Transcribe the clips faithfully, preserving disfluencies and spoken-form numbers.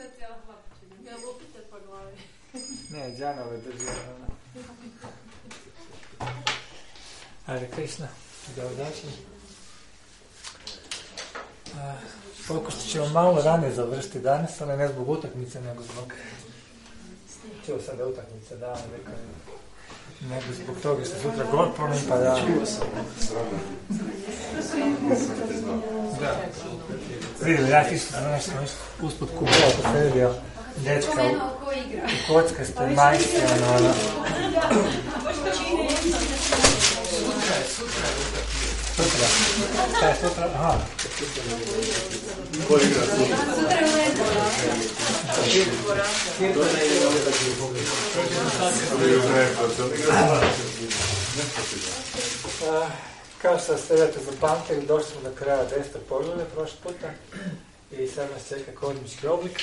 Ja lupite po glavi. Ne, džanove drži. Hare Krishna, dobrodošli. Pokušat ćemo malo ranije završiti danas, ali ne zbog utakmice, nego zbog... Čuo sam da utakmice, da, rekao je. Nego zbog toga što sutra gol pronim, pa da... Čuo sam, da. Vidjeli, ja ti sam nešto, nešto usput kupao, ko se vidio dečka u, u kockaste majke, ono, ono. Sutra je, sutra je utakmice. Sutra? Šta je sutra? Aha. Ko igra sutra? Sutra je uredno. Kao što ste već zapamtili, došli smo do kraja desetog poglavlja prošli puta i sad nas čeka kozmički oblik.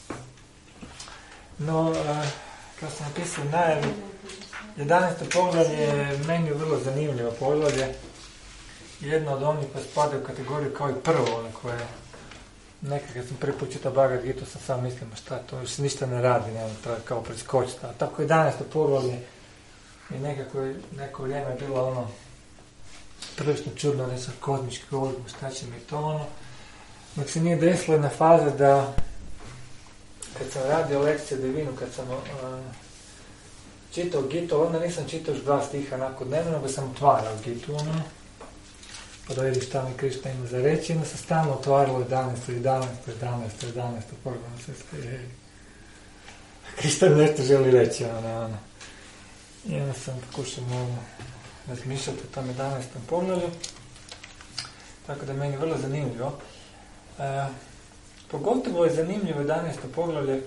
No, kao sam napisao najavi, jedanaesto poglavlje je meni vrlo zanimljivo poglavlje. Jedno od onih koje spada u kategoriju kao i prvo, ono koje nekad kad sam prvi put čitao Bhagavad Gitu sam sam mislio, šta to, još se ništa ne radi, nema, treba kao preskočiti. A tako jedanaesto poglavlje i nekako neko vrijeme je bilo ono prilično čudno, ne sam kozmički oblik, šta će mi to ono. Dok se nije desila jedna faza da kad sam radio lekcije Divinu, kad sam uh, čitao Gitu, onda nisam čitao još dva stiha nakon dnevno, nego sam otvarao Gitu, ono. Pa da vidiš šta mi Krišna ima za reći, onda se stalno otvaralo jedanaest, jedanaest, jedanaest, jedanaest, pogledam sve stoje. Krišna mi nešto želi reći, ono, ono. I onda sam pokušao malo razmišljati o tom jedanaestom poglavlju. Tako da meni je vrlo zanimljivo. E, pogotovo je zanimljivo jedanaesto poglavlje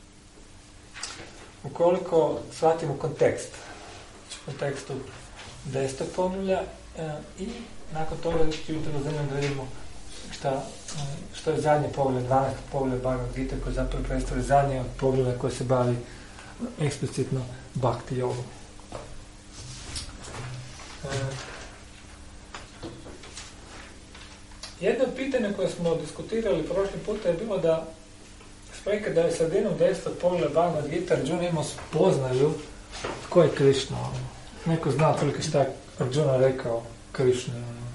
ukoliko shvatimo kontekst. Znači u kontekstu desetog poglavlja e, i nakon toga ću vrlo zanimljivo da vidimo šta, što je zadnje poglavlje, dvanaesto poglavlje Bhagavad Gita koje zapravo predstavlja zadnje poglavlje koje se bavi eksplicitno bhakti jogom. Jedno pitanje koje smo diskutirali prošli puta je bilo da spreka da je sredinom desetog poglavlja Bhagavad Gita Arjuna imao spoznaju tko je Krišna. Neko zna otprilike šta je Arjuna rekao Krišni.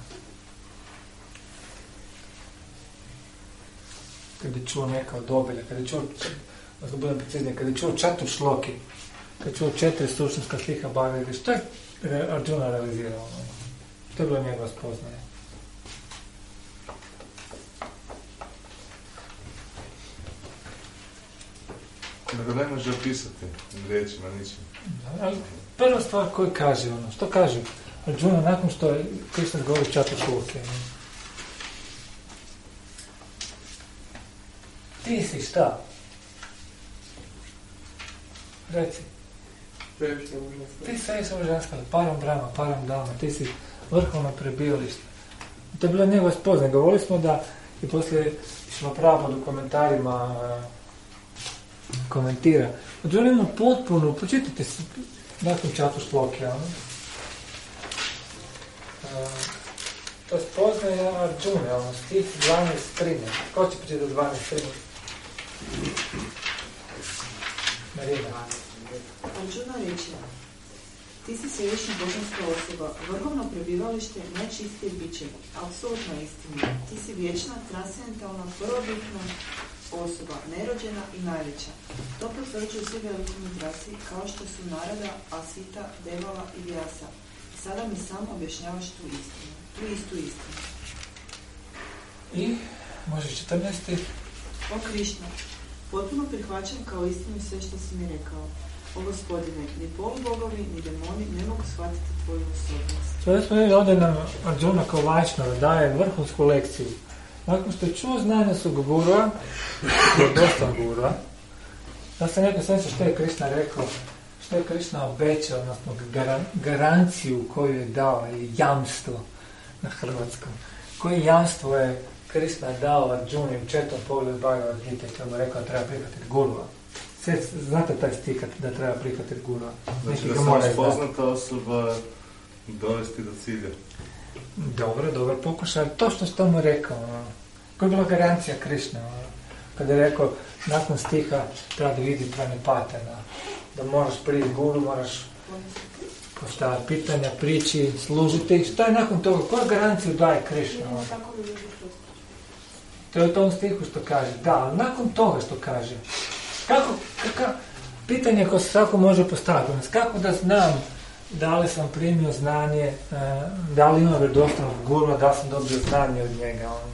Kad je čuo neka od obilja, kad je čuo, da budem preciznije, kad je čuo čatur šloki, kad je čuo četiri suštinska stiha Bhagavad Gita, što je Arjuna realizirao? To je bilo njegova spoznaje. Nego ne može opisati riječima, ničim. Ali prva stvar koju kaže ono, što kaže Arjuna nakon što je Krišna govori čatur šloki? Ti si šta? Reci. Ti sve se užaskali, param brama, param dama, ti si vrhovno prebivalište. To je bila njegova spoznaja. Govorili smo da i poslije išlo pravo u komentarima uh, komentira. Arjuna ima potpuno, počitajte se nakon čatur šloki, ono. Uh, to je spoznaja Arjuna, ono, stih dvanaest trinaest. Ko će počitati dvanaest trinaest? Marina. Arjuna reče, ti si svevišnja božanska osoba, vrhovno prebivalište najčistije biće, apsolutna istina. Ti si vječna, transcendentalna, prvobitna osoba, nerođena i najveća. To potvrđuju svi veliki mudrasi, kao što su Narada, Asita, Devala i Vyasa. Sada mi samo objašnjavaš tu istinu, tu istu istinu. I, može četrnaesti. O Krišna, potpuno prihvaćam kao istinu sve što si mi rekao. O Gospodine, ni polubogovi, ni demoni ne mogu shvatiti tvoju osobnost. Sve smo vidjeli ovdje nam Arjuna kao Vajšnava daje vrhunsku lekciju. Nakon što je čuo znanje svog gurua, je dosta gurua, da se neko sveća što je Krišna rekao, što je Krišna obećao, odnosno garan, garanciju koju je dao, ili jamstvo na hrvatskom. Koje jamstvo je Krišna dao Arjuni u četvrtom poglavlju Bhagavad Gita, kad mu rekao da treba prihvatiti gurua. Sve, znate taj stih da treba prihvatiti gurua. Znači da samo spoznata osoba dovesti do cilja. Dobro, dobro pokušaj. To što što mu rekao, ono. Koja je bila garancija Krišne? Ono. kad je rekao, nakon stiha treba da vidi pranipatena, da moraš prije guru, moraš postaviti pitanja, priči, služiti. Šta je nakon toga? Koju garanciju daje Krišna? To je u tom stihu što kaže. Da, ali nakon toga što kaže. Kako, kako, pitanje koje se svako može postaviti. Kako da znam da li sam primio znanje, da li imam vjerodostojnog guru, da li sam dobio znanje od njega. Ono.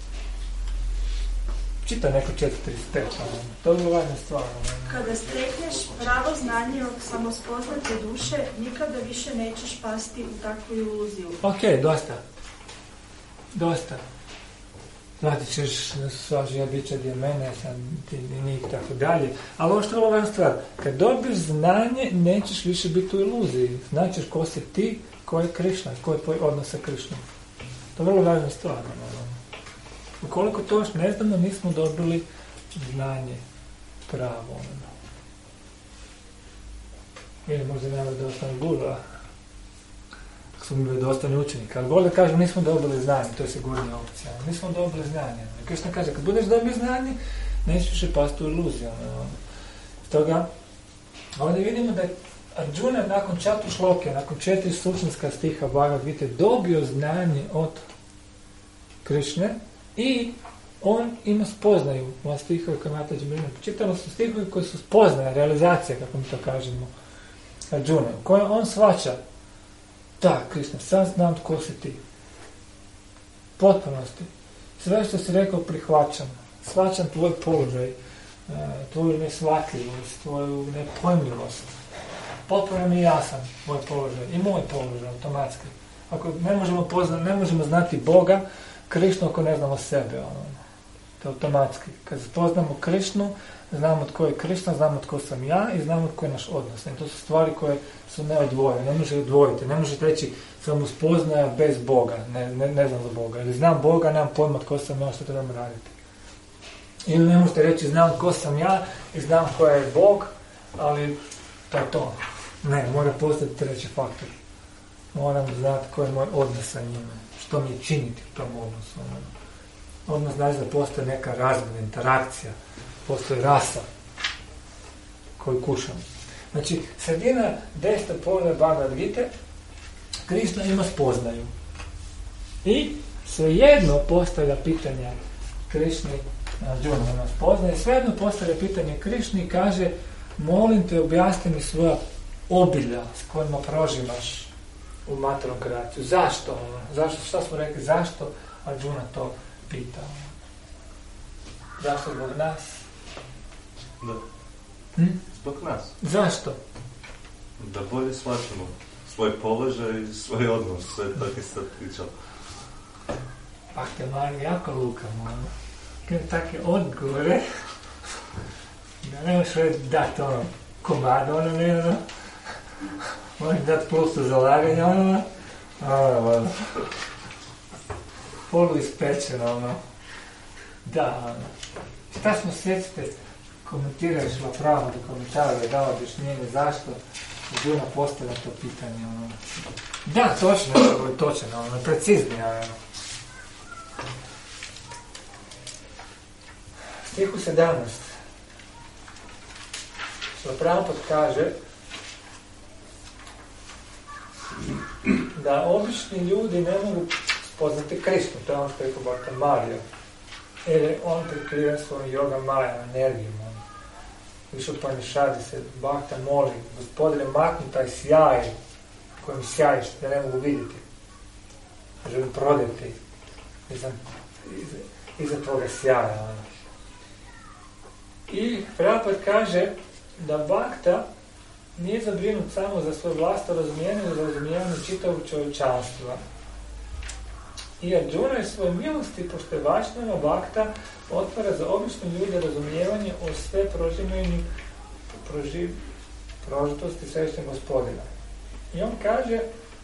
Čita neko četiri trideset pet, ono. To je važna stvar. Ono. Kada stekneš pravo znanje od samospoznate duše, nikada više nećeš pasti u takvu iluziju. Ok, dosta. Dosta. Znati ćeš, svaži ja bit će gdje mene, sam ti njih, tako dalje. Ali ovo što je važna stvar, kad dobiš znanje, nećeš više biti u iluziji. Značiš ko si ti, ko je Krišna, ko je tvoj odnos sa Krišnom. To je vrlo važna stvar. Ukoliko to još ne znamo, nismo dobili znanje pravo. Ili možda nema da ostane gura, ako smo bili dostani učenika. Ali bolje da kažemo, nismo dobili znanje, to je sigurnija opcija. Nismo dobili znanje. Krišna kaže, kad budeš dobio znanje, nećeš više pasti u iluziju. Stoga, ovdje vidimo da je Arjuna nakon čatu šloke, nakon četiri suštinska stiha Bhagavad Gite, dobio znanje od Krišne i on ima spoznaju u ovom stihovi koji Mataji Brina. Čitano su stihovi koji su spoznaje, realizacija, kako mi to kažemo, Arjuna, u kojoj on shvaća, da, Krišna, sam znam tko si ti. Potpunosti. Sve što si rekao prihvaćam. Shvaćam tvoj položaj, tvoju nesvatljivost, tvoju nepojmljivost. Potpuno mi jasan moj položaj i moj položaj automatski. Ako ne možemo poznati, ne možemo znati Boga, Krišnu ako ne znamo sebe. Ono. To je automatski. Kad poznamo Krišnu, znamo tko je Krišna, znamo tko sam ja i znamo tko je naš odnos. I to su stvari koje su neodvojene, ne možete odvojiti. Ne možete reći samo spoznaja bez Boga, ne, ne, ne znam za Boga. Ili znam Boga, nemam pojma tko sam ja, što trebam raditi. Ili ne možete reći znam tko sam ja i znam ko je Bog, ali to je to. Ne, mora postati treći faktor. Moram znati koji je moj odnos sa njime, što mi je činiti u tom odnosu. Odnos znači da postoji neka razmjena, interakcija, postoji rasa koju kušam. Znači, sredina deseta pogleda Bhagavad Gite, Krišna ima spoznaju. I svejedno postavlja pitanja Krišni, Arjuna ima spoznaju, svejedno postavlja pitanje Krišni i kaže, molim te objasni mi svoja obilja s kojima proživaš u materijalnom kreaciju. Zašto? Zašto? Šta smo rekli? Zašto Arjuna to pita? Zašto zbog nas? Da. Hm? Zbog nas. Zašto? Da bolje shvaćamo svoj položaj i svoj odnos, sve tako sad pričao. Ah, te Mari, jako lukamo. Kada takve odgovore, da ne možeš reći dati ono komad, ono ne, ono, možeš dati plus za zalaganje, ono, ono, ono, polu ispečeno, ono, da, ono. Šta smo sjetite, komentiraš la pravo da komentara da dao objašnjenje zašto Arjuna postavlja to pitanje, ono. Da, točno, ovo je točno, ono, preciznije, ono. Stihu sedamnaest. Prabhupada kaže da obični ljudi ne mogu spoznati Krišnu, to je ono što je rekao Bhakta Marija, jer on prikriven svojom yoga maja, energijom. Više u Panišadi se Bhakta moli, Gospodine, makni taj sjaj kojim sjajiš, da ne mogu vidjeti. Želim prodati iza, iza, iza toga sjaja. Ono. I Prabhupada kaže da Bhakta nije zabrinut samo za svoje vlastno razumijevanje, nego za razumijevanje čitavog čovječanstva. I Arjuna je svoje milosti, pošto je Vašnava Bhakta, otvara za obične ljude razumijevanje o sve proživljenju proživ, prožitosti srećnog Gospodina. I on kaže,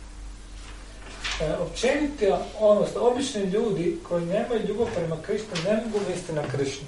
e, općenito, odnosno, obični ljudi koji nemaju ljubav prema Krišnu ne mogu misliti na Krišnu.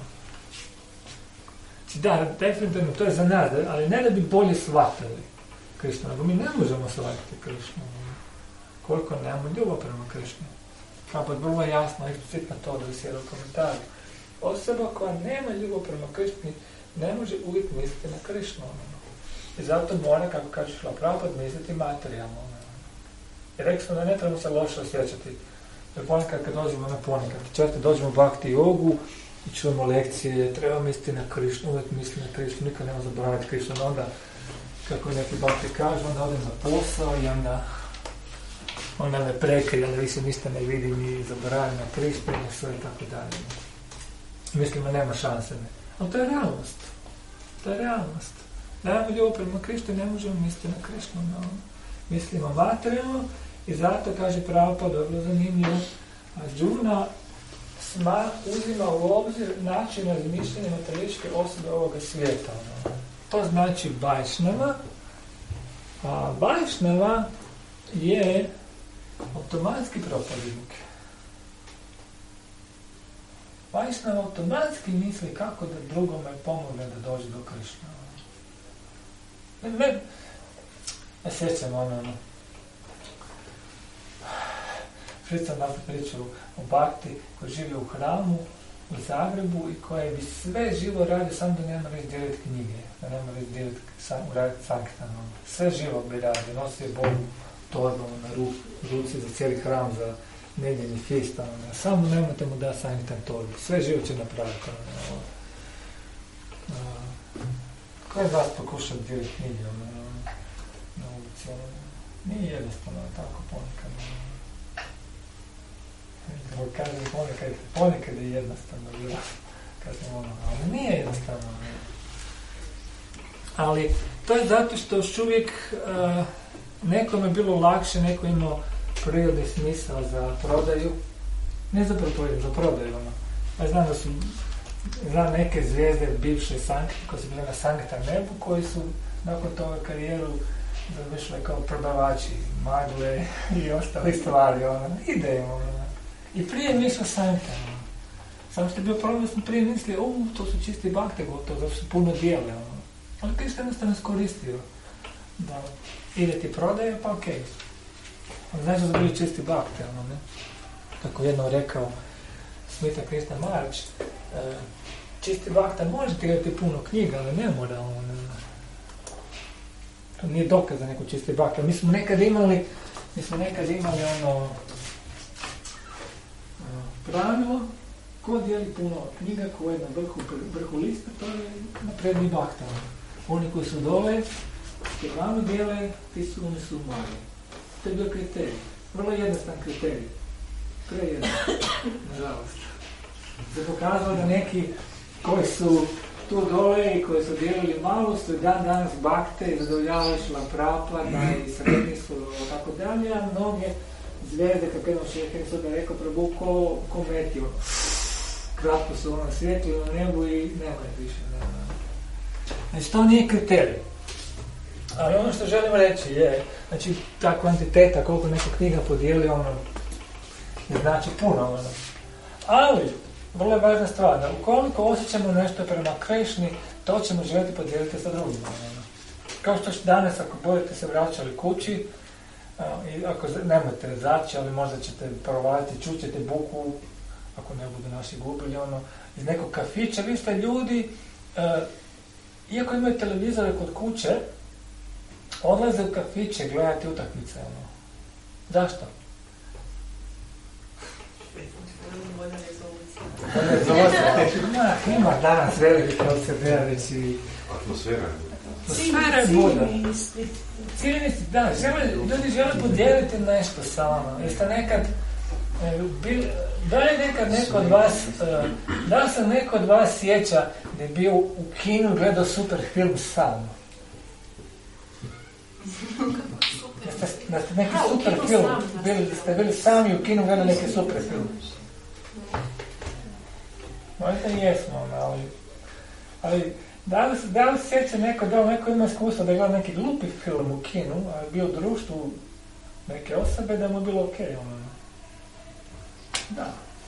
Da, definitivno, to je za nas, ali ne da bi bolje shvatili Krišnu, nego mi ne možemo shvatiti Krišnu. Koliko nemamo ljubav prema Krišnu. Prabhupada vrlo jasno, eksplicitno to da se jedan komentar osoba koja nema ljubav prema Krišni ne može uvijek misliti na Krišnu. I zato mora, kako kaže Šrila Prabhupada, misliti materijalno. I rekli smo da ne trebamo se loše osjećati. Jer ponekad kad dođemo na ponekad, često dođemo u Bhakti jogu i čujemo lekcije, treba misliti na Krišnu, uvijek misli na Krišnu, nikad nema zaboraviti Krišnu. Onda, kako neki Bhakti kažu, onda odem na posao i onda onda me prekrije, onda više ništa ne vidim i zaboravim na Krišnu i sve i tako dalje. Mislim da nema šanse. Ne. Ali to je realnost. To je realnost. Da imamo ljubav prema Krišnu, ne možemo misliti na Krišnu. No. Mislimo materijalno i zato kaže Prabhupada, dobro zanimljivo, Arjuna sma uzima u obzir način razmišljanja materialističke osobe ovoga svijeta. No. To znači Vajšnava, a Vajšnava je automatski propovjednik. Vajšnava automatski misli kako da drugome pomogne da dođe do Krišna. Ne, ne, ja sjećam ono, ono. Pričam na priču o Bhakti koji živi u hramu u Zagrebu i koji bi sve živo radio, samo da nema reći dijeliti knjige, da nema reći dijeliti raditi sanktan. Sve živo bi radio, nosio Bogu torbu na ru, ruci za cijeli hram, za nedjeljni fist, ono, samo nemojte mu da sanktan torbu, sve živo će napraviti. Ono, uh, ko je vas pokušao dijeliti knjige ono, na ulici? Ono, nije jednostavno tako ponekad. Ono, kažem ponekad, ponekad je jednostavno bilo. Kažem ono, ali nije jednostavno. Ne. Ali to je zato što još uvijek uh, nekom je bilo lakše, neko imao prirodni smisao za prodaju, ne za propovedbu, za prodaju. Ono. Ja znam da su, znam neke zvijezde bivše Sankte, koje su bile na Sankta nebu, koji su nakon toga karijeru završile kao prodavači, magle i ostale stvari. Ono. Ide ono. I prije mislio Sankta. Ono. Samo što je bio problem, da smo prije mislili, o, to su čisti bakte gotovo, zato su puno dijele. Ono. Ali Krišna jednostavno iskoristio da ide ti prodaje, pa okej. Okay. Znači da bili čisti bakte, ono, ne? Tako jedno rekao Smita Krishna Maharaj, e, čisti bakta može ti imati puno knjiga, ali ne mora, ono, ne. To nije dokaz za neku čisti bakta. Mi smo nekad imali, mi smo nekad imali ono pravilo, ko dijeli puno knjiga, ko je na vrhu, vrhu lista, to je napredni bakta. Oni koji su dole, koji vamo dijele, ti su, oni su mali. To je bio kriterij. Vrlo jednostavan kriterij. Prejednostan, nažalost. Se pokazalo da neki koji su tu dole i koji su dijelili malo, su dan danas bakte i zadovoljavali Šrila Prabhupada i srednji su tako dalje, a mnoge zvijezde, kako jednom šehr su da rekao, Prabhu, ko, ko metio. Kratko su ono svijetli na nebu i nema više. Nema. Znači, to nije kriterij. Ali ono što želim reći je, znači, ta kvantiteta, koliko neka knjiga podijeli, ono, ne znači puno, ono. Ali, vrlo je važna stvar, da ukoliko osjećamo nešto prema Krišni, to ćemo željeti podijeliti sa drugima. Ono. Kao što danas, ako budete se vraćali kući, a, i ako nemate zaći, ali možda ćete provaliti, čućete buku, ako ne budu naši gubili, ono, iz nekog kafića, vi ste ljudi, a, iako imaju televizore kod kuće, odlaze u kafiće gledati utakmice. Ono. Zašto? Ma, ima danas veliki procedera već i... Atmosfera. Atmosfera je buda. Ciljenisti, da, žele, ljudi žele podijeliti nešto sa vama. Jeste nekad... Bil, da li nekad neko od vas... Da li se neko od vas sjeća da je bio u kinu gledao super film sam? Da ste, da ste neki super film, bili, da ste bili sami u kinu gledali neki super film. Možda i jesmo, ali, ali da li, da li sjeća neko, da li neko ima iskustva da gleda neki glupi film u kinu, a je bio u društvu neke osobe, da mu je bilo okej, okay, ono. Da.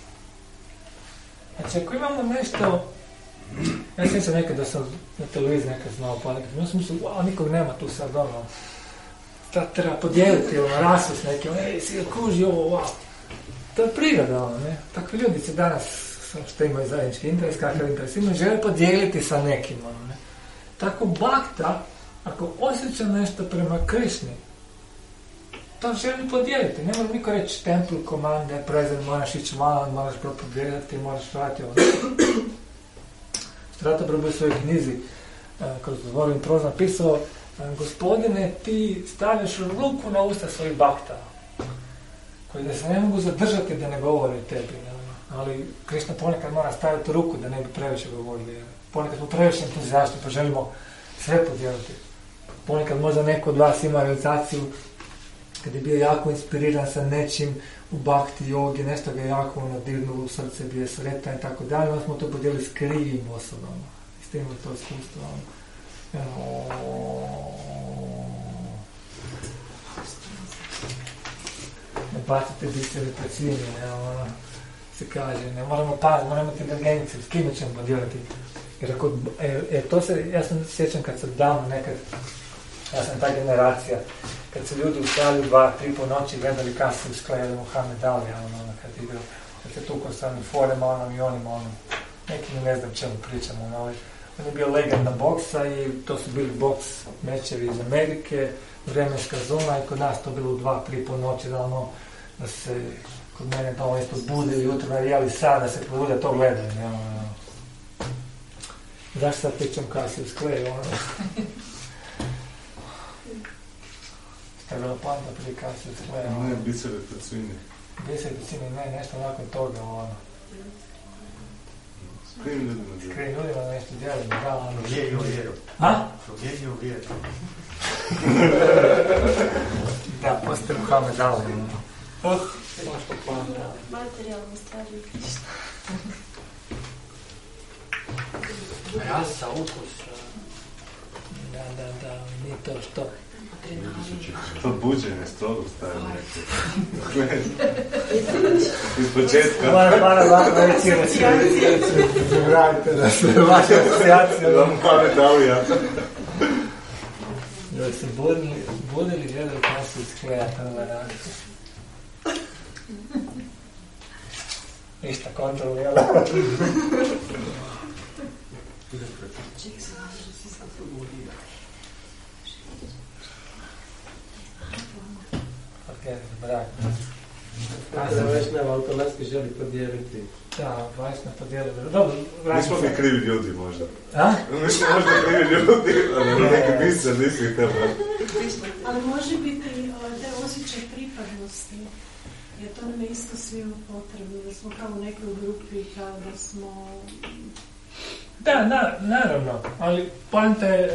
Znači, ako imamo nešto, ja sjećam nekad da sam na televiziji nekad znao ponekad, ja sam mislio, wow, nikog nema tu sad, ono, da treba podijeliti, ono, rasu s nekim, ej, si ga kuži ovo, wow. To je priroda, ono, ne, takvi ljudi se danas što imaju zajednički interes, kakav interes imaju, žele podijeliti sa nekim. Ono, ne? Tako bakta, ako osjeća nešto prema Krišni, to želi podijeliti. Ne mora niko reći templ, komande, prezent, moraš ići van, moraš propovijedati, moraš raditi ovo. Strata Prabhu u svojoj knjizi, kroz Volim proz napisao, Gospodine, ti stavljaš ruku na usta svojih bakta, koji da se ne mogu zadržati da ne govore tebi. Ne? Ali Krišna ponekad mora staviti ruku da ne bi previše govorili. Ponekad smo previše entuzijašni pa želimo sve podijeliti. Ponekad možda neko od vas ima realizaciju kad je bio jako inspiriran sa nečim u bhakti jogi, nešto ga je jako nadirnulo u srce, bio je sretan i tako dalje, onda smo to podijelili s krivim osobama. I s tim je to iskustvo. Ne bacite biseri pred svime, ono se kaže, ne moramo paziti, moramo imati inteligenciju, s kime ćemo podijeliti. Jer ako, jer, jer to se, ja sam sjećam kad sam davno nekad, ja sam ta generacija, kad se ljudi ustali u dva, tri po noći gledali kasu u skledu Mohamed Ali, ono, ono, kad igrao, kad se tukao sa onim forema, onom i onim, ono, neki ne znam čemu pričamo, ono, ali on je bio legenda boksa i to su bili boks mečevi iz Amerike, vremenska zona i kod nas to bilo u dva, tri po noći, da ono, da se kod mene doma isto budili jutro, navijali sad da se probude to gledaju, ne, ono, zašto sad pričam kasi u skledu, ono, šta je bilo panta prije kasi u skledu, ono, ne, bisere pred svime. Bisere pred svime, ne, nešto nakon toga, ono, s kojim ljudima djeli? s kojim ljudima nešto djeli, da, ono, Vjeru, vjeru. a? Vjeru, vjeru. Da, postoje Muhammed Ali, ono. Oh, Materijalno stvari Krišna. rasa, ukus, da, da, da, nije to što. To buđenje strogo stavio neke. Iz početka. Mara, mara, mara, reći, reći, reći, reći, vratite da se vaše asocijacije. Da mu pame dali ja. Da se budili, budili gledali kasu iz kleja, prva rada. Ništa kontrolirala. Brak. A se Vajšnava automatski želi podijeliti. Da, Vajšnava podijelila. Dobro, Mi smo mi krivi ljudi možda. A? Mi smo možda krivi ljudi, ali neki biser nisi ih tebra. Ali može biti da osjećaj pripadnosti. Jer to nam je isto svima potrebno, da smo kao u nekoj grupi, kao da smo... Da, na, naravno, ali poanta je,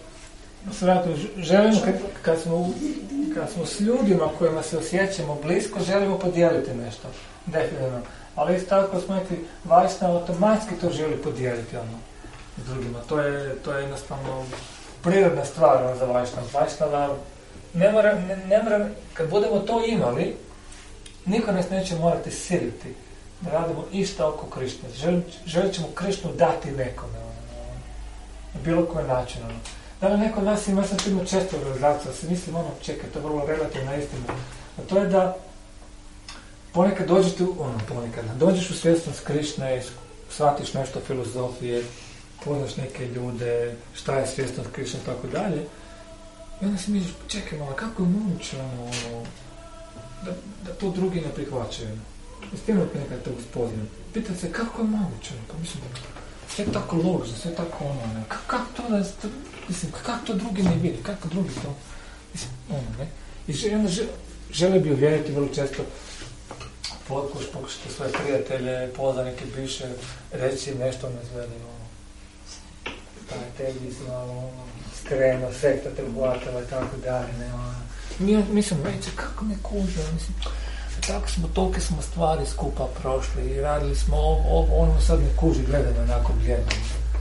uh, želimo kad, kad, smo, kad smo s ljudima kojima se osjećamo blisko, želimo podijeliti nešto, definitivno. Ali isto tako smo rekli, Vajšnava automatski to želi podijeliti ono, s drugima. To je, to je jednostavno prirodna stvar ono, za Vajšnavu. Vajšnava, ne mora, ne, ne mora, kad budemo to imali, niko nas neće morati siliti da radimo isto oko Krišne. Želim, želit ćemo Krišnu dati nekome, ono, na bilo koji način. Ono. Da li neko od nas ima, sam imao često realizaciju, se mislim, ono, čekaj, to je vrlo relativna istina. A to je da ponekad dođeš tu, ono, ponekad, dođeš u svjesnost Krišne, shvatiš nešto filozofije, poznaš neke ljude, šta je svjesnost Krišne, tako dalje. I onda si misliš, čekaj malo, kako je moguće, ono, ono, da, da to drugi ne prihvaćaju. I s tim nekad te uspoznam. Pitam se kako je moguće, pa mislim da sve tako logično, sve tako ono, ne, kako, kako to da, mislim, kako to drugi ne vidi, kako drugi to, mislim, ono, ne. I onda žele bi uvjeriti vrlo često, potkuš, pokušati svoje prijatelje, poznanike, bivše, reći im nešto ne zvedi, ono, taj tebi si, ono, skrenuo, sekta te uhvatila i tako dalje, ne, ono. Mi, mislim, reći, kako me kuže, mislim, tako smo, tolike smo stvari skupa prošli i radili smo ovo, ovo, ono sad ne kuži gledanje onako bljedno.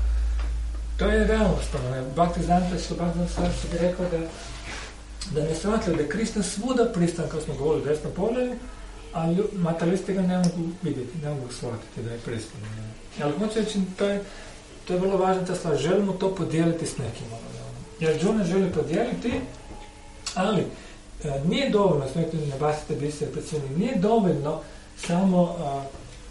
To je realnost, ono, ne, Bhaktisiddhanta Sarasvati bi rekao da, da ne shvatili da je Krišna svuda pristan, kao smo govorili u desnom pogledu, ali materialisti ga ne mogu vidjeti, ne mogu shvatiti da je pristan. Ne. Ali hoće reći, to je, to je vrlo važna ta stvar, želimo to podijeliti s nekim. Ono, jer Arjuna želi podijeliti, ali e, nije dovoljno, smo rekli ne bacite biser pred svima, nije dovoljno samo a,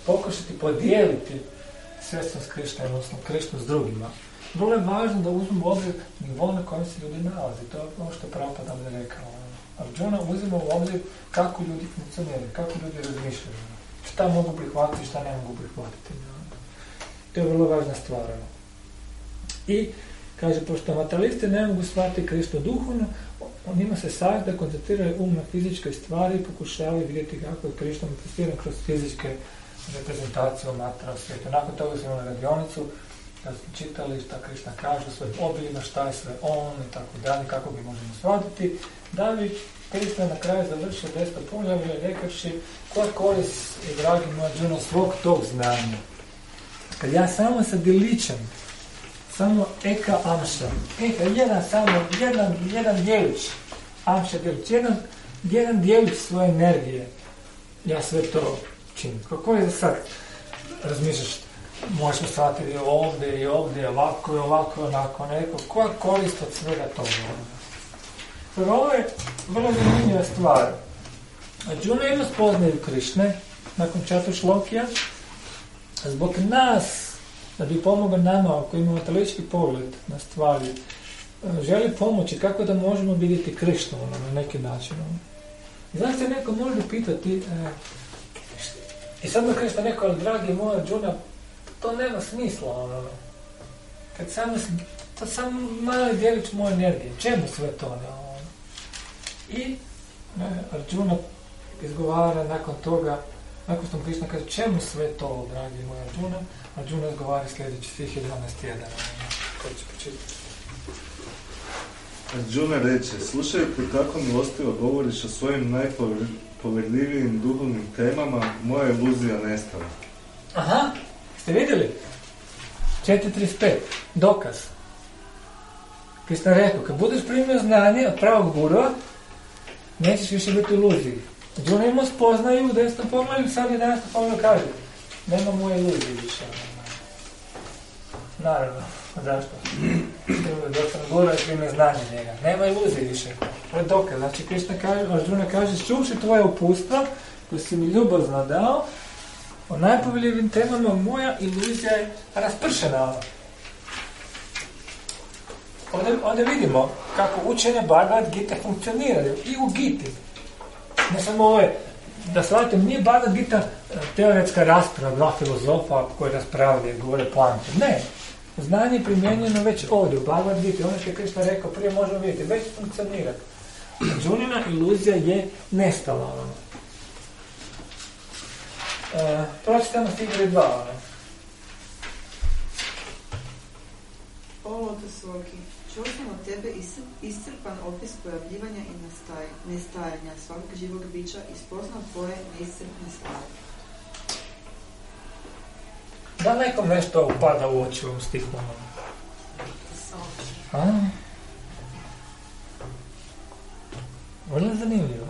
pokušati podijeliti svjestom s Krišnom, odnosno Krišnu s drugima. Vrlo je važno da uzmemo u obzir nivo na kojem se ljudi nalazi. To je ono što je Prabhupada ovdje rekao. Arjuna uzima u obzir kako ljudi funkcioniraju, kako ljudi razmišljaju. Šta mogu prihvatiti, šta ne mogu prihvatiti. To je vrlo važna stvar. I kaže, pošto materialisti ne mogu shvatiti Krišnu duhovno, njima se savjet da koncentriraju um na fizičke stvari i pokušavaju vidjeti kako je Krišna manifestiran kroz fizičke reprezentacije u materijalnom svijetu. Nakon toga smo imali radionicu, da smo čitali šta Krišna kaže u svojim obiljima, šta je sve on i tako dalje, kako bi možemo shvatiti, da bi Krišna na kraju završio desto poglavlje rekavši koja korist je, dragi moj Arjuna, svog tog znanja. Kad ja samo sa diličem, samo eka amša, eka, jedan samo, jedan, jedan djelić, amša djelić, jedan, jedan djelić svoje energije, ja sve to činim. Kako je sad razmišljaš, možeš shvatiti ovdje i ovdje, ovako i ovako, onako, neko, koja korist od svega toga? Jer ovo je vrlo zanimljiva stvar. Arjuna ima spoznaju Krišne, nakon Čatušlokija, zbog nas, da bi pomogao nama, ako imamo telički pogled na stvari, želi pomoći kako da možemo vidjeti Krišnu na neki način. Znaš se neko može pitati, e, i sad me Krišna rekao, ali dragi moj Arjuna, to nema smisla, ono, kad samo, to samo mali djelić moje energije, čemu sve to, ono? I ne, Arjuna izgovara nakon toga, nakon što mu Krišna kaže, čemu sve to, dragi moj Arjuna, Arjuna izgovara sljedeći stih jedanaest jedan, koji će počitati. Arjuna reče, slušajte kako milostivo govoriš o svojim najpovedljivijim duhovnim temama, moja iluzija nestala. Aha, ste vidjeli? četiri trideset pet, dokaz. Krišna rekao, kad budeš primio znanje od pravog gurua, nećeš više biti u iluziji. Arjuna ima spoznaju u desnom poglavlju, sad jedanaestom poglavlju kaže, nema moje iluzije više. Naravno, zašto? Dok sam gurua i primio znanje njega. Nema iluzije više. To je dokaz. Znači, Krišna kaže, Arjuna kaže, čuvši tvoje upustva, koje si mi ljubazno dao, o najpoveljivim temama moja iluzija je raspršena. Ovdje, ovdje vidimo kako učenje Bhagavad Gita funkcioniraju i u Giti. Ne samo ovo da shvatim, nije Bhagavad Gita teoretska rasprava, dva filozofa koji raspravljaju, govore poante. Ne. Znanje je primjenjeno već ovdje u Bhagavad Gita. Ono što je Krišna rekao, prije možemo vidjeti, već funkcionira. Arjunina iluzija je nestala. Ono. E, pročitamo stih dva. Ono. O Lotosoki, čuo sam od tebe iscrpan opis pojavljivanja i nestajanja svakog živog bića i spoznao tvoje neiscrpne stvari. Da nekom nešto upada u oči u ovom stihu? A? Vrlo zanimljivo.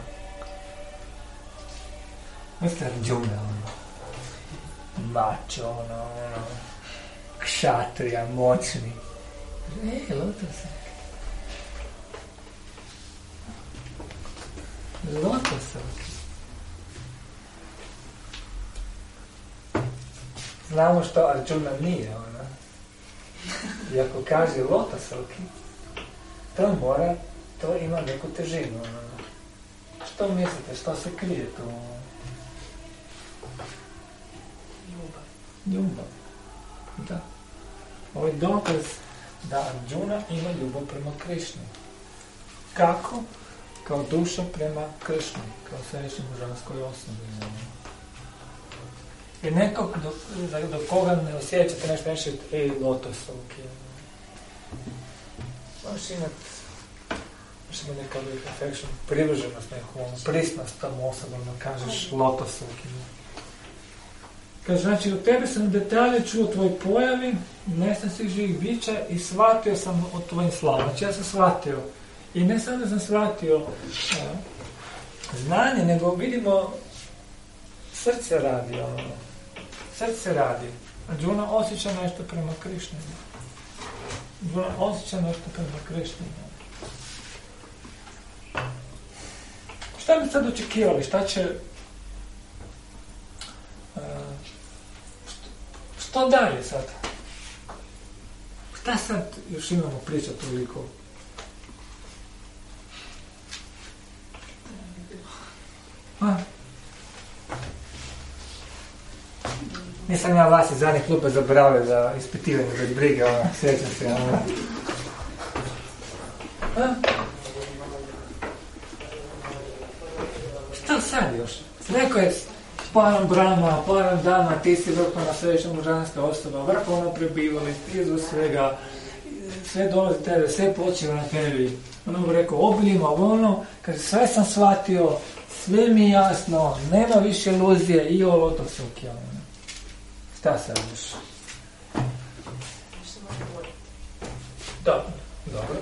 mister Arjuna, ono, mačo, ono, ono, kšatrija, moćni. E, Lotosak. Lotosak. Znamo što Arjuna nije, ona. I ako kaže Lotosoki, to mora, to ima neku težinu, ona. Što mislite, što se krije tu? Ljubav. Ljubav. Da. Ovo je dokaz da Arjuna ima ljubav prema Krišni. Kako? Kao duša prema Krišni, kao središnjoj božanskoj osobi. I nekog do, do koga ne osjećate nešto nešto, ej, Lotosoki. Možeš imati možeš imati neka uvijek affection, privrženost nekom, prisnost tom osobom, da kažeš Lotosoki. Kaže, znači, od tebe sam detalje čuo tvoj pojavi, nesam svih živih bića i shvatio sam od tvojim slavom. Znači, ja sam shvatio. I ne samo da sam shvatio uh, znanje, nego vidimo srce radi, ono. Srce radi. Arjuna osjeća nešto prema Krišni. Arjuna osjeća nešto prema Krišni. Šta bi sad očekivali? Šta će uh, što dalje sad? Šta sad još imamo pričati toliko? A? Nisam ja vas iz zadnjih klupa zaboravio za ispitivanje bez brige, ono, sjećam se, ono. A? Šta sad još? Rekao je param brama, param dama, ti si vrhovna srećna mužanska osoba, vrhovno prebivalište, izvor svega, sve dolazi tebe, sve počiva na tebi. Ono mu rekao, obiljima ono, kaže, sve sam shvatio, sve mi je jasno, nema više iluzije i ovo to se okijalo. Šta sad još? Dobro, dobro.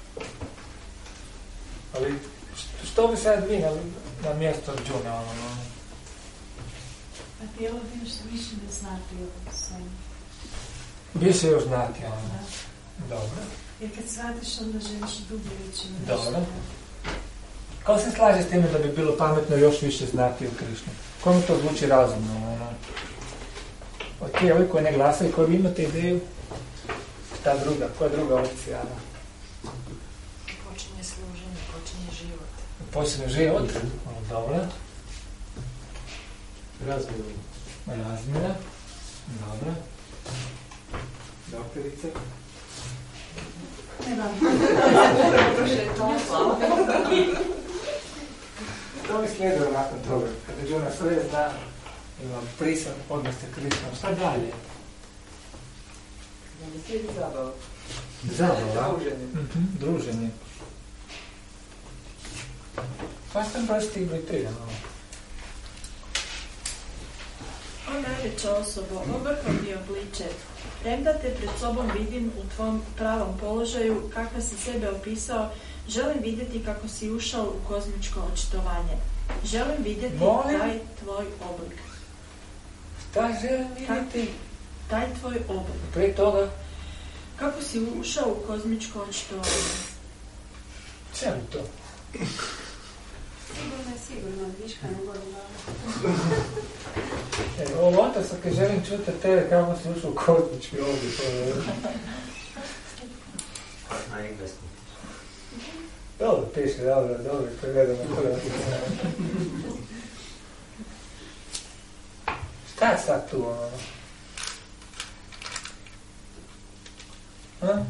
Ali što bi sad vi na, na mjesto Arjuna? Ono, ono? Pa ti ovo bi još više ne znati o svemu. Više još znati, ono. Da. Dobro. Jer kad shvatiš, onda želiš dublje ići. Dobro. Kao se slaže s time da bi bilo pametno još više znati o Krišnu? Kome to zvuči razumno? Ono? Ok, ovi koji ne glasaju, koji vi imate ideju? Ta druga, koja je druga opcija? Počinje služenje, počinje život. Počinje život? Dobro. Razmjena. Razmjena. Dobro. Doktorice. Ne vam. To mi slijede nakon toga. Kada Đuna sve zna, ima prisan odnos sa Krišnom. Šta dalje? Slijedi zabava. Zabava? Druženje. Mhm, druženje. Pa sam baš stigli tri, no? O najveća osoba, o vrhovni obliče, premda te pred sobom vidim u tvom pravom položaju, kakva si sebe opisao, želim vidjeti kako si ušao u kozmičko očitovanje. Želim vidjeti Molim? taj tvoj oblik. Šta želim vidjeti? Taj tvoj oblik. Prije toga, Kako si ušao u kozmičko očitovanje? čemu to? Sigurno je sigurno, viška ne godina. E, ovo otasak kad želim čuti tebe kako si ušao u kozmički oblik. Na engleskom. Dobro, piše, dobro, dobro, pregledamo hrvatski. Šta je sad tu, ono? Ha?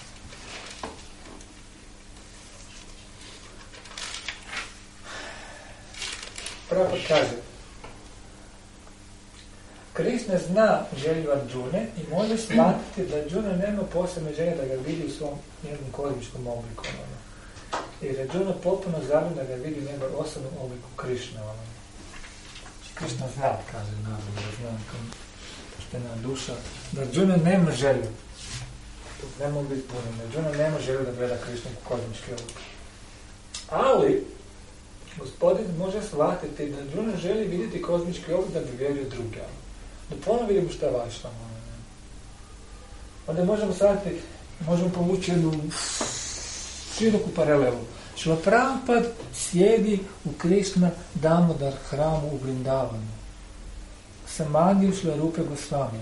Prvo kaže, Krišna zna želju Arjune i može shvatiti da Arjuna nema posebne želje da ga vidi u svom njegovom kozmičkom obliku. Ono. Jer Arjuna potpuno zavrljena da ga vidi u njegovom osobnom obliku Krišna. Ono. Krišna zna, kaže naravno, da zna kao poštena duša, da Arjuna nema želju. Ne mogu biti puno, Arjuna nema želju da gleda Krišnu u kozmički oblik. Ali, Gospodin može shvatiti da Arjuna želi vidjeti kozmički oblik da bi vjerio druge. Da ponovno vidimo šta je važno. Onda možemo shvatiti, možemo povući jednu široku paralelu. Šrila Prabhupada sjedi u Krišna Damodar hramu u Vrindavanu. Samadhi u Šrila Rupe Gosvami.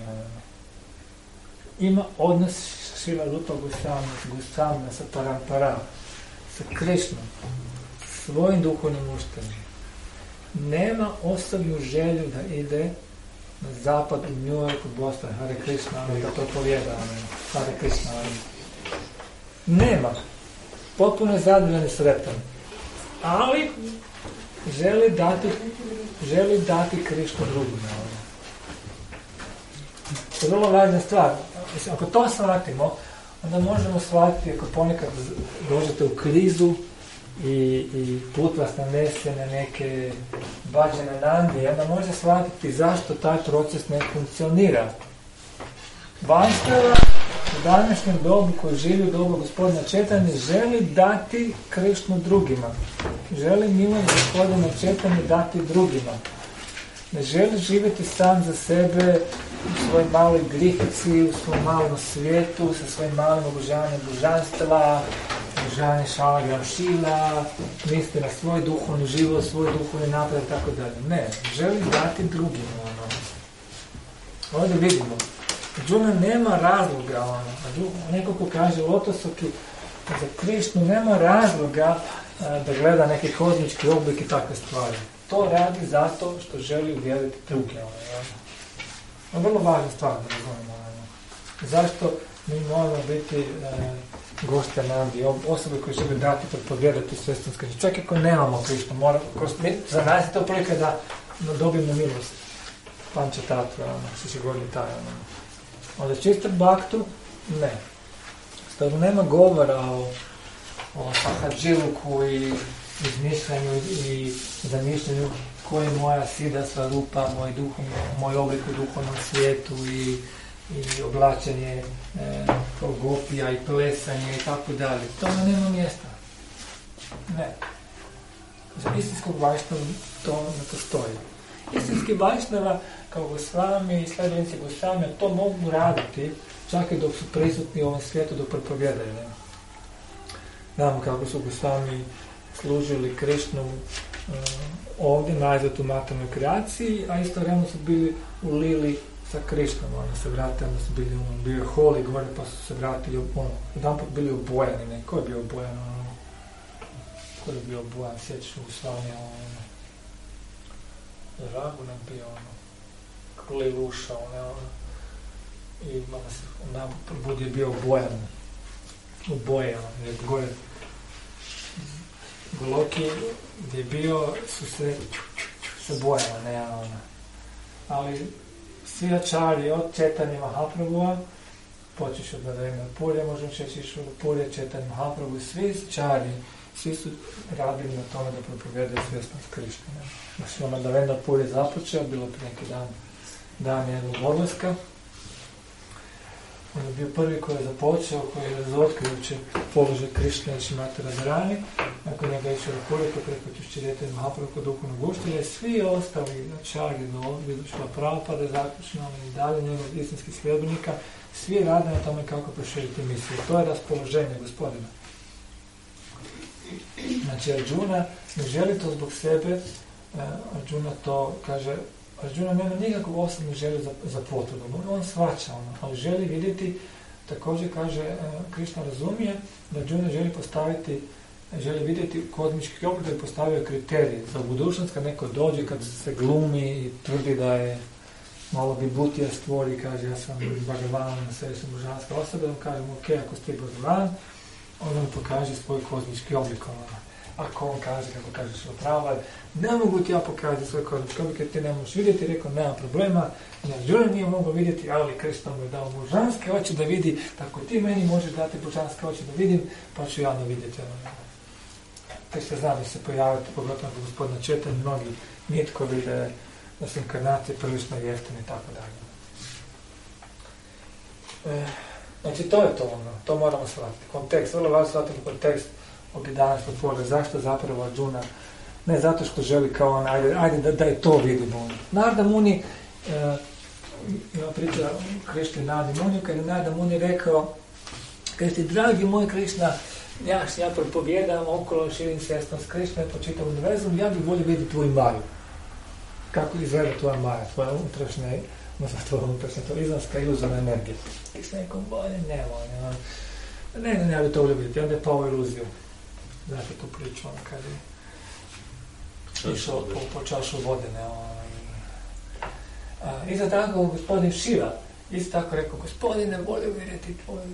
Ima odnos Šrila Rupa Gosvami, Gosvami sa Parampara, sa Krišnom, svojim duhovnim učiteljem. Nema osobnu želju da ide na zapad u New York, u Boston, Hare Krishna, da to povijeda, Hare Krishna. Nema. Potpuno je zadovoljan i sretan. Ali želi dati, želi dati Krišnu drugima. To je vrlo važna stvar. Ako to shvatimo, onda možemo shvatiti ako ponekad dođete u krizu i, i put vas nanese na neke bađene nandije, onda može shvatiti zašto taj proces ne funkcionira. Vaštava u današnjem dobu koji živi u dobu gospodina Četanje želi dati Krišnu drugima. Želi milost gospodina Četanje dati drugima. Ne želi živjeti sam za sebe u svojoj maloj grifici, u svom malom svijetu, sa svojim malim obožavanjem božanstva, obožavanje šalagram šila, misli na svoj duhovni život, svoj duhovni napad i tako dalje. Ne, želi dati drugima. Ono. Ovdje vidimo, Arjuna nema razloga, ono, neko ko kaže Lotosoki, za Krišnu nema razloga a, da gleda neki kozmički oblik i takve stvari. To radi zato što želi uvjeriti druge. Ono, ono. Vrlo važna stvar da razumemo. Ono. Zašto mi moramo biti e, goste nadi, osobe koji žele dati propovijedati svestinske. Čak ako nemamo Krišnu, mora, za nas je to prilika da dobijemo milost. Panča tatva, ono, si godini taj. Ono. Onda čisto baktu, ne. Stoga nema govora o, o sakadžiluku i izmišljanju i zamišljanju koja je moja sida sva rupa, moj, duhom, moj oblik u duhovnom svijetu i, i oblačenje e, gopija i plesanje i tako dalje. To nema mjesta. Ne. Za istinskog vajšnava to ne postoji. Istinski vajšnava kao Gosvami i sljedbenici Gosvami to mogu raditi čak i dok su prisutni u ovom svijetu, dok propovijedaju. Znamo kako su Gosvami služili Krišnu uh, ovdje, najzad u materijalnoj kreaciji, a isto vremeno su bili u lili sa Krišnom. Oni se vratili, oni su bili, ono, bio je holi gore, pa su se vratili, ono, jedan put bili obojani, ne, ko je bio obojan, ono, ko je bio obojan, sjeću u Slavnija, ono, Ragu nam bio, ono, Lil ušao, ono, i malo se, nam budi je bio obojan, obojan, jer gore, Goloki gdje je bio su se, se bojali, ne, ono. Ali svi ačari od Četanje Mahaprabhua, počeš od Narendra Purja, možemo češiš od Purja, Četanje Mahaprabhu, svi ačari, svi su radili na tome da propovijedaju svjesnost Krišne. Znači, ono Narendra Purja započeo, bilo prije neki dan, dan jednog odlaska. On je bio prvi koji je započeo, koji je razotkrijući položaj Krišne i Šrimati Radharani. Nakon njega je išao Purika preko Četanje Mahaprabhu kod duhovnog učitelja i svi ostali ačari do Vidušla Prabhupada zaključno i dalje njegov istinskih sljedbenika, svi rade na tome kako proširiti misiju. To je raspoloženje Gospodina. Znači, Arjuna ne želi to zbog sebe, Arjuna to kaže, Arjuna nema nikakvu osobnu želju za, za potvrdom, on shvaća ono, ali želi vidjeti, također kaže, Krišna razumije da Arjuna želi postaviti, želi vidjeti kozmički oblik da je postavio kriterije za budućnost kad neko dođe, kad se glumi i tvrdi da je malo vibhutija stvori, kaže ja sam Bhagavan, sve sam božanska osoba, on kaže mu ok, ako ste Bhagavan, on mu pokaže svoj kozmički oblik. Ako on kaže, kako kažeš prava, ne mogu ti ja pokazati svoj kozmički oblik, jer ti ne možeš vidjeti, rekao, nema problema, ja Arjuna nije mogao vidjeti, ali Krišna mu je dao božanske oči da vidi, tako ti meni možeš dati božanske oči da vidim, pa ću ja da vidjeti. Te se zna da se pojaviti, pogotovo kod gospodina Četanja, mnogi nitkovi da, da su inkarnacije prilično jeftine i tako dalje. E, znači to je to ono, to moramo shvatiti. Kontekst, vrlo važno shvatiti kontekst ovdje danas potvorili. Zašto zapravo Arjuna? Ne zato što želi kao on, ajde, ajde da, da je to vidimo. Narada Muni, e, ima priča Krišni Nadi Muni, kada je Narada Muni rekao, kada ti dragi moj Krišna, ja, ja propovijedam okolo, širim svjesnost Krišne po čitavom univerzum, ja bih volio vidjeti tvoju maju. Kako izgleda tvoja maja, tvoja unutrašnja, možda tvoja unutrašnja, to izvanjska iluzorna energija. Krišna je nekom bolje, ne volim. Ne, ne, ne, ja bih to volio vidjeti, onda je pao u iluziju. Znate tu priču, ono kad je išao po, po čašu vode, ne, ono. Isto tako, gospodin Šiva, isto tako rekao, gospodine, volio vidjeti tvoju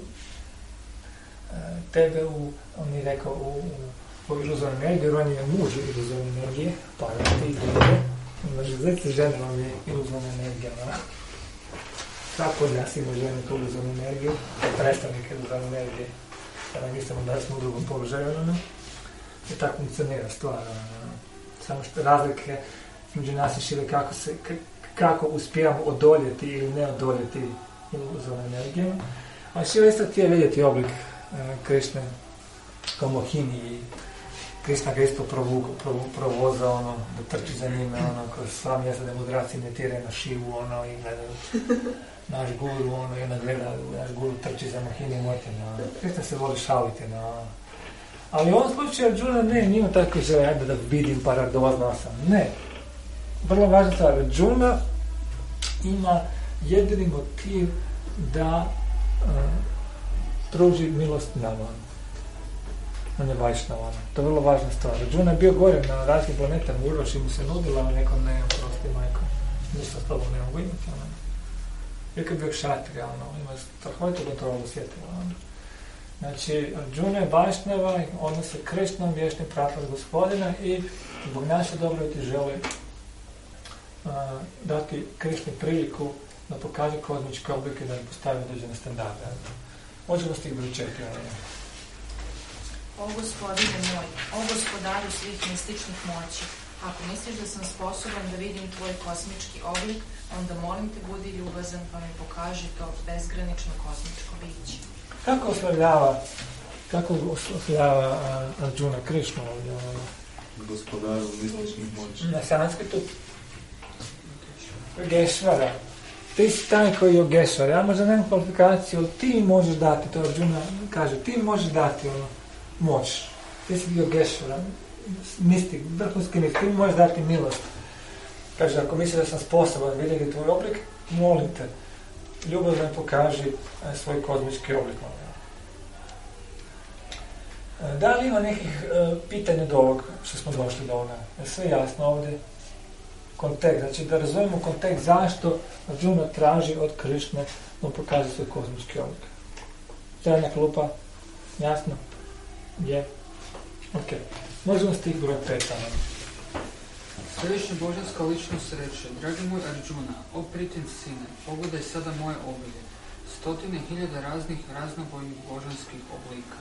tebe u, on je rekao, u, u, u iluzornoj energiji, jer on je muž iluzorne energije, pa je ti glede, znači, znači, žena vam je iluzorna energija, no? Svako od nas ima ženu tu iluzornu energiju, predstavnik iluzorne energije, kada mislimo da smo u drugom položaju, no? I tako funkcionira stvar, no? Samo što razlike među nas i Šive kako se, kako uspijamo odoljeti ili ne odoljeti iluzorne energije, a Šiva isto htije vidjeti oblik Krišne kao Mohini i Krišna ga isto provuka, provoza, ono, da trči za njime, ono, kroz sva mjesta demonstracije ne tire na Šivu, ono, i gledaju naš guru, ono, i ona gleda, naš guru trči za Mohini i Motina, ono. Krišna se voli šaliti, ono. Ali u ovom slučaju Arjuna ne, nima tako žele, ajde da vidim pa radozna sam, ne. Vrlo važno stvar, Arjuna ima jedini motiv da uh, pruži milost nama. On je Vajšnava. To je vrlo važna stvar. Arjuna je bio gore na različitim planetama, Urvaši mu se nudila, ali nekom ne, prosti majko. Ništa s tobom ne mogu imati. Ono. Uvijek je bio kšatrija, ono, ima strahovitu kontrolu svjetila. Ono. Znači, Arjuna je Vajšnava, ona se Krišnom, vječnim pratom Gospodina i zbog naše dobrobiti želi uh, dati Krišni priliku da pokaže kozmičke oblike, da im postavi određene standarde. Možemo s tih broj četiri. O Gospodine moj, o Gospodaru svih mističnih moći, ako misliš da sam sposoban da vidim tvoj kosmički oblik, onda molim te budi ljubazan pa mi pokaži to bezgranično kosmičko biće. Kako oslavljava, kako oslavljava Arjuna Krišnu ovdje? Gospodaru mističnih moći. Na sanskritu Gešvara. Ti si taj koji je Gešvara. Ja možda nemam kvalifikaciju, ti možeš dati, to Arjuna kaže, ti možeš dati ono, moć. Ti si bio Gešvara, mistik, vrhunski mistik, ti možeš dati milost. Kaže, ako misliš da sam sposoban vidjeti tvoj oblik, molim te, ljubazno mi pokaži svoj kozmički oblik. Da li ima nekih uh, pitanja do ovog, što smo došli do ovoga? Je sve jasno ovdje? Kontekst, znači da razumijemo kontekst zašto Arjuna traži od Krišne da mu pokaže svoj kozmički oblik. Srednja klupa? Jasno? Je? Ok. Možemo stih broj pet. Središnja božanska ličnost reče, dragi moj Arjuna, o pritin sine, pogledaj sada moje obilje, stotine hiljada raznih raznobojnih božanskih oblika.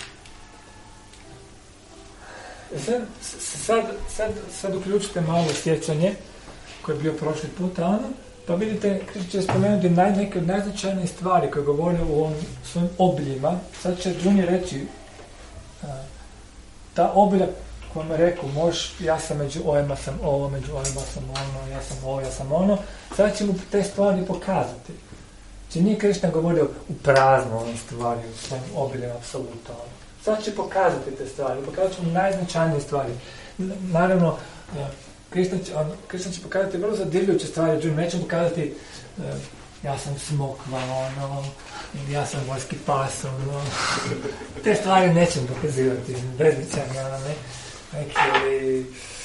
Sad, sad, sad, sad uključite malo sjećanje koje je bio prošli put, Ana, pa vidite, Krišna će spomenuti naj, neke od najznačajnijih stvari koje govore u ovim svojim obiljima. Sad će Arjuni reći, a, ta obilja koja me rekao, možeš, ja sam među ovima sam ovo, među ovima sam ono, ja sam ovo, ja sam ono, sad će mu te stvari pokazati. Znači nije Krišna govorio u prazno ovim stvari, u svojim obiljima, apsolutno. Sad će pokazati te stvari, pokazat će mu najznačajnije stvari. Naravno, Krišna će, on, Krišna će pokazati vrlo zadivljujuće stvari, Arjuna neće pokazati uh, ja sam smokva, ono, ja sam morski pas, ono. Te stvari nećem pokazivati, bezličanje, ono, ne. Neki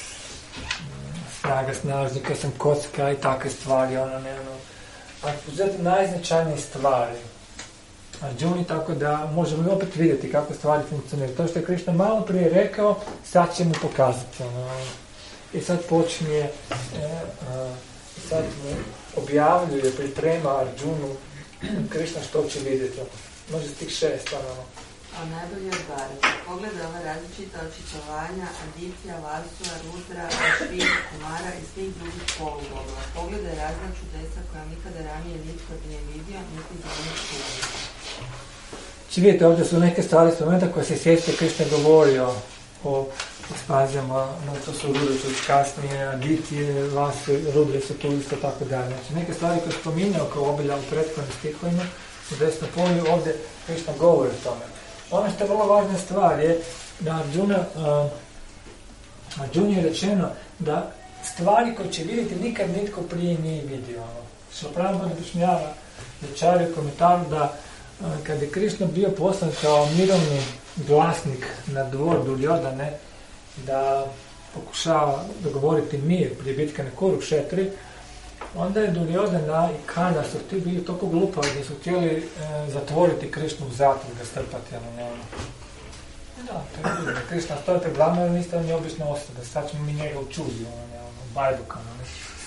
snaga snažnika, sam kocka i takve stvari, ono, ne, ono. Ali uzeti najznačajnije stvari Arjuni, tako da možemo i opet vidjeti kako stvari funkcioniraju. To što je Krišna malo prije rekao, sad će mu pokazati. Ono. I sad počinje, e, a, sad objavljuje, priprema Arjunu Krišna što će vidjeti. Može stih šest, ono. A najbolji od Bharata. Pogleda ova različita očitovanja Aditya, Vasua, Rudra, Ašvina, Kumara i svih drugih polubogova. Pogledaj razna čudesa koja nikada ranije nitko nije vidio, niti za njih čuo. Či vidite, ovdje su neke stvari s momenta koje se sjećate Krišna govorio o ekspanzijama, no to su Rudre su kasnije, Aditije, Vasu, Rudre su tu isto tako dalje. Znači neke stvari koje spominjao kao obilja u prethodnim stihovima, u desnom polju, ovdje Krišna govori o tome. Ono što je vrlo važna stvar je da Arjuna, uh, Arjuni je rečeno da stvari koje će vidjeti nikad nitko prije nije vidio. Ono. Što pravno objašnjava Acharya u komentaru da uh, kad je Krišna bio poslan kao mirovni glasnik na dvor Duryodhane da pokušava dogovoriti mir prije bitke na Kurukshetri, onda je Duryodhana i Kana su ti bili toliko glupavi da su htjeli e, zatvoriti Krišnu u zatvor, ga strpati. Ono, ono. Da, to je bilo. Krišna stoji pred vama, ali niste on je obična osoba. Sad ćemo mi njega učuzi, ono, ono, bajbuka. Ono.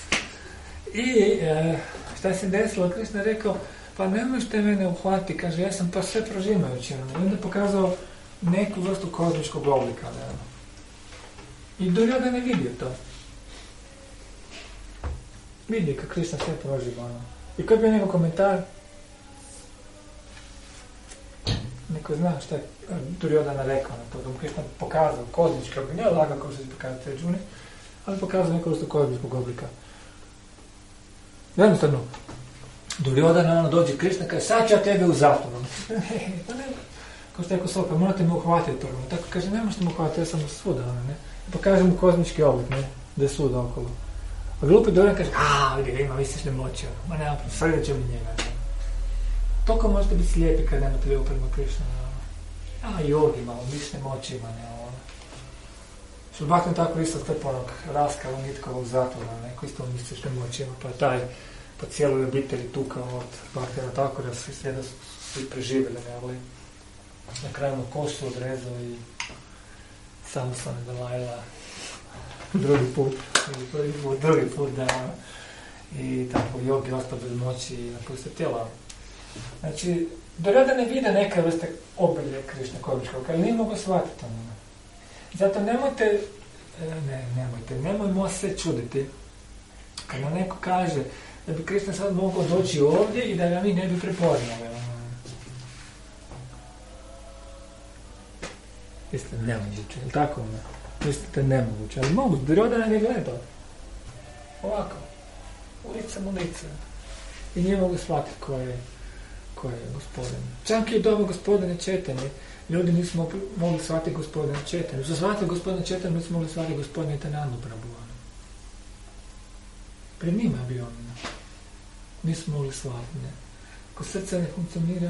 I e, šta se desilo? Krišna je rekao, pa ne možete mene uhvatiti, kaže, ja sam pa sve prožimajući. Ono. I onda je pokazao neku vrstu kozmičkog oblika. Ono. I Duryodhana ne vidio to. Vidi kako Krišna sve proživa, ono. I koji je bio njegov komentar? Neko zna šta je Duryodhana rekao na to, da mu Krišna pokazao kozmički oblik, nije lagao kao što se pokazati Arjuni, ali pokazao neku vrstu kozmičkog oblika. Jednostavno, Duryodhana ono dođe Krišna, kaže, sad ću ja tebe u zatvor. Pa ne, kao što je rekao Soka, morate me uhvatiti prvo. Tako kaže, ne možete me uhvatiti, ja sam svuda, ono, ne. Pokaže mu kozmički oblik, ne, da je svuda okolo. A glupi Duryodhana kaže, aaa, vidi, ima visišne moći, ma nema, sredat ćemo njega. toliko možete biti slijepi kad nemate ljubav prema Krišnu. A i ovdje malo, mišljem očima, ne ono. Šubatom tako isto strpanog raska u nitkovog zatvora, neko isto mišljem očima, pa taj po cijeloj obitelji tukao od Bahtjana tako da svi sve da su svi preživjeli, ne, ali na kraju mu kosu odrezao i Samson je Dalajla drugi put, ili prvi put, drugi put da i tako Jogi ostao bez moći i napustio tijela. Znači, do rada ne vide neke vrste obilje Krišne Komičkog, ali nije mogu shvatiti ono. Zato nemojte, ne, nemojte, nemojmo se čuditi kad nam neko kaže da bi Krišna sad mogao doći ovdje i da ga mi ne bi prepoznali. Jeste nemoguće, ili tako ono? Jeste nemoguće, ali mogu, Duryodhana nam je gledao. Ovako, u lice mu lice. I nije mogu shvatiti ko je, ko je gospodin. Čak i u dobu gospodine Četanje, ljudi nisu mogli, mogli shvatiti gospodina Četanje. Za shvatiti gospodina Četanje nisu mogli shvatiti gospodina Nityanandu Prabhu. Pred njima je bio on. Nisu mogli shvatiti. Ko srce ne funkcionira.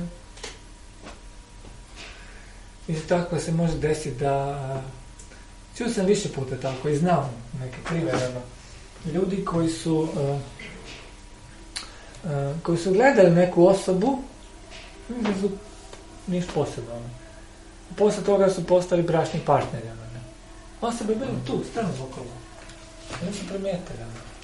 I tako se može desiti da... Čuo sam više puta tako i znam neke primjere. Ljudi koji su... Uh, uh, koji su gledali neku osobu, da su ništa posebno. Posle toga su postali bračni partneri. Ne? Osobe je bilo tu, strano okolo. Nisu primijetili.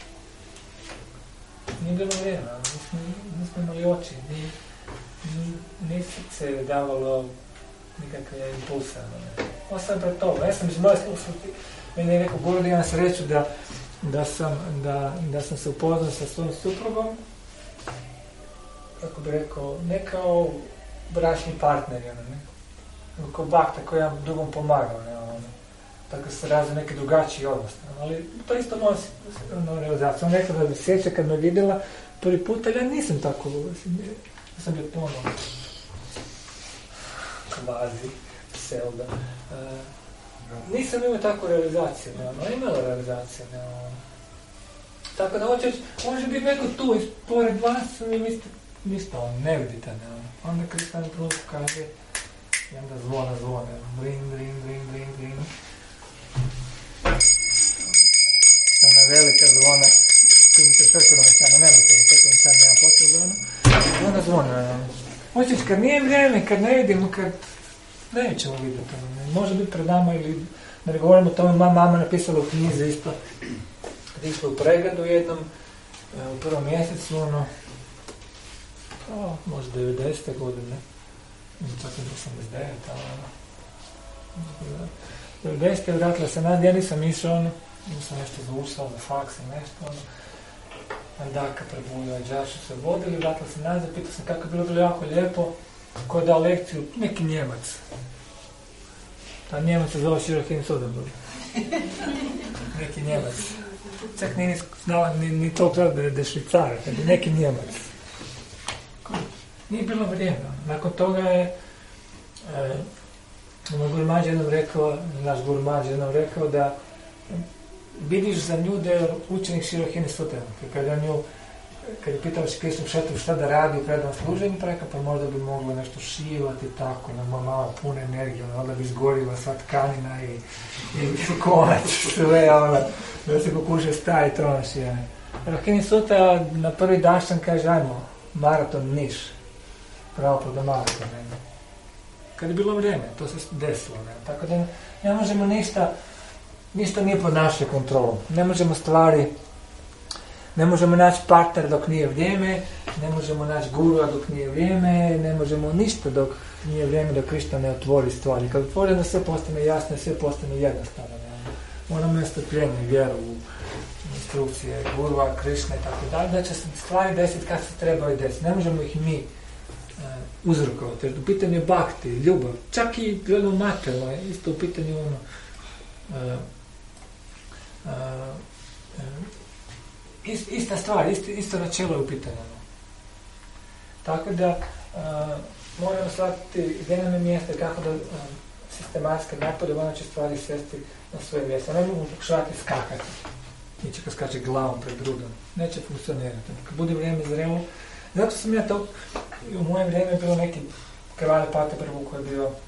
Nije bilo vrijeme, nismo, nismo imali oči, ni, ni, ni se davalo nikakve impulse. Ostao pred toga. Ja sam iz moje slušati, meni je rekao Guru da imam sreću da, da, sam, da, da sam se upoznao sa svojim suprugom, kako bi rekao, ne kao bračni partneri, ono, ne? Kao bakta koji ja drugom pomagao, ne, ono, tako se razvije neki drugačiji odnos, ali to isto nosi ono, realizaciju. On rekao da bi sjeća kad me vidjela prvi put, ali ja nisam tako, ja sam bio to ono, kvazi, selda. Uh, nisam imao takvu realizaciju, ne, ono, imala realizaciju, ne, ono. Tako da hoćeš, može biti neko tu, pored vas, i mislite, ništa, on ne vidite, ne, ono. Onda Krišna Prabhu kaže, i onda zvona, zvona, brin, brin, brin, brin, brin. Ona velika zvona, koji mi se srce domaćano, nemojte mi, srce domaćano nema potrebe, ono. Zvona, zvona, hoćeš, kad nije vrijeme, kad ne vidimo, kad nećemo vidjeti, ono. Može biti pred nama ili, da ne govorimo o tome, moja mama napisala u knjizi isto, kad je išla u pregledu jednom, u prvom mjesecu, ono, o, možda devedesete godine, čak i osamdeset devete, ono, devedesete vratila se nad, ja nisam išao, ono, nisam nešto zaušao, na faks i nešto, ono, Andaka Prabhu i Džašu se vodili, vratila se nazad, pitao sam kako je bilo, bilo jako lijepo, ko je dao lekciju, neki Njemac. Ta Njemac se zove Širohini Sodenburg. Neki Njemac. Čak nije znala ni, ni to da je de Švicara, neki Njemac. Nije bilo vrijeme. Nakon toga je e, moj Guru Mađ jednom rekao, naš Guru Mađ jednom rekao da vidiš za nju da je učenik Širohini Sodenburg. Kada nju kad je pitao Šri Krišnu Kšetru šta da radi u predanom služenju, preka, pa možda bi mogla nešto šivati tako, na malo pune energije, onda bi izgorila sva tkanina i, i konac, sve, ono, da se pokuša staviti, ono šijene. Rohini Suta na prvi dašan kaže, ajmo, maraton Niš, pravo pod maraton, ne. Kad je bilo vrijeme, to se desilo, ne. Tako da ne možemo ništa, ništa nije pod našoj kontrolom, ne možemo stvari. Ne možemo naći partner dok nije vrijeme, ne možemo naći gurua dok nije vrijeme, ne možemo ništa dok nije vrijeme da Krišna ne otvori stvari. Kad otvori, da sve postane jasno, sve postane jednostavno. Moramo imati strpljenje, vjeru u instrukcije gurua, Krišna i tako dalje, da će se stvari desiti kad se trebaju desiti. Ne možemo ih mi uh, uzrokovati. Jer u pitanju je bhakti, ljubav, čak i gledamo materijalno, isto u pitanju ono... Uh, uh, uh, ista stvar, isto, isto načelo je u pitanju. Tako da uh, moramo shvatiti gdje nam je mjesto kako da um, sistematski napade, ono će stvari svesti na svoje mjesto. Ne mogu pokušavati skakati. Niče kad skače glavom pred grudom. Neće funkcionirati. Kad bude vrijeme zrelo, Zato sam ja to, u mojem vrijeme je bilo neki kralj Pate prvu koji je bio uh,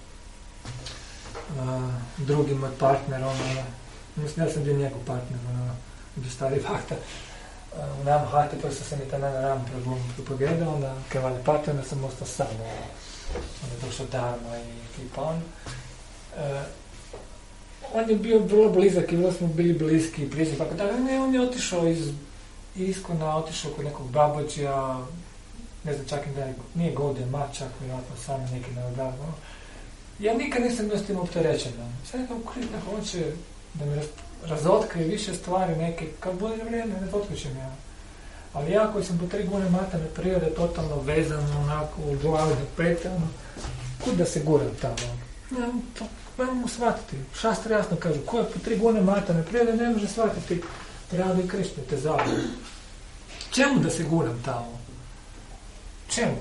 drugi moj partner, ono, mislim da sam bio njegov partner, ono, bio stari Pata. Uh, u nam hati, pa sam i tada na nam propagedao, onda kralj Pate, onda sam ostao sam, ono, onda je došao Dharma i ekipa on. Uh, on je bio vrlo blizak i vrlo smo bili bliski i prijatelji, tako da ne, on je otišao iz Iskona, otišao kod nekog babođija, ne znam čak i da je, nije Gode, Mačak, vjerojatno sami neki narodavno. Ja nikad nisam bio s tim opterećen. Sad nekako nekako on će da mi razotkrije više stvari neke, kad bude vrijeme, ne otkričem ja. Ali ja koji sam po tri godine materne prirode totalno vezan, onako, u glavi do pete, ono, kud da se guram tamo? Ja, to, moramo shvatiti. Šastar jasno kaže, ko je po tri godine materne prirode ne može shvatiti Radu i Krišne, te zavljaju. Čemu da se guram tamo? Čemu?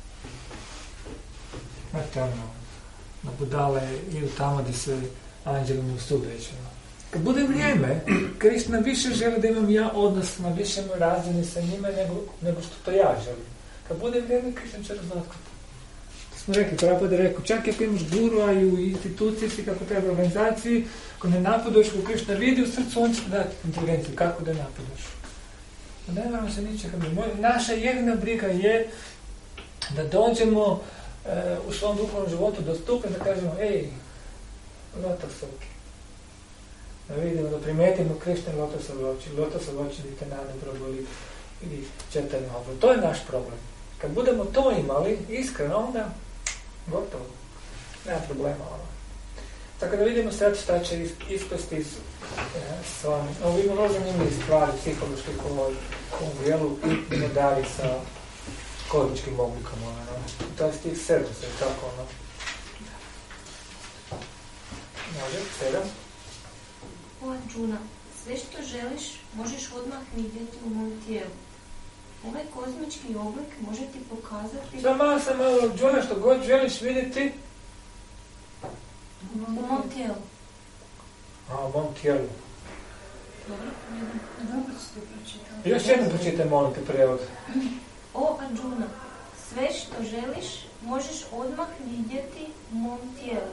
Znate, ono, na budale idu tamo gdje se anđeli ne usudeće. Kad bude vrijeme, Krišna više želi da imam ja odnos na višem razini sa njima nego, nego što to ja želim. Kad bude vrijeme, Krišna će razotkriti. To smo rekli, Prabhupada je rekao, čak ako imaš gurua i u instituciji si kako treba organizaciji, ako ne napaduješ ko Krišna vidi u srcu, on će dati inteligenciju kako da napaduješ. Ne moramo se ničega. Naša jedina briga je da dođemo e, u svom duhovnom životu do stupnja da kažemo, ej, lotosovi. Da vidimo, da primetimo Krišne lotosove oči, lotosove oči vidite nadam proboli ili četanje obol. To je naš problem. Kad budemo to imali, iskreno, onda gotovo. Nema problema. Ono. Tako da vidimo sad šta će ispasti s, ja, s vami. Ovo ima vrlo zanimljive stvari psihološke koje u ovom dijelu idemo dalje sa kozmičkim oblikom. Ono, no. To je stih sedam, sve tako ono. Može, sedam. O Arjuna, sve što želiš možeš odmah vidjeti u mom tijelu. Ovaj kozmički oblik može ti pokazati... Samo malo, samo malo, Arjuna, što god želiš vidjeti u mom tijelu. A, u mom tijelu. Dobro, dobro ste pročitali. Još jednom pročitaj, molim te, prevod. O Arjuna, sve što želiš možeš odmah vidjeti u mom tijelu.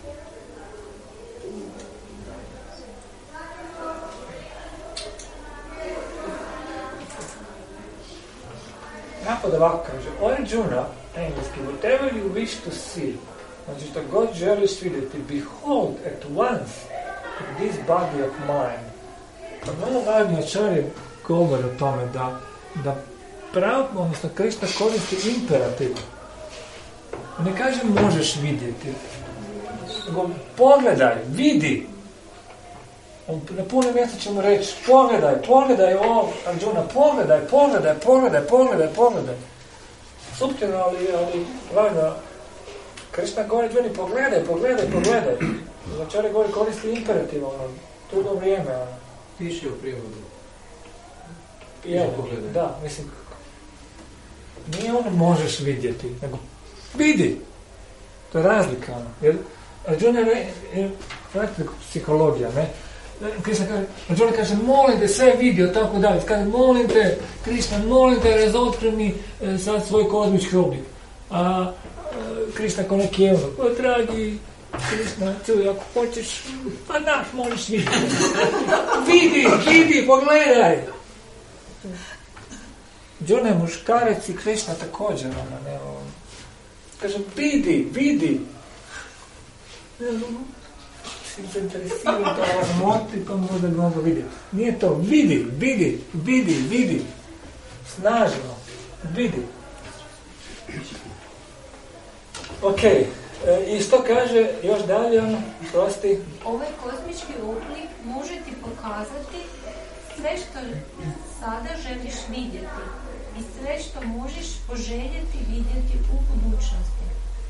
Napad ovako kaže, o Arjuna, engleski, whatever you wish to see, znači što god želiš vidjeti, behold at once this body of mine. Pa mnogo važnije čari govori o tome da, da prav, odnosno Krišna koristi imperativ. Ne kaže možeš vidjeti, nego pogledaj, vidi. On na puno mjesta ćemo reći, pogledaj, pogledaj ovo, Arjuna, pogledaj, pogledaj, pogledaj, pogledaj, pogledaj. Suptilno, ali, ali, valjda, Krišna govori, Arjuni, pogledaj, pogledaj, pogledaj. Znači, govori, koristi imperativ, ono, dugo vrijeme, ono. Piše u prijevodu. Jel, da, mislim, nije ono možeš vidjeti, nego vidi. To je razlika, ono. Jer, Arjuna je, je, znate, psihologija, ne? Krišna kaže, Arjuna kaže, molim te, sve vidio, tako dalje. Kaže, molim te, Krišna, molim te, razotkri mi e, sad svoj kozmički oblik. A, a Krišna ko neki je ono, o dragi Krišna, čuj, ako hoćeš, pa daš, možeš vidjeti. Vidi, vidi, pogledaj. Arjuna je muškarec i Krišna također, ona, ne, on. Kaže, vidi, vidi. Si zainteresiran to razmotri, pa možda bi mogo vidjeti. Nije to, vidi, vidi, vidi, vidi. Snažno, vidi. Ok, e, i što kaže još dalje, ono, prosti? Ovaj kozmički oblik može ti pokazati sve što sada želiš vidjeti i sve što možeš poželjeti vidjeti u budućnosti.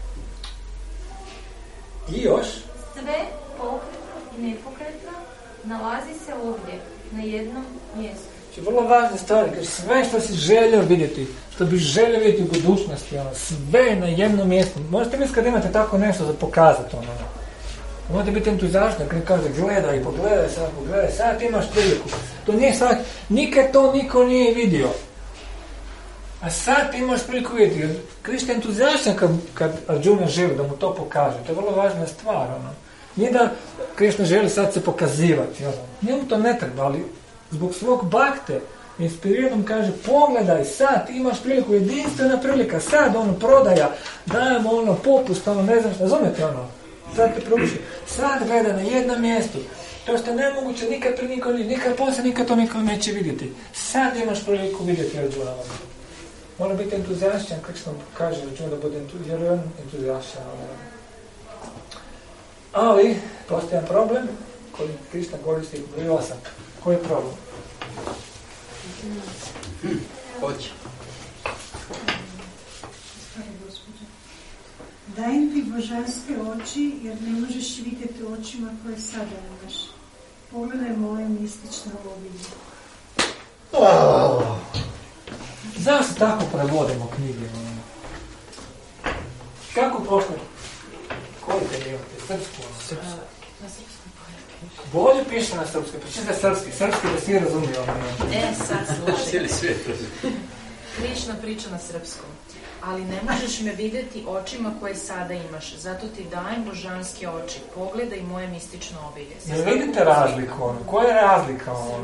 I još? Sve pokretno i nepokretno nalazi se ovdje, na jednom mjestu. Znači, vrlo važne stvari, kaže sve što si želio vidjeti, što bi želio vidjeti u budućnosti, ono, sve na jednom mjestu. Možete misliti kad imate tako nešto za pokazati, ono, možete biti entuzijašni, kad kaže gledaj, pogledaj sad, pogledaj, sad imaš priliku. To nije sad, nikad to niko nije vidio. A sad ti imaš priliku vidjeti. Krishna je entuzijašan kad, kad Arjuna želi da mu to pokaže. To je vrlo važna stvar. Ono. Nije da Krishna želi sad se pokazivati. Ono. Njemu to ne treba, ali zbog svog bakte inspiriranom kaže, pogledaj, sad imaš priliku, jedinstvena prilika, sad ono, prodaja, dajemo ono, popust, ono, ne znam što, razumijete ono, sad te pruči, sad gleda na jednom mjestu, to što je nemoguće, nikad prije niko, nikad poslije, nikad to niko neće vidjeti, sad imaš priliku vidjeti Arjuna. Mora biti entuzijašćan, kako što kaže Arjuna da bude entuzijašćan, entuzijašćan. Ali, postoji jedan problem, koji Krishna koristi u broj osam. Koji je problem? Hoće. Dajem ti božanske oči, jer ne možeš vidjeti očima koje sada imaš. Pogledaj moje mistično obilje. Oh. Zašto tako prevodimo knjige? Kako pošlo? Koji te imate? Srpsko? Srpsko. Bolje piše na srpski, pročitaj srpski, srpski da svi razumiju. E, sad slušaj. Cijeli svijet razumije. Krišna priča na srpskom. Ali ne možeš me vidjeti očima koje sada imaš, zato ti dajem božanske oči. Pogledaj moje mistično obilje. Jel vidite razliku ono? Koja je razlika ono?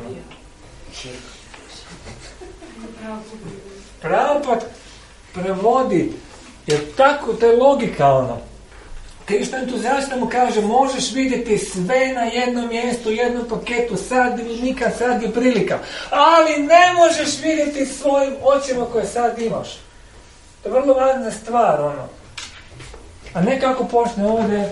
Prabhupada prevodi, jer tako, to je logika ono. Krishna entuzijasta mu kaže, možeš vidjeti sve na jednom mjestu, u jednom paketu, sad ili nikad, sad je prilika. Ali ne možeš vidjeti svojim očima koje sad imaš. To je vrlo važna stvar, ono. A ne kako počne ovdje,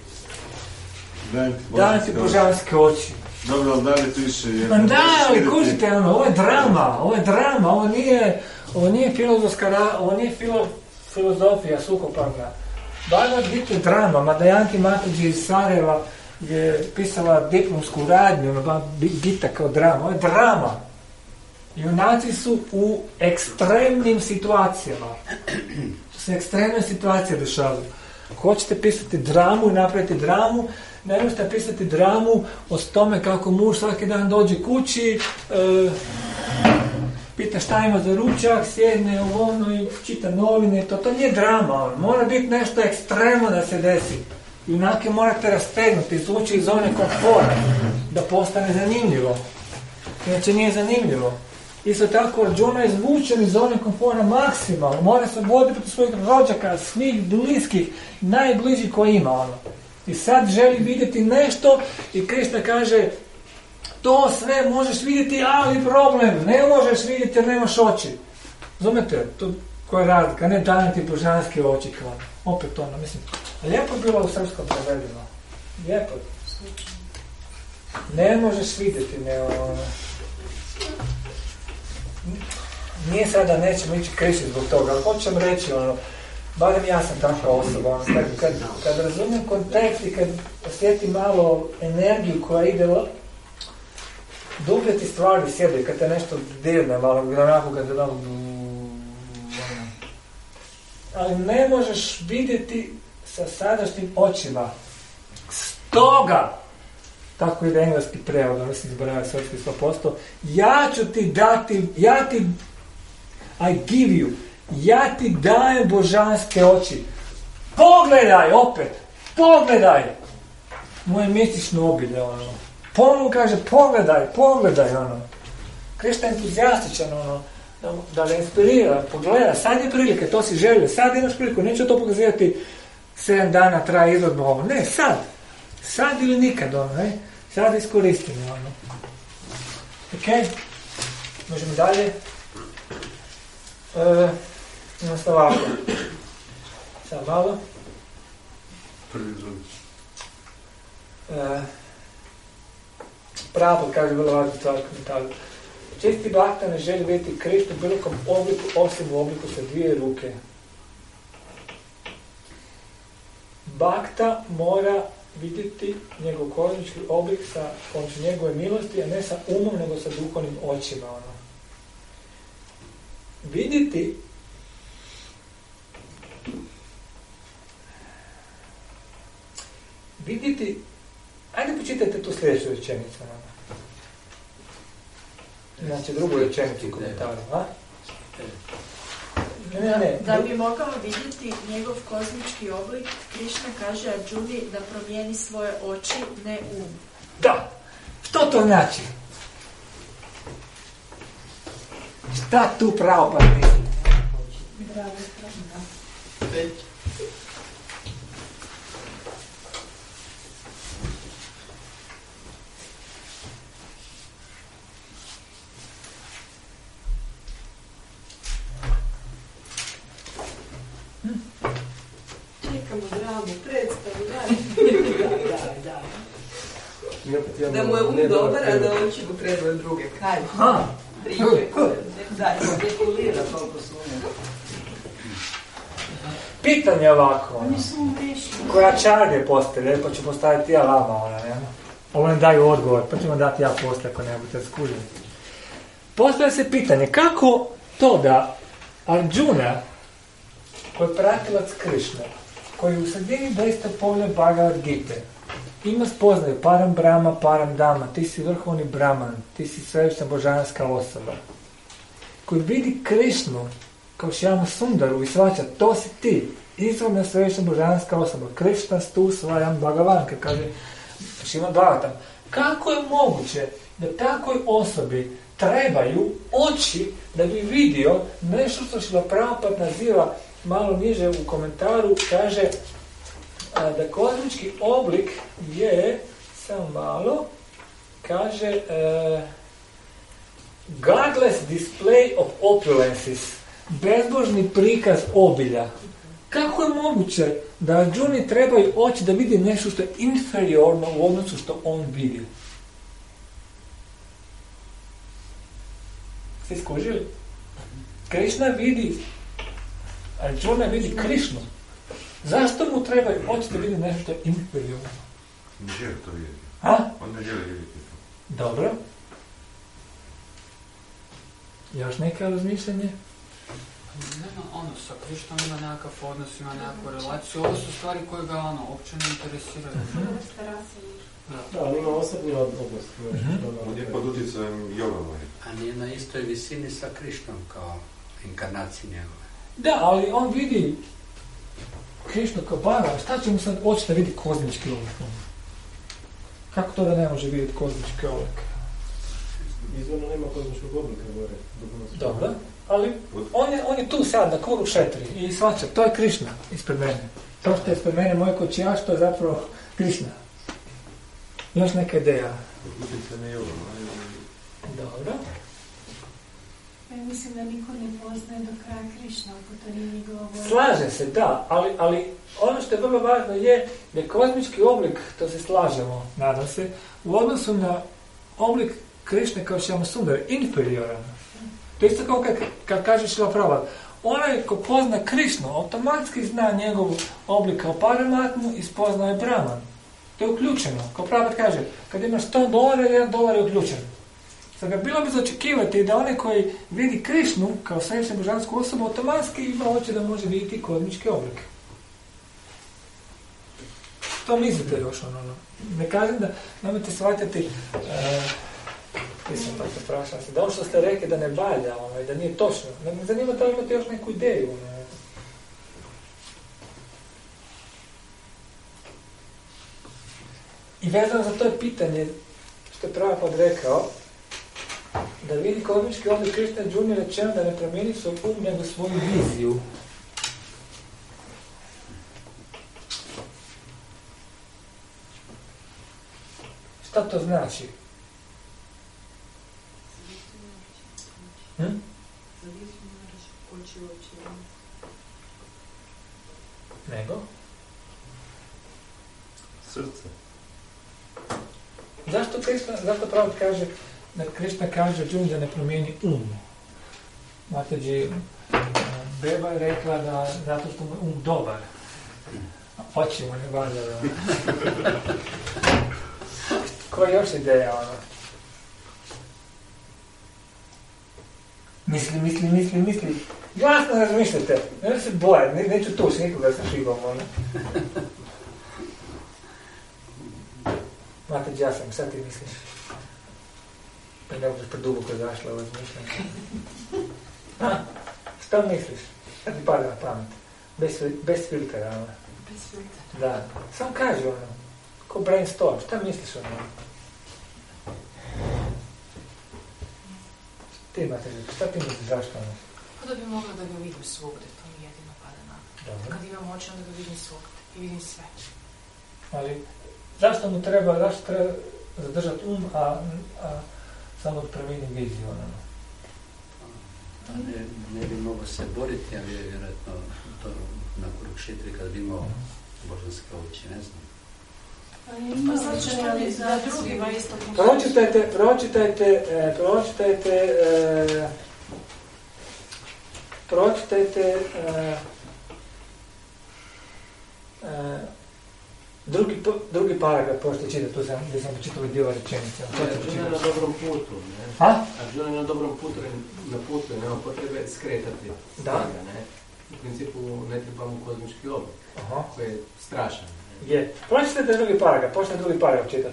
dajem ti božanske oči. Dobro, ali da li tu više jedno? Da, ali kužite, ono, ovo je drama, ovo je drama, ovo nije, ovo nije filozofska, ovo nije filo, filozofija suhoparna. Bhagavad Gita je drama, Madayanti Mataji iz Sarajeva je pisala diplomsku radnju, ono, Gita kao drama, ovo je drama. Junaci su u ekstremnim situacijama. To se ekstremne situacije dešavaju. Hoćete pisati dramu i napraviti dramu, ne možete pisati dramu o tome kako muž svaki dan dođe kući, e, pita šta ima za ručak, sjedne u ono i čita novine, to, to nije drama, on. Mora biti nešto ekstremno da se desi. Junake morate rastegnuti, izvući iz zone komfora, da postane zanimljivo. Inače nije zanimljivo. Isto tako Arjuna je izvučen iz zone komfora maksimalno, mora se voditi protiv svojih rođaka, svih bliskih, najbližih koji ima ono. I sad želi vidjeti nešto i Krishna kaže, to sve možeš vidjeti, ali problem, ne možeš vidjeti jer nemaš oči. Razumete? To koja je razlika, ne dajem ti božanske oči kao. Opet ono, mislim, lijepo je bilo u srpskom prevedeno. Lijepo. Ne možeš vidjeti, ne ono. Nije sada, nećemo ići kriši zbog toga, ali hoćem reći ono, barem ja sam takva osoba, ono, kad, kad, kad razumijem kontekst i kad osjetim malo energiju koja ide, dublje ti stvari sjede, kad te nešto dirne, malo, onako kad te malo, ali ne možeš vidjeti sa sadašnjim očima. Stoga, tako ide engleski prevod, mislim zbrajaju srpski sto posto, ja ću ti dati, ja ti, I give you, ja ti dajem božanske oči. Pogledaj opet, pogledaj moje mistično obilje, ono. Ponovno kaže, pogledaj, pogledaj, ono. Krishna je entuzijastičan, ono, da, da le inspirira, pogleda, sad je prilike, to si želio, sad imaš priliku, neću to pokazivati sedam dana traje izvedba ovo, ne, sad, sad ili nikad, ono, ne, sad iskoristimo, ono. Ok, možemo dalje. E, nastavamo. Sad malo. Prvi, drugi. E, Prabhupada kaže vrlo važnu stvar komentaru. Čisti bhakta ne želi vidjeti Krishnu u bilo kom obliku, osim u obliku sa dvije ruke. Bhakta mora vidjeti njegov kozmički oblik sa pomoću njegove milosti, a ne sa umom, nego sa duhovnim očima. Ono. Vidjeti vidjeti, ajde počitajte tu sljedeću rečenicu. Znači drugu rečenicu u komentaru. A? Ne, ne. Da bi mogao vidjeti njegov kozmički oblik, Krišna kaže Arjuni da promijeni svoje oči, ne um. Da. Što to znači? Šta tu pravo pa misli? Bravo, bravo. Čekamo dramu, predstavu, daj. Daj, daj. Da mu je um dobar, a da oči mu trebaju druge. Kaj? Ha. Priče. Daj, spekulira koliko su umjeli. Pitanje ovako, ono, Oni su umešni. koja čarge postavlja, pa ću postaviti ja vama, ona, nema. Ovo ne daju odgovor, pa ćemo dati ja poslije ako ne budete skužili. Postavlja se pitanje, kako to da Arjuna, koji je pratilac Krišne, koji u sredini desetog poglavlja Bhagavad Gite, ima spoznaju param brahma, param dama, ti si vrhovni brahman, ti si svevišnja božanska osoba, koji vidi Krišnu kao Šjama Sundaru i svaća, to si ti, izvorna svevišnja božanska osoba, Krišna stu svajam Bhagavanka, kaže Šrimad Bhagavatam. Kako je moguće da takvoj osobi trebaju oči da bi vidio nešto što Šrila Prabhupada naziva malo niže u komentaru, kaže a, da kozmički oblik je, samo malo, kaže uh, godless display of opulences, bezbožni prikaz obilja. Kako je moguće da Arjuni trebaju oči da vidi nešto što je inferiorno u odnosu što on vidi? Svi skužili? Krišna vidi, Arjuna vidi Krišnu. Zašto mu trebaju oči da vidi nešto što je inferiorno? Ne želi to vidjeti. A? On ne želi vidjeti to. Dobro. Još neka razmišljanje? Nema, ono, sa Krišnom ima nekakav odnos, ima nekakvu relaciju. Ovo su stvari koje ga, ono, uopće ne interesiraju. Da, ali ima osobni odnos. On je pod utjecajem jogama. A nije na istoj visini sa Krišnom kao inkarnaciji njegove. Da, ali on vidi Krišnu kao Bhagavan. Šta će mu sad oči da vidi kozmički oblik? Kako to da ne može vidjeti kozmički oblik? Izvorno nema kozmičkog oblika gore. Dobro, ali on je, on je tu sad na kuru šetri i svača, to je Krišna ispred mene. To što je ispred mene moj kočijaš, to je zapravo Krišna. Još neka ideja. Dobro. Ja mislim da niko ne poznaje do kraja Krišna, ako to nije njegova volja. Slaže se, da, ali, ali ono što je vrlo važno je da je kozmički oblik, to se slažemo, nadam se, u odnosu na oblik Krišne kao Šjama Sundara, inferioran. To je isto kao kad, kad kaže Šrila Prabhupada, onaj ko pozna Krišnu, automatski zna njegov oblik kao Paramatmu i spoznaje Brahman. To je uključeno. Kao Prabhupada kaže, kad imaš sto dolara, jedan dolar je uključen. Sada bilo bi za očekivati da onaj koji vidi Krišnu kao svevišnju božansku osobu, automatski ima oči da može vidjeti kozmički oblik. Što mislite još ono? Ne kažem da nemojte shvatiti uh, nisam tako prašao se, da ovo što ste rekli da ne valja, ono, da nije točno. Ne me zanima da li imate još neku ideju. Ono. I vezano za to je pitanje što je Prabhupada rekao, da vidi kozmički oblik Krišne Arjuni rečeno da ne promijeni svoj um nego svoju viziju. Šta to znači? Hm? Nego? Srce. Zašto Krišna, zašto Prabhupada kaže da Krišna kaže Arjuni da ne promijeni um? Mataji Beba je rekla da zato što mu je um dobar. Oči mu ne valja. Koja je još ideja ono? Misli, misli, misli, misli. Glasno razmišljate. Ne se boje, ne, neću tući nikoga sa šibom. Ono. Mataji, ja sam, šta ti misliš? Pa ne budeš preduboko zašla u razmišljanje. Ha? Šta misliš? Šta ti pada na pamet? Bez, bez filtera, ono. Bez filtera. Da. Samo kaži ono. Ko brainstorm, šta misliš ono? Ti imate, šta ti misliš, zašto ono? Kada bi mogla da ga vidim svugdje, to mi jedino pada na pamet. Kad imam oči, onda ga vidim svugdje i vidim sve. Ali, zašto mu treba, zašto treba zadržati um, a, a samo promijeni viziju, ono? Ne, ne bi mogao se boriti, ali je vjerojatno to na Kurukšetri kad bi imao božanske oči, ne znam. Pa znači što li za drugima isto... Pročitajte, pročitajte, e, pročitajte, e, pročitajte e, e, drugi, drugi paragraf, pošto čitati, tu sam, gdje sam počitao dio rečenice. Arjuna je na dobrom putu, ne? A? Arjuna je na dobrom putu, na putu, nema potrebe skretati. Da. Stanga, ne? U principu ne treba mu kozmički oblik, Aha. koji je strašan. Je. Pročitajte drugi paragraf, počne drugi paragraf čitati.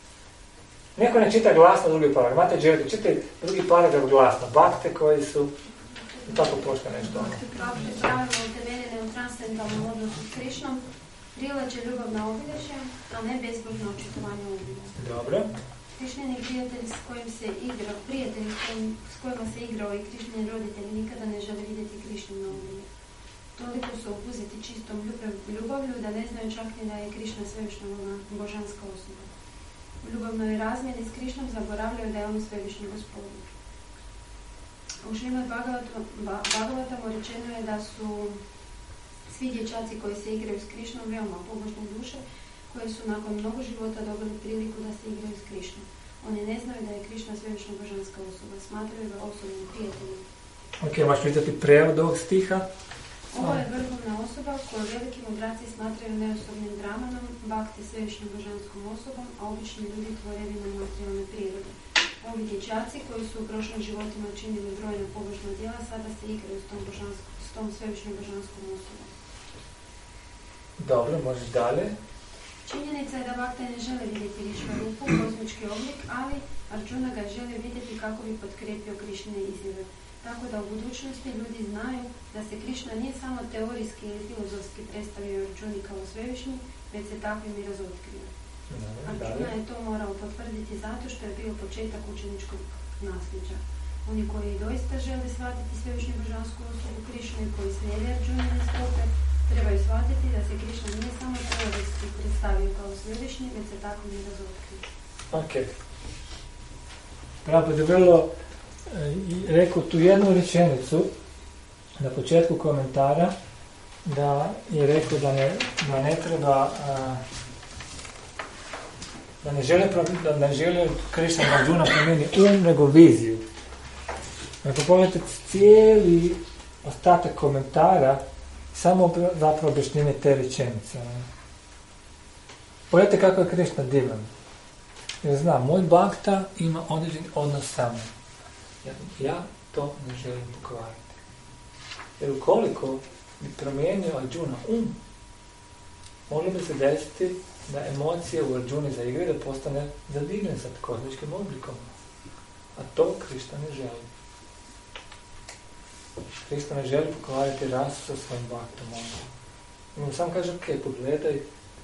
Neko ne čita glasno drugi paragraf. Mate Džerdi, čitaj drugi paragraf glasno. Bakte koji su... I tako počne nešto. Bakte pravilno utemeljene u transcendentalnom odnosu s Krišnom, privlače ljubavna obilježja, a ne bezbožno očitovanje obilježja. Dobro. Krišnjeni prijatelji s kojim se igra, prijatelji s, kojim, s kojima se igrao i krišnjeni roditelji nikada ne žele vidjeti Krišnjeno obilježje. Toliko su opuzeti čistom ljubavlju da ne znaju čak ni da je Krišna svevišnja božanska osoba. U ljubavnoj razmjeni s Krišnom zaboravljaju da je on svevišnji gospodin. U Šrimad Bhagavatamu rečeno je da su svi dječaci koji se igraju s Krišnom veoma pobožne duše, koje su nakon mnogo života dobili priliku da se igraju s Krišnom. Oni ne znaju da je Krišna svevišnja božanska osoba, smatraju ga osobnim prijateljem. Ok, možeš vidjeti prevod ovog stiha? Ovo je vrhovna osoba koju veliki mudraci smatraju neosobnim brahmanom, bakti svevišnjom božanskom osobom, a obični ljudi tvorevinom materijalne prirode. Ovi dječaci koji su u prošlim životima činili brojna pobožna djela, sada se igraju s tom, božansko, s tom svevišnjom božanskom osobom. Dobro, možeš dalje. Činjenica je da bakta ne žele vidjeti Višvarupu, kozmički oblik, ali Arjuna ga žele vidjeti kako bi potkrijepio Krišnine izjave. Tako da u budućnosti ljudi znaju da se Krišna nije samo teorijski ili filozofski predstavio Arjuni kao svevišnji, već se takvim i razotkrio. Arjuna je to morao potvrditi zato što je bio početak učeničkog nasljeđa. Oni koji doista žele shvatiti svevišnju božansku osobu Krišnu i koji slijede Arjunine stope, trebaju shvatiti da se Krišna nije samo teorijski predstavio kao svevišnji, već se takvim i razotkrio. Ok. Prabhupada je vrlo i rekao tu jednu rečenicu na početku komentara, da je rekao da ne, da ne treba a, da ne žele da ne žele Krišna Arjuna promijeni um nego viziju. Ako pogledate cijeli ostatak komentara, samo zapravo objašnjenje te rečenice. Pogledajte kako je Krišna divan. Jer znam, moj bhakta ima određeni odnos sa mnom. Ja, ja to ne želim pokvariti. Jer ukoliko bi promijenio Arjuna um, moglo bi se desiti da emocije u Arjuni zaigraju da postane zadivljen sa kozmičkim oblikom. A to Krišna ne želi. Krišna ne želi pokvariti rasu sa svojim bhaktom. I mu sam kaže, ok, pogledaj,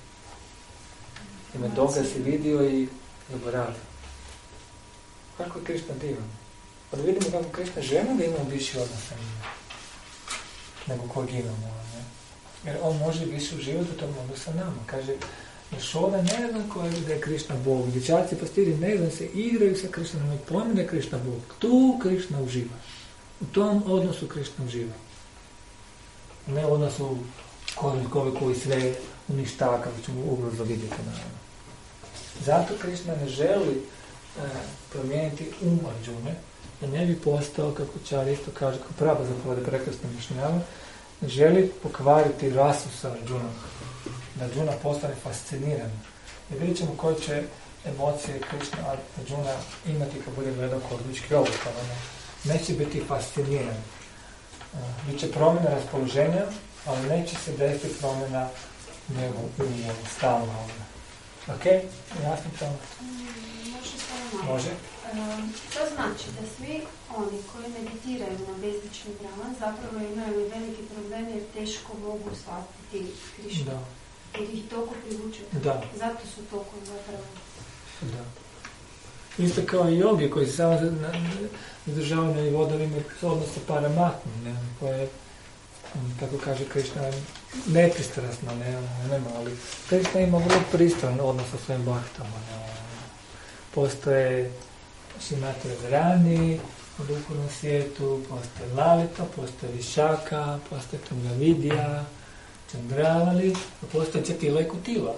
ime doga si vidio i zaboravio. Kako je Krišna divan? Pa da vidimo kako Krišna žena da imamo više odnosa nego kojeg imamo. Ne? Jer on može više uživati u tom odnosu sa nama. Kaže, Šoda ne zna koja je da je Krišna Bog. Dječaci pastiri ne zna se, igraju sa Krišnom, ne pojme da je Krišna Bog. Tu Krišna uživa. U tom odnosu Krišna uživa. Ne u odnosu kozmikove koji sve uništava, kako ćemo ubrzo vidjeti. Naravno. Zato Krišna ne želi e, promijeniti um Arjune, da ne bi postao, kako Čar isto kaže, kako Prabhupada zapravo da prekrasno mišljava, želi pokvariti rasu sa Arjunom, da Arjuna postane fasciniran. I vidjet ćemo koje će emocije Krišna Arjuna imati kad bude gledao kozmički oblik. Neće biti fasciniran. Biće promjena raspoloženja, ali neće se desiti promjena nego u stalno. Ok? Jasno to? Može samo malo. Može? E, To znači da svi oni koji meditiraju na bezlični Brahman zapravo imaju velike probleme jer teško mogu shvatiti Krišnu. Da. Jer ih toliko privuče. Da. Zato su toliko zapravo. Da. Isto kao i jogi koji se samo zadržavaju na vodovima odnosno paramatni, ne, koje, kako kaže Krišna, nepristrasno, ne, nema, ali Krišna ima vrlo pristran odnos sa svojim bahtama. Ne, postoje Šimati Radharani u duhovnom svijetu, postoje Lalita, postoje Višaka, postoje Tungavidya, Chandravali, a postoje Četila i Kutila.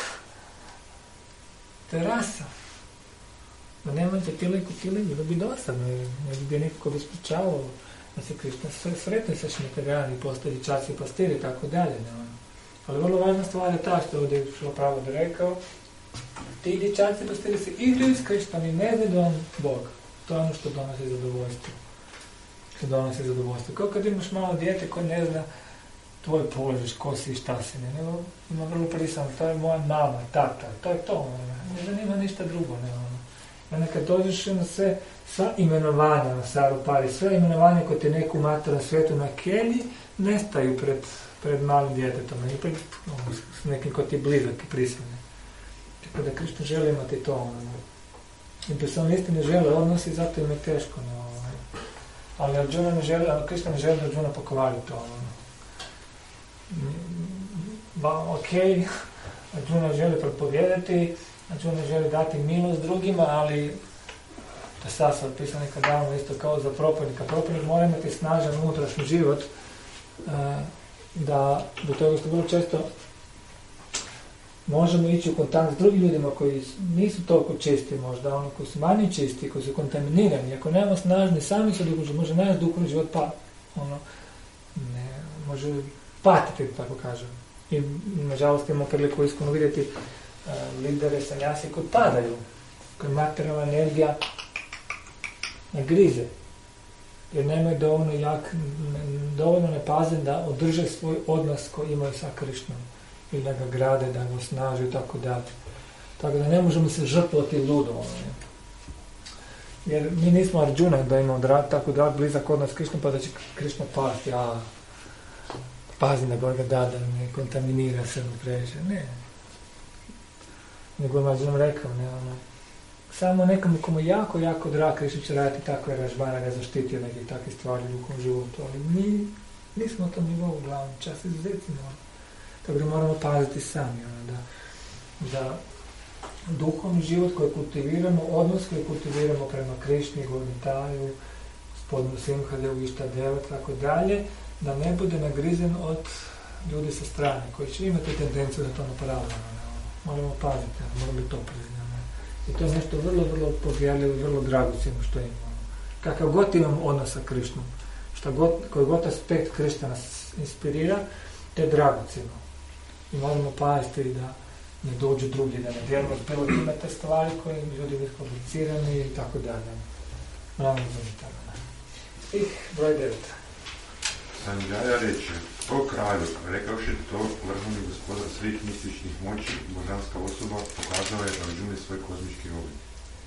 To je rasa. Da nema Četila i Kutila, bilo bi dosadno, ne bi bio nikako bi spričavao da se Krišna sretne sa Šmitarjani, postoje dječaci i pastiri i tako dalje. Ali vrlo važna stvar je ta što ovdje je šlo pravo da rekao, ti dječaci i pastiri se igraju s Krišnom i ne znaju da on Bog. To je ono što donosi zadovoljstvo. Što donosi zadovoljstvo. Kao kad imaš malo dijete koje ne zna tvoj položaj, ko si i šta si, ne, nego ima vrlo prisam, to je moja mama, tata, to je to, ne, ne zanima ništa drugo, ne, ono. I onda kad dođeš na sve, sva imenovanja na Sarupari, sve imenovanja koje te neku materu na svijetu na kelji, nestaju pred, pred malim djetetom, ne, pred ono, s nekim ko ti je blizak i prisavne. Tako da Krišna želi imati to, ono. I personalisti ne žele odnosi, zato im je teško, ne, ono. Ali Arjuna ne želi, Krišna ne želi da Arjuna pokvari to, ono. Ba, ok, Arjuna želi propovijedati, Arjuna želi dati milost drugima, ali to sad sam pisao nekad davno isto kao za propovjednika. Propovjednik mora imati snažan unutrašnji život, da do toga što vrlo često možemo ići u kontakt s drugim ljudima koji nisu toliko čisti, možda oni koji su manje čisti, koji su kontaminirani. Ako nemamo snažni sami se duhovni, može naš duhovni život pa, ono, ne, može patiti, tako kažem. I nažalost imamo priliku iskreno vidjeti uh, lidere sanjasi koji padaju, koji materijalna energija ne grize, jer nemaju dovoljno jak, dovoljno ne paze da održe svoj odnos koji imaju sa Krišnom, ili da ga grade, da ga osnažuju i tako dalje. Tako da ne možemo se žrtvovati ludo. Ne? Jer mi nismo Arjuna da imamo drag, tako drag blizak odnos s Krišnom, pa da će Krišna pasti, a pazi na Boga da, da ne kontaminira se previše. Ne. Nego je nam rekao, ne, ono, samo nekomu komu jako, jako drag Krišna će raditi tako je Ražbana ga zaštitio nekih takvih stvari u duhovnom životu, ali mi nismo na tom nivou uglavnom, čas izuzecimo. Tako da moramo paziti sami, ono, da, da duhovni život koji kultiviramo, odnos koji kultiviramo prema Krišni, Gornitaju, Spodnu Simhadevu, Ištadeva, tako dalje, da ne bude nagrizen od ljudi sa strane, koji će imati tendenciju da to napravljamo. Moramo paziti, moramo biti oprezni. I to je nešto vrlo, vrlo povjerljivo, vrlo dragocjeno što imamo. Kakav god imamo odnos sa Krišnom, šta god, koji god aspekt Krišna nas inspirira, to je dragocjeno. I moramo paziti da ne dođu drugi, da ne vjerujemo bilo ima te stvari koje ljudi nisu komplicirani i tako dalje. Moramo razumjeti. Stih broj devet. Sanjaya reče, o kralju, rekavši to, vrhovni gospodar svih mističnih moći, božanska osoba, pokazala je Arjuni svoj kozmički oblik.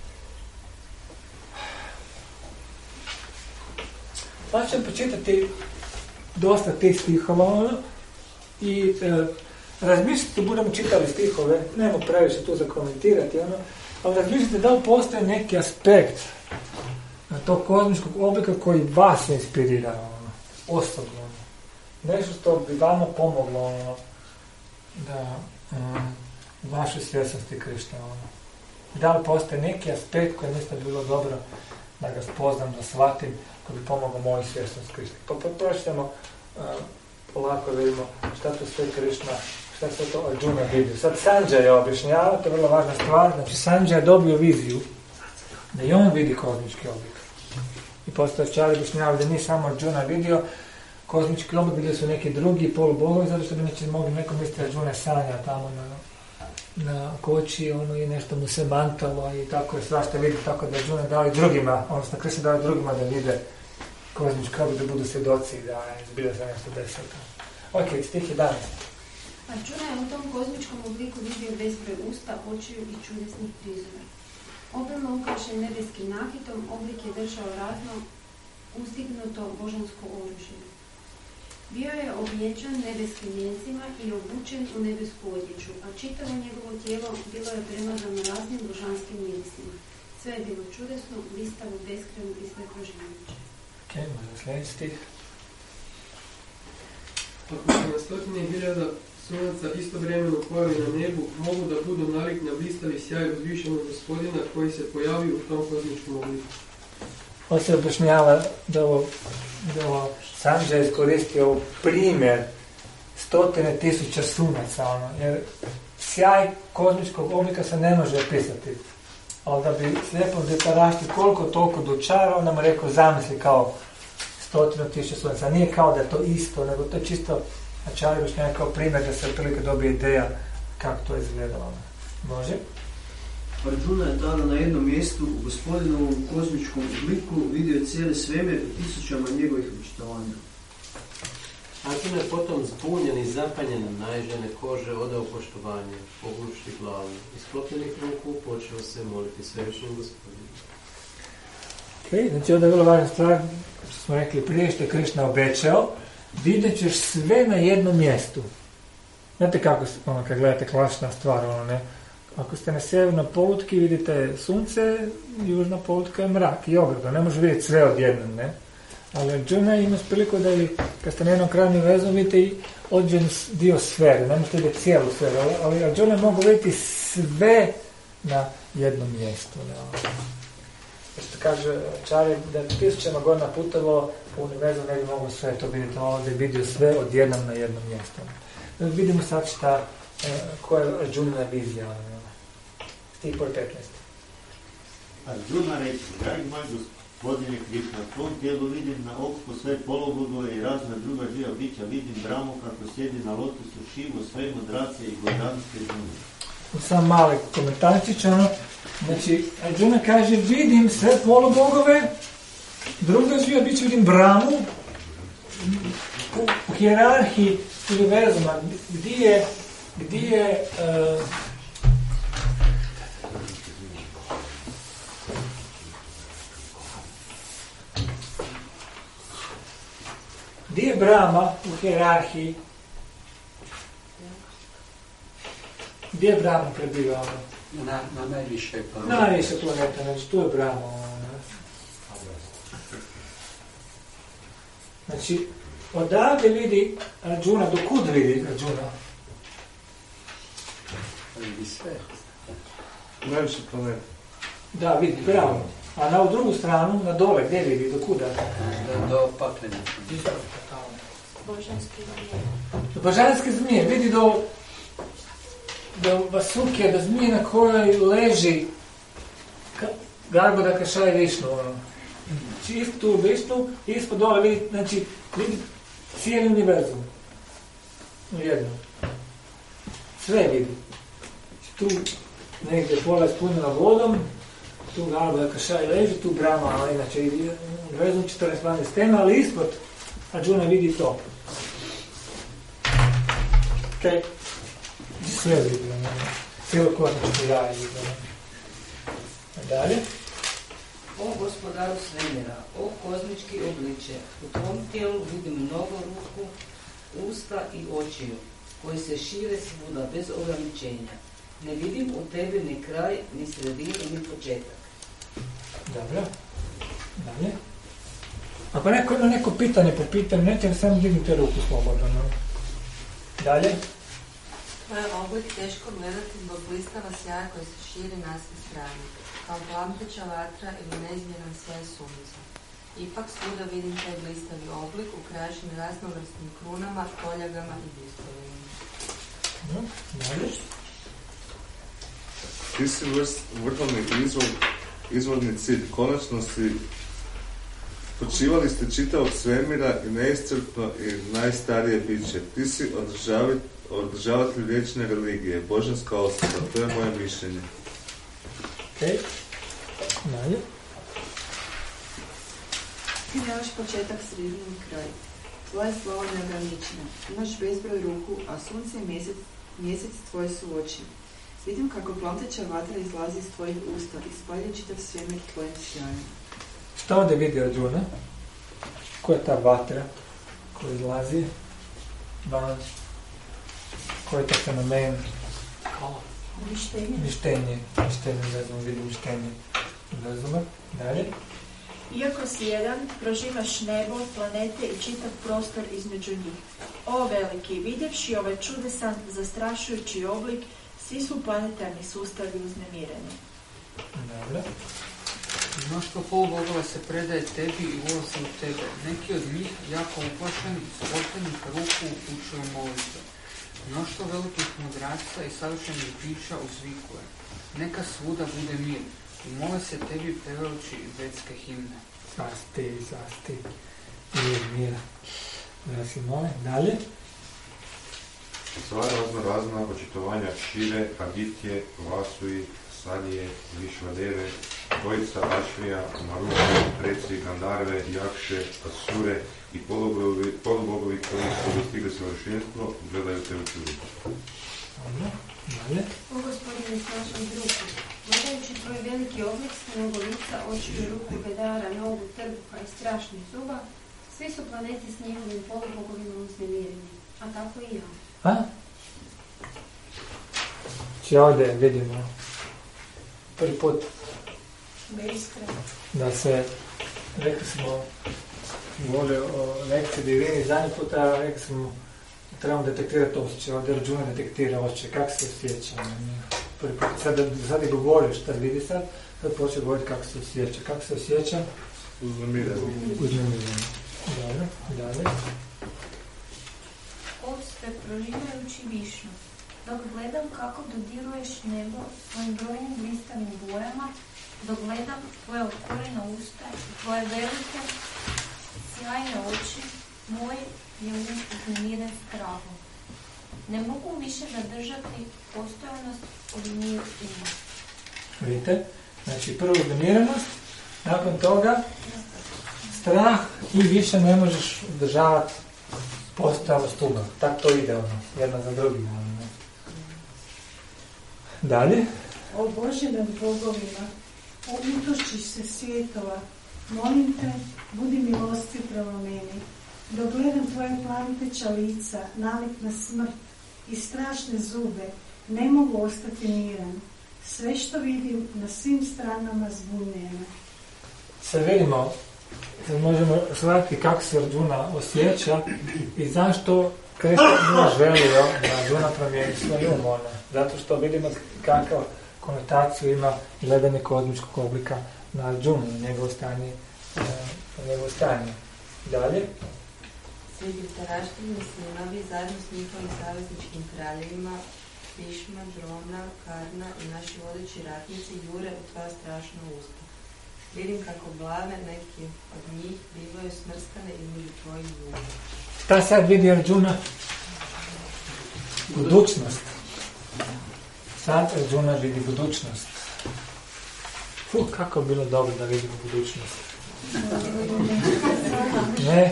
Pa ćemo počitati dosta tih stihova i e, razmislite, budemo čitali stihove, nemamo previše tu za komentirati, ono, ali razmislite da li postoji neki aspekt tog kozmičkog oblika koji vas inspirira, ono, osobno. Nešto što bi vama pomoglo, ono, da um, vaše svjesnosti Krišna. Ono. Da li postoji neki aspekt koji mislim da bi bilo dobro da ga spoznam, da shvatim, koji bi pomogao mojoj svjesnosti Krišna. Pa pročitamo uh, polako vidimo šta to sve Krišna, šta se to Arjuna vidio. Sad Sanjaya objašnjava, to je vrlo važna stvar, znači Sanjaya je dobio viziju da i on vidi kozmički oblik. I postoje čari objašnjavaju da nije samo Arjuna vidio kozmički oblik, bili su neki drugi polubogovi, zato što bi neće mogli neko misliti Arjuna sanja tamo na, na koči, ono i nešto mu se mantalo i tako je svašta vidi, tako da Arjuna dao i drugima, odnosno Krišna dao i drugima da vide kozmički oblik, da budu svjedoci da je zbilja za nešto desilo. Ok, stih jedanaest. Arjuna je u tom kozmičkom obliku vidio bezbroj usta, očiju i čudesnih prizora. Obilno ukrašen nebeskim nakitom, oblik je držao razno ustignuto božansko oružje. Bio je oblečen nebeskim vjencima i obučen u nebesku odjeću, a čitavo njegovo tijelo bilo je premazano raznim božanskim mirisima. Sve je bilo čudesno, blistavo, beskrajno i sveproživljujuće. Ok, možda sljedeći stih. Ako se na stotine hiljada sunaca istovremeno pojavi na nebu, mogu da budu nalik na blistavi sjaj uzvišenog Gospodina koji se pojavi u tom kozmičkom obliku. On se objašnjava da ovo, da ovo Sanđa iskoristio primjer stotine tisuća sunaca, ono, jer sjaj kozmičkog oblika se ne može opisati. Ali da bi slijepom detarašti koliko toliko dočara, on nam rekao zamisli kao stotinu tisuća sunaca. Nije kao da je to isto, nego to je čisto Ačarja objašnjava kao primjer da se otprilike dobije ideja kako to izgledalo. Može? Arjuna je tada na jednom mjestu u Gospodinovom kozmičkom obliku vidio cijeli svemir u tisućama njegovih očitovanja. Arjuna je potom zbunjen i zapanjen na naježene kože odao poštovanje, pognuši glavu. Iz sklopljenih ruku počeo se moliti svevišnjem Gospodinu. Ok, znači ovdje je vrlo važna stvar, što smo rekli prije, što je Krišna obećao, vidjet ćeš sve na jednom mjestu. Znate kako, ono, kad gledate klasična stvar, ono ne, ako ste na sjevernoj polutki vidite sunce, južna polutka je mrak i obrnuto, ne može vidjeti sve odjednom, ne. Ali Arjuna ima priliku da ili, kad ste na jednom krajnjem vezu, vidite i određen dio sfere, ne možete vidjeti cijelu sferu, ali Arjuna mogu vidjeti sve na jednom mjestu. Ne. Što kaže Čarja, da je tisućama godina putovalo u univerzum, ne bi mogo sve to vidjeti, ovdje je vidio sve odjednom na jednom mjestu. Vidimo sad šta, koja je Arjunina vizija. Stih broj petnaest. Arjuna reče, dragi moj gospodine Krišna, u tvom tijelu vidim na oku sve polubogove i razna druga živa bića, vidim Bramu kako sjedi na lotusu, Šivu, sve mudrace i božanske zune. Sam mali komentarčić, ono, znači, Arjuna kaže, vidim sve polubogove, druga živa bića, vidim Bramu, u, u hijerarhiji univerzuma, gdje je, gdje je, uh, gdje je Brahma u hijerarhiji? Gdje je Brahma prebivao? Na, na najviše planete. Na najviše planete, znači tu je Brahma. Znači, odavde vidi Arjuna, do kud vidi Arjuna? Vidi sve. Najviše planete. Da, vidi, bravo. A na drugu stranu, na dole, gdje vidi, do kuda? Do, do pakljenja. Božanski zmije. Do božanske zmije, vidi do, do Vasuke, do zmije na kojoj leži Gargoda Kašaj Višnu. Znači, ispod tu Višnu, ispod dole vidi, znači, vidi cijeli univerzum. U jednom. Sve vidi. Tu negdje pola je ispunjena vodom, tu Gargoda Kašaj leži, tu Brahma, ali inače univerzum četrnaest planetna sistema, ali ispod Arjuna vidi to. Okay. Sve vidi, cijelo kozmičko jaje vidi. Dalje. O gospodaru svemira, o kozmički obliče, u tvom tijelu vidim mnogo ruku, usta i očiju, koji se šire svuda bez ograničenja. Ne vidim u tebi ni kraj, ni sredinu, ni početak. Dobro. Dalje. Ako neko ima neko pitanje po pitanju, neće samo dignite ruku slobodno. No? Dalje. Tvoj oblik teško gledati zbog blistava sjaja koji se širi na sve strane, kao plamteća vatra ili neizmjeran sjaj sunca. Ipak svuda vidim taj blistavi oblik ukrašen raznovrsnim krunama, poljagama i bliskovima. No, dalje. Ti si vrhovni izvor, izvorni cilj, konačno si počivali ste čitavog svemira i neiscrpno i najstarije biće. Ti si održavatelj, održavatelj vječne religije, božanska osoba, to je moje mišljenje. Ok, dalje. Ti nemaš početak, sredinu i kraj. Tvoje slovo je neograničeno. Imaš bezbroj ruku, a sunce i mjesec, mjesec tvoje su oči. Vidim kako plonteća vatra izlazi iz tvojih usta i spalja čitav svemir tvojim sjajem. Šta ovdje vidi Arjuna? Ko je ta vatra koja izlazi van? Ko je to fenomen? Uništenje. Mištenje. Mištenje, ne znam, vidim mištenje. Razume? Dalje. Iako si jedan, proživaš nebo, planete i čitav prostor između njih. O veliki, vidjevši ovaj čudesan, zastrašujući oblik, svi su planetarni sustavi uznemireni. Dobro. Mnoštvo polubogova se predaje tebi i ulazi u tebe. Neki od njih, jako uplašeni, sklopljenih ruku učuju molitve. Mnoštvo velikih mudraca i savršenih bića uzvikuje. Neka svuda bude mir i mole se tebi pevajući vedske himne. Sasti, sasti. Mir, mir. Da si mole. Dalje. Sva razno razna očitovanja Šire, Aditje, Vasui, Sadije, Višvadeve, dvojica Ašvija, Maruha, preci Gandarve, Jakše, Asure i polubogovi, polubogovi koji su dostigli savršenstvo, gledaju te u čudu. Dalje. O Gospodine s našom ruku, gledajući tvoj veliki oblik, mnogo lica, oči i ruku, bedara, nogu, trbuha i strašnih zuba, svi su planeti s njegovim polubogovima uznemireni, a tako i ja. A? Znači ovdje vidimo prvi put da se, rekli smo, govorili o lekciji divini, zadnji puta rekli smo da trebamo detektirati osjećaj, ovdje Arjuna detektira osjećaj, kako se osjeća. Prvi put, sad, sad je govorio šta vidi sad, sad počeo govoriti kako se osjeća. Kako se osjeća? Uznemireno. Uznemireno. Dobro, dalje. Od sve proživajući višnu, dok gledam kako dodiruješ nebo svojim brojnim blistavim bojama, dok gledam tvoje otvorena usta i tvoje velike, sjajne oči, moj je um uznemiren strahom. Ne mogu više zadržati postojanost od mir ima. Vidite? Znači, prvo uznemirenost, nakon toga strah i više ne možeš održavati postojalost uma. Tako to ide ono, jedna za drugim. Ono. Dalje? O Bože nad bogovima, o utošći se svjetova, molim te, budi milostiv prema meni. Dok gledam tvoje planteća lica, nalik na smrt i strašne zube, ne mogu ostati miran. Sve što vidim na svim stranama zbunjuje me. Sad vidimo, sad možemo shvatiti kako se Arjuna osjeća i zašto Krishna nije želio da Arjuna promijeni svoj um, ona. Zato što vidimo kakav konotaciju ima gledanje kozmičkog oblika na Arjunu, na njegovo stanje. Na njegovo stanje. Dalje. Svi Dhritarashtrani sinovi zajedno s njihovim savezničkim kraljevima, Bhishma, Drona, Karna i naši vodeći ratnici jure u tvoja strašna usta. Vidim kako glave neki od njih bivaju smrskane između tvojih zuba. Šta sad vidi Arjuna? Budućnost. Sad Arjuna vidi budućnost. Fuh, kako je bilo dobro da vidimo budućnost. Ne?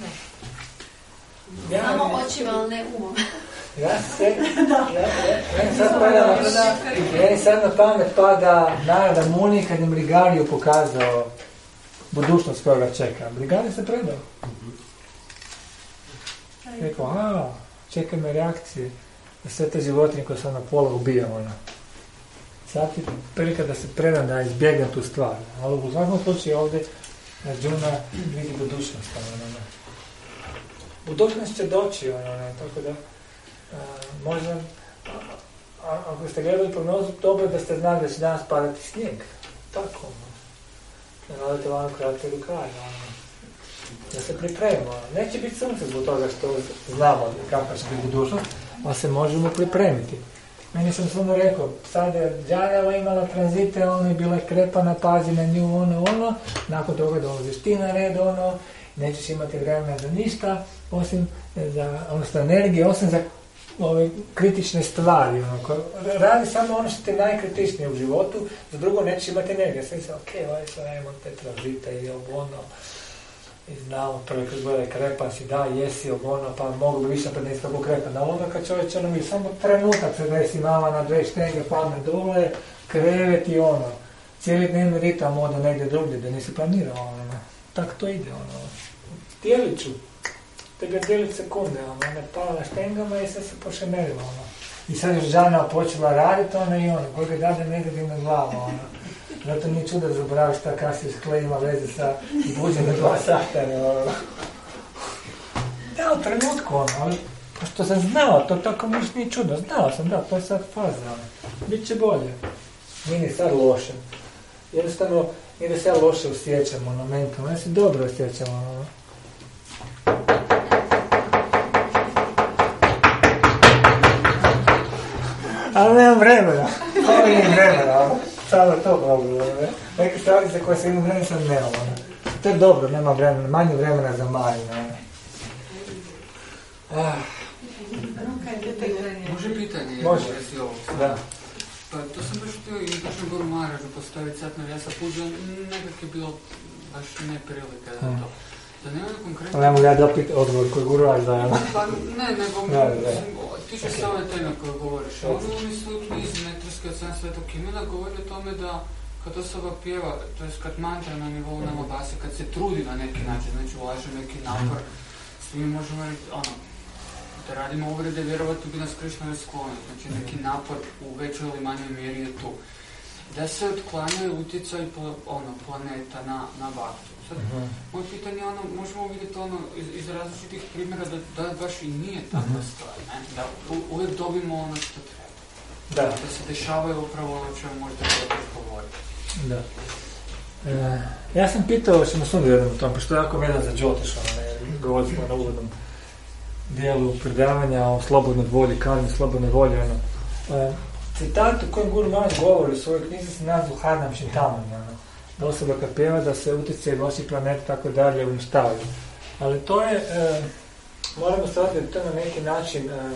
Ja, samo očima, ali ne umom. Ja se, ja, ja, meni sad pada, meni sad na pamet pada Narada Muni kad je Mrigariju pokazao budućnost koja ga čeka. Mrigariju se predao. Rekao, a, čeka me reakcije na sve te životinje koje sam na pola ubija ona. Sad je prilika da se predam da izbjegnem tu stvar. Ali u svakom slučaju ovdje Arjuna vidi budućnost. Ono, budućnost će doći, ono, ne, tako da a, možda, a, a, ako ste gledali prognozu, dobro da ste znali da će danas padati snijeg. Tako, ono. Da radite vano kratke do kraja, ono. Da se pripremimo. Neće biti sunce zbog toga što znamo kakva će biti budućnost, ali se možemo pripremiti. Meni sam samo rekao, sad je Džanjava imala tranzite, ono je bila krepana, pazi na nju, ono, ono, nakon toga dolaziš ti na red, ono, nećeš imati vremena za ništa, osim za, odnosno energije, osim za ove kritične stvari, ono, ko, radi samo ono što ti je najkritičnije u životu, za drugo nećeš imati energije, sve se, ok, ovaj se najmo te tranzite i ovo, ono, I znamo, prvi kad gleda krepan si, da, jesi, ono, pa mogu bi više pred nisi tako krepan. Ali onda kad čovječ, ono mi samo trenutak se desi mama na dve štenge, padne dole, krevet i ono. Cijeli dnevni ritam oda negdje drugdje, da nisi planirao, ono. Tako to ide, ono. Dijeliću. Tebe dijeli sekunde, ono. Ona je pala na štengama i sve se pošemerila, ono. I sad još žena počela raditi, ono i ono. Koga dade negativna glava, ono. Zato nije čudo da zaboraviš ta kasnije skle ima veze sa buđem na dva sata, ono. Da, u trenutku, ono, ali pošto sam znala, to tako niš nije čudo. Znala sam, da, to je sad faza, ono. Biće bolje. Nije ni sad loše. Jednostavno, nije da se ja loše osjećam, ono, mentalno. Ja se dobro osjećam, ono. Ali nemam vremena. To nije vremena, ono. Samo to problem, ne? Neke stvari za koje se imam vremena sam nemam, ono. To je dobro, nema vremena, manje vremena za manje, ono. Ah. Može pitanje? Može, da. Pa to sam baš htio i kažem Boru Maražu postaviti satno, ja sam puđao, nekak je bilo baš neprilike za to. Da nema konkretno... Ali ne mogu ja dobiti odgovor koji guraš da je... Pa ne, nego ti ću se ove teme koje govoriš. Ono mi su iz metarske od sam Svetog Kimena govori o tome da kad osoba pjeva, to je kad mantra na nivou nama basa, kad se trudi na neki način, znači ulaže neki napor, svi možemo reći, ono, da radimo uvrede, vjerovati bi nas Krišna je sklonio, znači neki napor u većoj ili manjoj mjeri je tu. Da se otklanjaju utjecaj ono, planeta na, na baktu. Sad, uh-huh. Moje pitanje je ono, možemo vidjeti ono iz, iz različitih primjera da, da baš i nije takva uh-huh. stvar, ne? Da u, uvijek dobimo ono što treba. Da. Da se dešavaju upravo ono čemu možda dobro govoriti. Da. E, ja sam pitao, što nas onda jednom o tom, pošto je jako vedan za Džotiš, ono, ne, govorili smo na uvodnom dijelu predavanja o slobodnoj volji, karmi slobodnoj volji, ono. E, citat u kojem Guru Maharaj govori u svojoj knjizi se nazvu Harnam Čintaman, ono. Da osoba kad pjeva da se utjecaj loših planeta tako dalje uništavaju. Ali to je, e, moramo shvatiti da to na neki način e,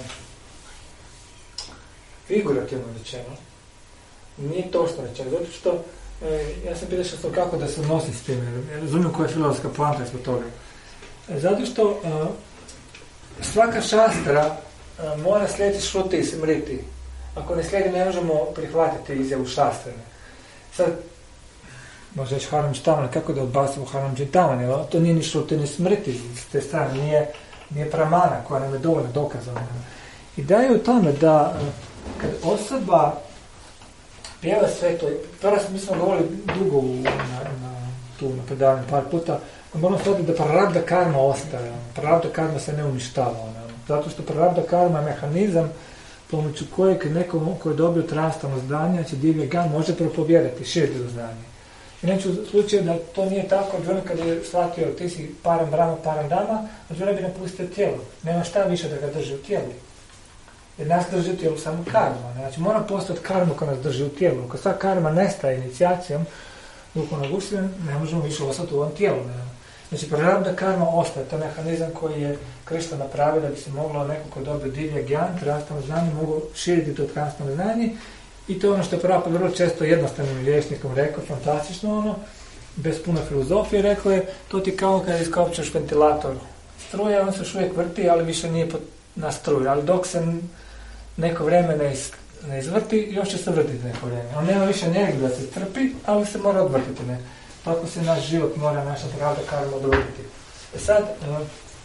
figurativno rečeno. Nije točno rečeno, zato što e, ja sam pitao što kako da se odnosi s tim, jer razumijem koja je filozofska poanta ispod toga. E, zato što e, svaka šastra e, mora slijediti šruti i smriti. Ako ne slijedi, ne možemo prihvatiti izjavu šastrene. Sad, možda reći Haram Čintaman, kako da odbacimo Haram Čintaman, jer to nije ni šruti ni smrti s te strane, nije, nije pramana koja nam je dovoljno dokazana. Ideja je u tome da kad osoba pjeva sve to, prvo mi smo govorili dugo na, na, tu na predavanju par puta, moramo shvatiti da prarabdha karma ostaje, prarabdha karma se ne uništava, zato što prarabdha karma je mehanizam pomoću kojeg nekom ko je dobio transtalno znanje, znači divlje gan, može propovijedati, širiti do znanje. Inače, u slučaju da to nije tako, Arjuna kad je shvatio ti si param brahma, param dama, Arjuna bi napustio tijelo. Nema šta više da ga drži u tijelu. Jer nas drži u tijelu samo karma. Znači, mora postati karma koja nas drži u tijelu. Ako sva karma nestaje inicijacijom duhovnog učenja, ne možemo više ostati u ovom tijelu. Ne? Znači, prarabdha karma ostaje. To je mehanizam koji je Krišna napravio da bi se moglo neko ko dobio divlje gyan, transtalno znanje, mogu širiti to transtalno znanje. I to je ono što je Prabhupada vrlo često jednostavnim liječnikom rekao, fantastično ono, bez puno filozofije, rekao je, to ti kao kada iskopčaš ventilator struje, on se još uvijek vrti, ali više nije na struju, ali dok se neko vrijeme ne, iz, ne izvrti, još će se vrtiti neko vrijeme. On nema više energije da se trpi, ali se mora odvrtiti. Ne? Tako se naš život mora, naša prarabdha karma odvrtiti. E sad, uh,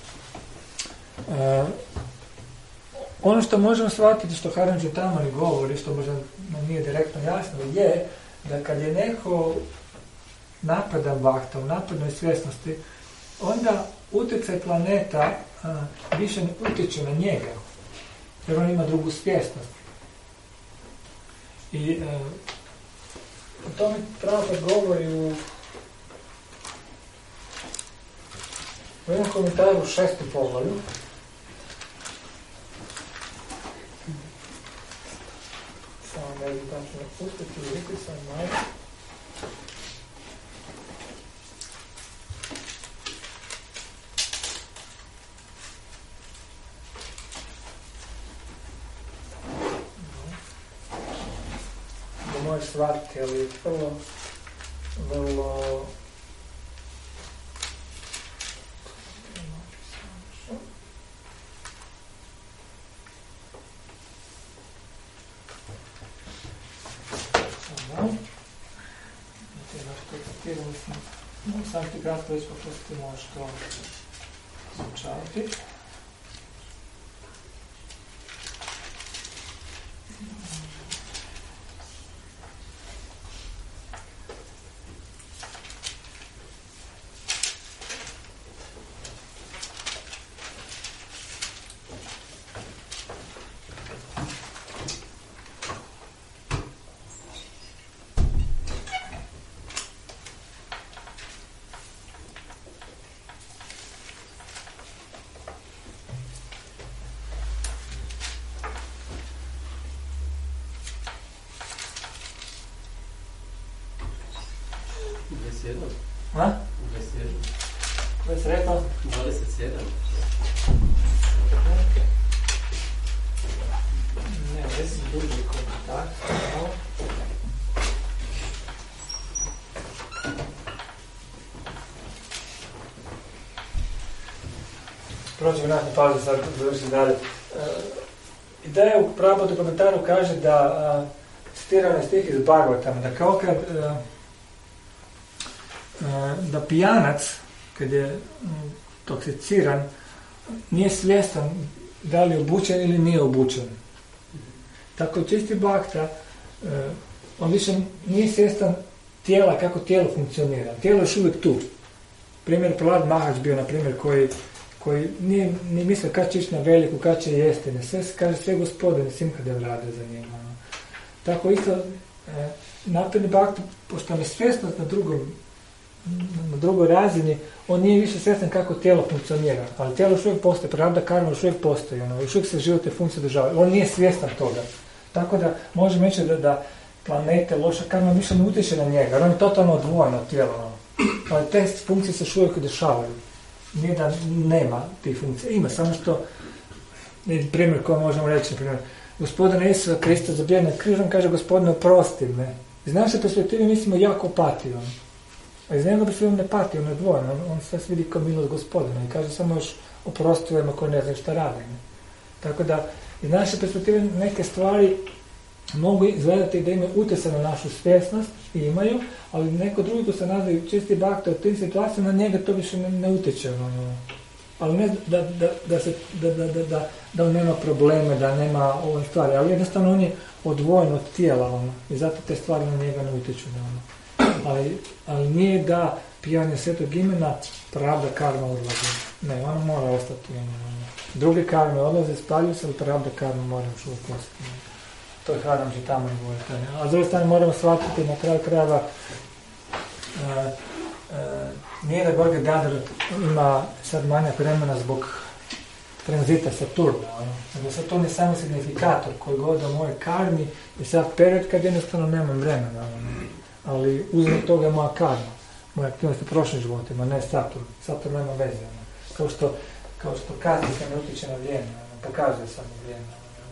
uh, ono što možemo shvatiti, što Haram Čintaman govori, što možda nam nije direktno jasno, je da kad je neko napadan vaktom, napadnoj svjesnosti, onda utjecaj planeta a, više ne utječe na njega, jer on ima drugu svjesnost. I a, o tome Prabhupada govori u, u jednom komentaru u šestom poglavlju. Samo ne znam da ću napustiti, vidite sam malo. Da možeš shvatiti, ali je vrlo, vrlo Sam ti kratko već popustimo što slučavati. A? Koje si rekao? dvadeset sedam. Ne, deset duži komentar. Prođemo nakon pauze, sad završiti dalje. Ideja u prabotu komentaru kaže da, citirano je stih iz Bhagavatama, da kao kad da pijanac, kad je toksiciran, nije svjestan da li je obučen ili nije obučen. Tako čisti bakta, on više nije svjestan tijela, kako tijelo funkcionira. Tijelo je još uvijek tu. Primjer, Prahlad Maharaj bio, na primjer, koji, koji nije, nije mislio kad će ići na veliku, kad će jesti. Ne, sve se kaže, sve gospodine, Simhadev rade za njega. No. Tako isto, e, napredni bakta, pošto on je svjesnost na drugom na drugoj razini, on nije više svjestan kako tijelo funkcionira, ali tijelo još uvijek postoji, pravda karma još uvijek postoji, ono, još uvijek se životne funkcije održavaju, on nije svjestan toga. Tako da možemo reći da, da planete, loša karma više ne utječe na njega, jer on je totalno odvojen od tijela, ono. Ali te funkcije se još uvijek dešavaju. Nije da nema tih funkcija, ima, samo što primjer koji možemo reći, primjer, gospodine Isusa Krista zabijen na križom, kaže gospodine oprosti me. Iz naše perspektive mislimo jako pati, ono. A iz njega bi se on ne pati, on je dvojen, on, on sve vidi kao milost gospodina i kaže samo još oprostujemo koji ne znaju šta rade. Ne? Tako da, iz naše perspektive neke stvari mogu izgledati da imaju utjecaj na našu svjesnost, i imaju, ali neko drugi ko se nazvaju čisti bakta u tim situacijama, na njega to više ne, ne utječe. No. Ali ne da, da, da, se, da, da, da, da, da on nema probleme, da nema ove stvari, ali jednostavno on je odvojen od tijela, ono, i zato te stvari na njega ne utječu. Ono. Ali, ali nije da pijanje svetog imena pravda karma odlazi. Ne, ona mora ostati. Ono. Druge karme odlaze, spaljuju se, ali pravda karma mora još uvijek ostati. To je Haram Čitaman govori. A s druge strane moramo shvatiti na kraju krajeva uh, uh, nije da Gorgi Gadar ima sad manjak vremena zbog tranzita Saturna. Ono. Saturn je samo signifikator koji govori o mojoj karmi i sad period kad jednostavno nemam vremena. Ono. Ali uzmem toga je moja karma, moja aktivnost u prošlim životima, ne Saturn. Saturn nema veze. Ono. Kao što, kao što kaznika ne utječe na vrijeme, ono. Pokazuje samo vrijeme.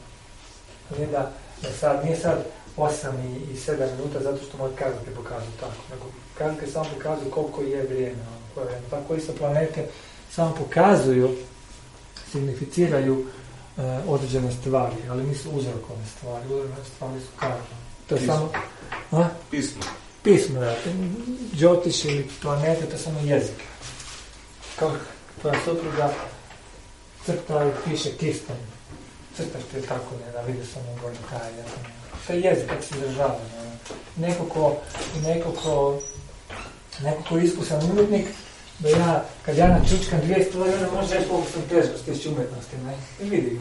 Ono. Nije da sad, nije sad osam i sedam minuta zato što moji kazatelj pokazuju tako, nego kazatelj samo pokazuju koliko je vrijeme. Ono. Tako isto planete samo pokazuju, significiraju uh, određene stvari, ali nisu uzrokovne stvari, uzrokovne stvari su karma. To je Pismo. samo... A? Pismo. Pismo, da. Džotiš ili planete, to je samo jezik. Kao tvoja supruga crta i piše kistom. Crtaš te tako, ne, da vidiš samo gore taj. To je jezik, kako se izražava. Neko ko, neko ko, neko ko je iskusan umjetnik, da ja, kad ja načučkam dvije stvari, onda može reći koliko sam težko stići umjetnosti, ne? I vidi.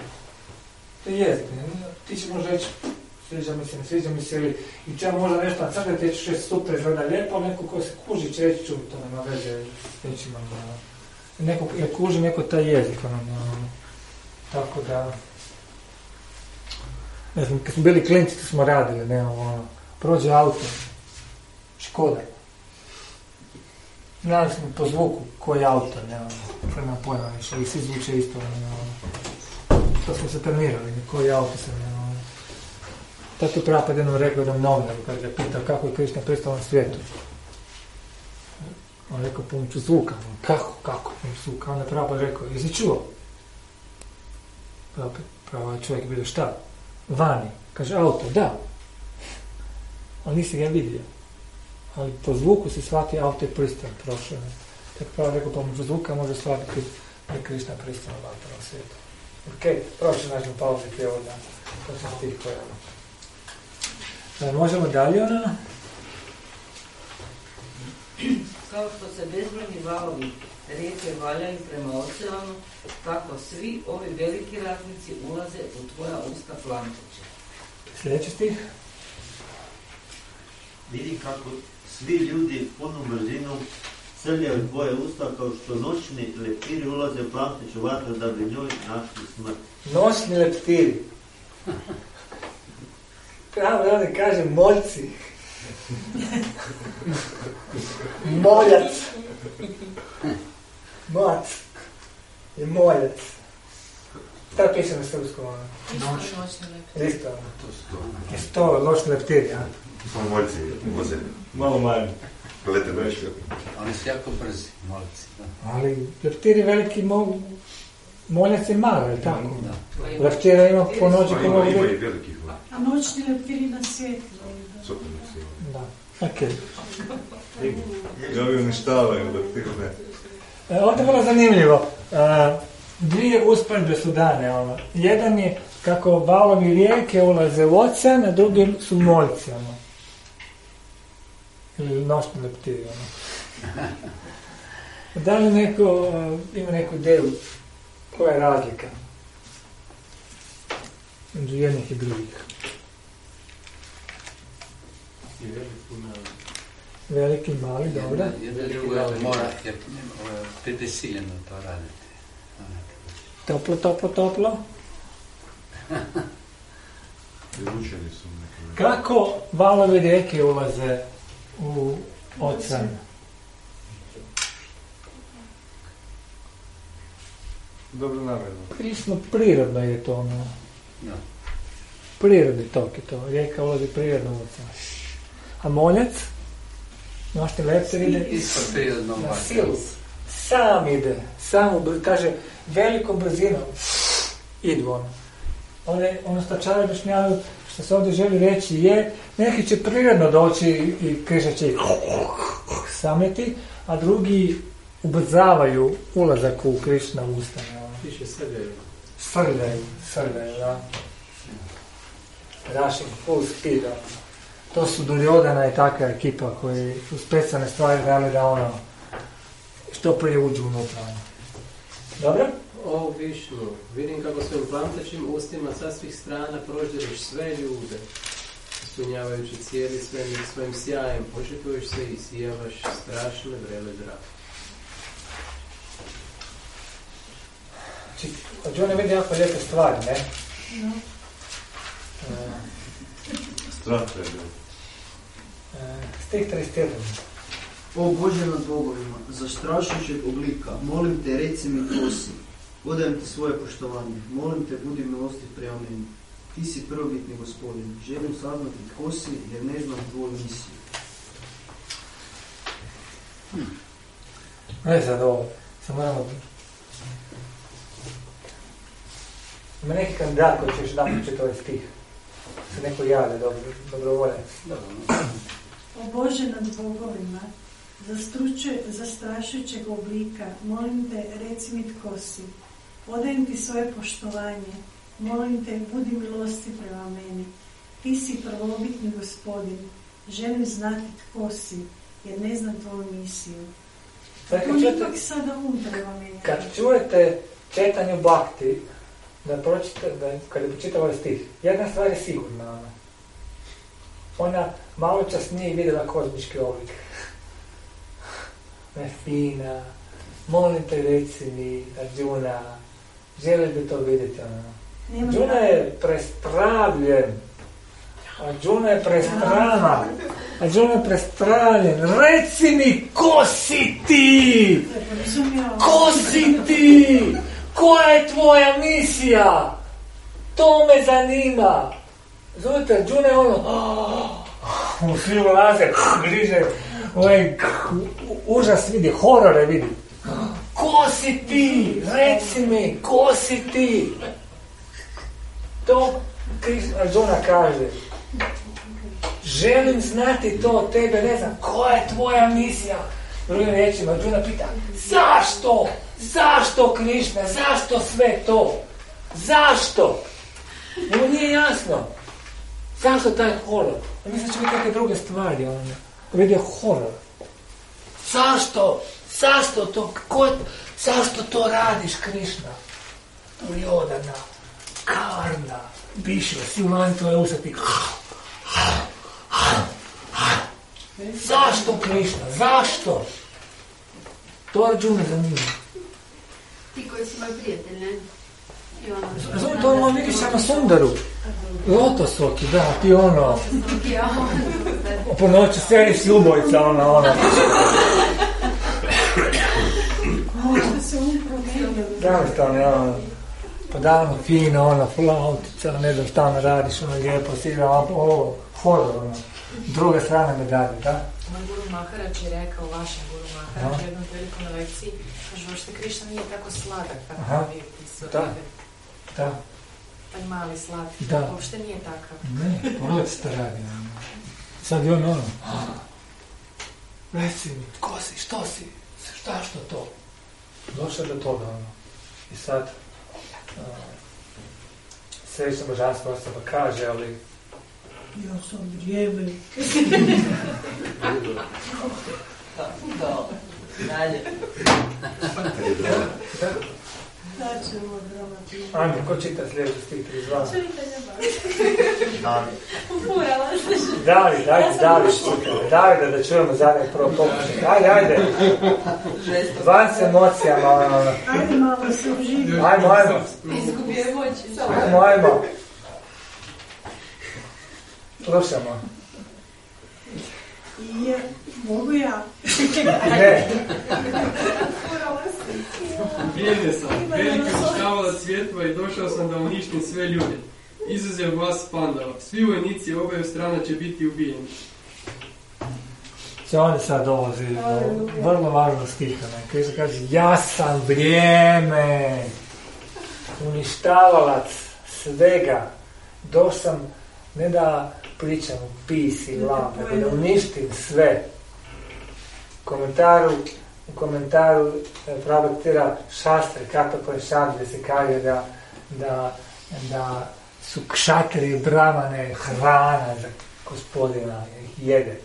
To je jezik, ne? Ti će može reći, sviđa mi se, ne sviđa mi se, ili i će možda nešto nacrtati, ti ćeš reći super, izgleda lijepo, neko ko se kuži će reći, čuj, to nema veze s nečima. Neko, jer kuži neko taj jezik, ono, ono. Tako da, ne znam, kad smo bili klinci, to smo radili, ne, ono, prođe auto, Škoda. Znali smo po zvuku koji je autor, ne, ono, nema pojma više, ali svi zvuče isto, ne, ono, to smo se trenirali, koji je autor se, ne, ono. Tako je Prabhupada jednom rekao jednom novinaru, kad je pitao kako je Krišna pristao na svijetu. On rekao pomoću zvuka, kako, kako pomoću zvuka, onda je Prabhupada rekao, jesi čuo? Pravo čovjek je bio šta? Vani. Kaže, auto, da. Ali nisi ga vidio. ali po zvuku se shvati auto je pristan prošao. Tako pravo rekao, pomoću zvuka može shvatiti da je Krišna pristan u vatrenom svijetu. Ok, prošli nađemo pauze gdje ovdje, to sam tih pojavio. E, možemo dalje, ona? Kao što se bezbrojni valovi rijeke valjaju prema oceanu, tako svi ovi veliki ratnici ulaze u tvoja usta plamteće. Sljedeći stih. Vidi kako svi ljudi punom brzinom srljaju tvoje usta kao što noćni leptiri ulaze u plamteću vatru da bi njoj našli smrt. Noćni leptiri. Pravo da ne kažem moljci. Moljac. Mojac. Je moljac. Šta piše na srpskom? Noćni leptiri. Isto. Je to noćni leptiri, a? Samo moljci voze. Malo manje. Lete nešto. Oni su jako brzi, moljci. Da. Ali leptiri veliki mogu... Moljac je malo, je tako? Da. Leptira ima po noći ko mogu Ima i biti. velikih. A noćni leptiri na svijetu. Da, okej. I ovi uništavaju leptirne. E, ovdje je vrlo zanimljivo. E, dvije usporedbe su dane. Ono. Jedan je kako valovi rijeke ulaze u ocean, a drugi su moljci. Ono. Ili noćni leptiri. Ono. Da li neko uh, ima neku ideju koja je razlika među jednih i drugih? I veliki mali. Veliki, mali, dobro. Jedan drugo je mora, jer je prisiljeno to raditi. Toplo, toplo, toplo. Izvučeni su neki. Kako valovi rijeke ulaze u ocean? Dobro namjerno. Prisno, prirodno je to ono. Da. Prirodni tok je to. Rijeka ulazi prirodno u ocean. A moljac? Noćni leptir ide Isto prirodno na ovako. silu. Sam ide. Sam, ubr- kaže, velikom brzinom idu ono. One, ono stačari objašnjavaju što se ovdje želi reći je, neki će prirodno doći i križa će ih sameti, a drugi ubrzavaju ulazak u Krišna usta. Ono. Piše srljaju. Srljaju, srljaju, da. Rushing full speed, ono. To su Duryodhana i takva ekipa koji su specijalne stvari dali da ono što prije uđu unutra. Dobro? O Višnu, vidim kako svojim plamtećim ustima sa svih strana proždjeliš sve ljude, ispunjavajući cijeli svemir svojim sjajem, očituješ se i sijavaš strašne vrele zrake. Znači, od Đune vidi jako lijepe stvari, ne? No. E, Strah je bilo. e, stih trideset jedan. O Bože nad bogovima, zastrašujućeg oblika, molim te, reci mi ko si. Odajem ti svoje poštovanje, molim te, budi milostiv prema meni. Ti si prvobitni gospodin, želim saznati ko si, jer ne znam tvoju misiju. Hmm. Ne sad ovo, sam moramo... Ima neki kandidat koji će još jedan početi ovaj stih. Se neko javlja, dobro, dobrovoljac. O Bože nad bogovima, zastrašujućeg oblika, molim te, reci mi tko si. Odajem ti svoje poštovanje, molim te, budi milostiv prema meni. Ti si prvobitni gospodin, želim znati tko si, jer ne znam tvoju misiju. Sad To kad čujete, ipak sada um treba meni. kad čujete četanju Bhakti, da pročite, da, kad je pročitao ovaj stih, jedna stvar je sigurna, ona. Ona malo čas nije vidjela kozmički oblik. Ne, fina, molim te reci mi, Arjuna, želi bi to vidjeti, ona. Nema Arjuna je prestravljen. Arjuna je prestravljen. Arjuna je prestravljen. Reci mi, ko si ti? Ko si ti? Koja je tvoja misija? To me zanima. Zovete, Arjuna je ono, u svi ulaze, griže, ovaj, užas vidi, horore vidi. Ko si ti? Reci mi, ko si ti? To Arjuna kaže. želim znati to od tebe, ne znam, koja je tvoja misija? Drugim riječima, Arjuna pita, zašto? Zašto Krišna? Zašto sve to? Zašto? Ovo nije jasno. Zašto taj horor? Ja mislim da će biti neke druge stvari. On vidio horor. Zašto? Zašto to? Ko, zašto to radiš, Krišna? Duryodhana, Karna, Bhishma, svi u lani tvoje usati. Zašto, Krišna? Zašto? To Arjuna zanima. Ti koji si moj prijatelj, ne? I ono... Razumim, to ono vidiš samo Sundaru. Lotosoki, da, ti ono... Po noći sediš i ubojica, ono, ono. Možda se on promijenio. Da, stvarno, ono, podavno fino, ono, flautica, ne znam šta ono radiš, ono, lijepo, svira, ovo, horor, ono. Druga strana medalje, da? Moj guru Maharač je rekao, vašem guru Maharač, jednom prilikom na lekciji, kaže, ošte Krišna nije tako sladak, kako vam je pisao. Da, da. Taj mali slatki, da. Uopšte nije takav. Ne, pogledaj šta radi. Sad je on ono, reci mi, tko si, što si, šta što to? Došao do toga, ono. I sad, uh, srećna božanstva osoba kaže, ali ja sam vrijeme. Da, dalje. Da ćemo dramati. Anja, ko čita sljedeći stih tri dva? Čitanje Davi. Upurala se. Davi, dajte Davi, Davi da, da čujemo zadnjeg prvo pokušaj. Ajde, ajde. Van s emocijama, ono, ono. Ajde malo se uživi. Ajmo, ajmo. Izgubio je moći. Ajmo, ajmo. Slušamo. Je, mogu ja? Ne. Vrijedne sam, veliki učitavalac svjetova i došao sam da uništim sve ljude. Izuzev vas Pandava. Svi vojnici obaju strana će biti ubijeni. Se ovdje sad dolazi do vrlo važnog stiha. Krišna kaže, ja sam vrijeme, uništavalac svega. Došao sam ne da pričam u pisi i lam, nego da uništim sve. U komentaru, u komentaru Prabhupada šastre, kako po šastre, gdje se kaže da, da, da su kšatri i bramane hrana za gospodina, jer ih jede.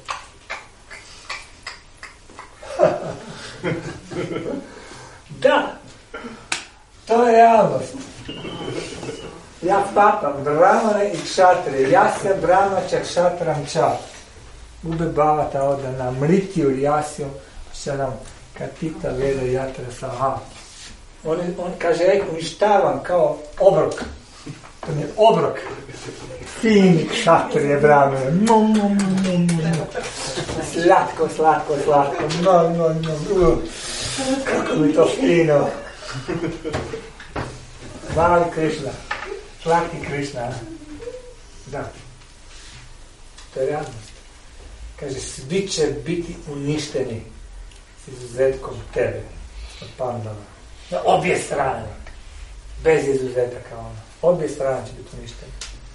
Da, to je realnost. Ja papam bramane i kšatre, ja sam bramača kšatram ča. Ube bavata oda na mritiju jasju, šaram katita veda jatra saha. On, on kaže, ej, uništavam kao obrok. To je obrok. Fini kšatre bramane. No, no, no, no, no. Slatko, slatko, slatko. No, no, no. Kako mi to fino. Hvali Krišna. Slatki Krišna. Da. To je realnost. Kaže, svi će biti uništeni s izuzetkom tebe, od Pandava. Na obje strane. Bez izuzetaka ono. Obje strane će biti uništeni.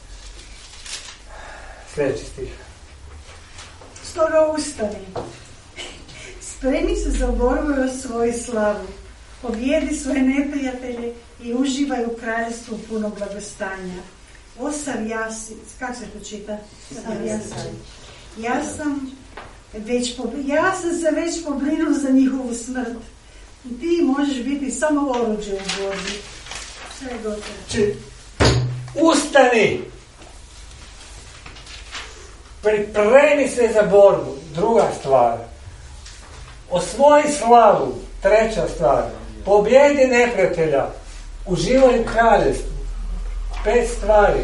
Sljedeći stih. Stoga ustani. Spremi se za borbu i osvoji slavu. Pobjedi svoje neprijatelje i uživaj u kraljestvu puno blagostanja. Osav jasi, kako se to čita? Osav jasi. Ja sam već pobri, ja sam se već pobrinuo za njihovu smrt. I ti možeš biti samo oruđe u borbi. Sve je gotovo. Či, ustani! Pripremi se za borbu. Druga stvar. Osvoji slavu. Treća stvar. Pobjedi neprijatelja. Uživaj u kraljestvu. Pet stvari.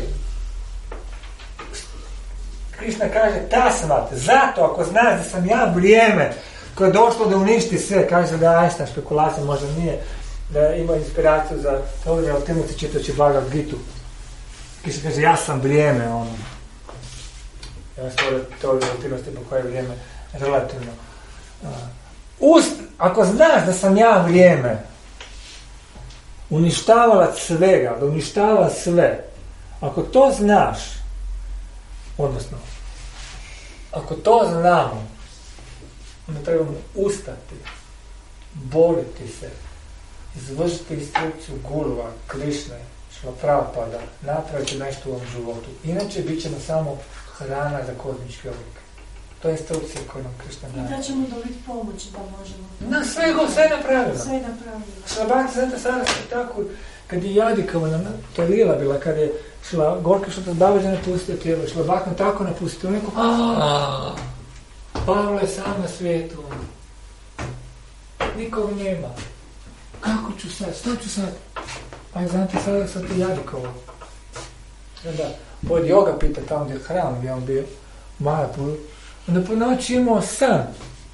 Krišna kaže, tasmat, zato ako znaš da sam ja vrijeme koje je došlo da uništi sve, kaže da Einstein spekulacija možda nije, da ima inspiraciju za to, da je Timothy čitajući Bhagavad Gitu. Krišna kaže, ja sam vrijeme, ono. Ja stvorio teoriju relativnosti po koje je vrijeme relativno. Uh, ust, ako znaš da sam ja vrijeme, uništavalac svega, da uništava sve, ako to znaš, odnosno, Ako to znamo, onda trebamo ustati, boriti se, izvršiti instrukciju Guruva, Krišne, Šlaprapada, napraviti nešto u ovom životu. Inače bit ćemo samo hrana za kozmički oblik. To je instrukcija koju nam Krišna daje. I da ćemo dobiti pomoć da možemo... Na sve go, sve napravimo. Sve napravimo. Šlabak zato sada se tako, kad je Jadikova, to je Lila bila, kad je šla, Gorka što to Babađa napustio tijelo, Šlabak na tako napustio, neko, aaa, Pavle je sam na svijetu, nikog nema. Kako ću sad, što ću sad? Pa znate, sada sam ti Jadikova. Onda, pod Joga pita tamo gdje je hram, gdje on bio, u Majapuru. Onda po noći imao san.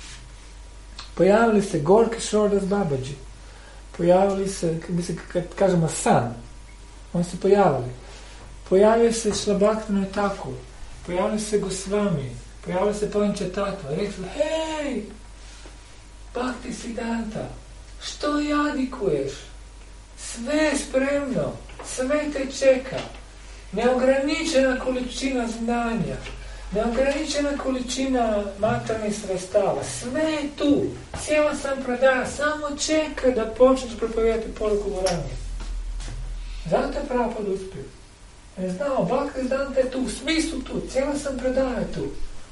Pojavili se Gorki Šordas Babađi. Pojavili se, mislim, kad kažemo san, oni se pojavili. Pojavili se Šlabaktanoj tako. Pojavili se Gosvami. Pojavili se Panča Tatva. Rekli su, hej, Bhakti Siddhanta, što jadikuješ? Sve je spremno, sve te čeka. Neograničena količina znanja, neograničena količina materijalnih sredstava, sve je tu. Cijela sam predaja, samo čeka da počneš propovijedati poruku Goranje. Zato je Prabhupada uspio. Ne znao, Bhakti Siddhanta je tu, svi su tu, cijela sam predaja je tu.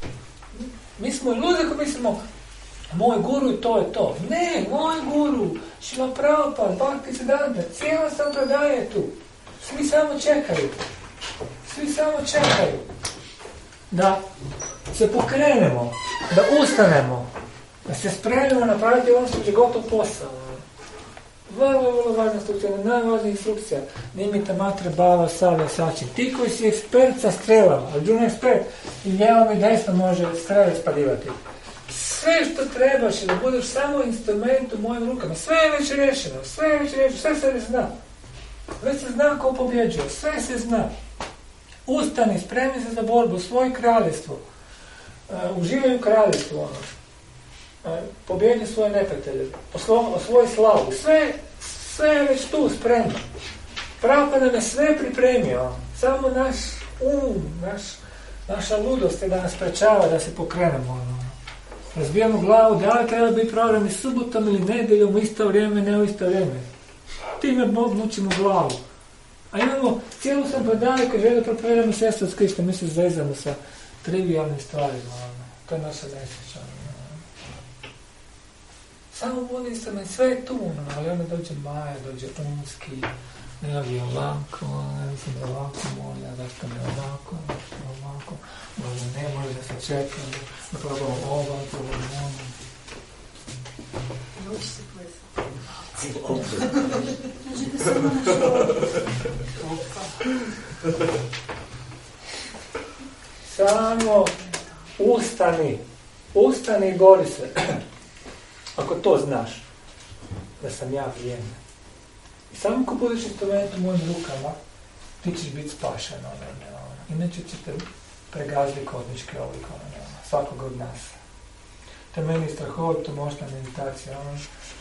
Mi smo ljudi koji mislimo, moj guru i to je to. Ne, moj guru, Šrila Prabhupada, Bhakti Siddhanta, cijela sam predaja je tu. Svi samo čekaju. Svi samo čekaju da se pokrenemo, da ustanemo, da se spremimo napraviti ono što je gotov posao. Vrlo, vrlo važna instrukcija, najvažnija instrukcija. Nimita matre bava savlja sačin. Ti koji si ekspert sa strelama, Arjuna je ekspert, i ljevom i desno može strele spaljivati. Sve što trebaš je da budeš samo instrument u mojim rukama. Sve je već rešeno, sve je već rešeno, sve se već zna. Već se zna ko pobjeđuje, sve se zna. Ustani, spremi se za borbu, svoje kraljevstvo. Uh, uživaju kraljevstvo, ono. Uh, pobjedi svoje neprijatelje, osvoji slavu. Sve, sve je već tu spremno. Prabhupada nam je sve pripremio. Samo naš um, naš, naša ludost je da nas sprečava da se pokrenemo. Ono. Razbijamo glavu, da li treba biti program i subotom ili nedeljom u isto vrijeme, ne u isto vrijeme. Time mučimo glavu. A imamo cijelu sam predaju kad žele da propovedamo sestra od Krišta, mi se zvezamo sa trivijalnim stvarima. Ono. To je naša nesreća. Ono. Samo budi instrument, sve je tu, ono, ali onda dođe Maja, dođe umski, ne bi ovako, ne mislim da ovako molja, zašto ne ovako, zašto ne ovako, možda ne, može da se čeka, da probamo ovo, probamo ono. Nauči se plesati. Kažete samo na što? Samo ustani, ustani i bori se. Ako to znaš, da sam ja vrijeme. I samo ako budeš instrument u mojim rukama, ti ćeš biti spašen. Ono, ono, ono. Inače ćete pregaziti kozmičke oblik, ono, ono, svakog od nas. To je meni strahovito moćna meditacija. Ono.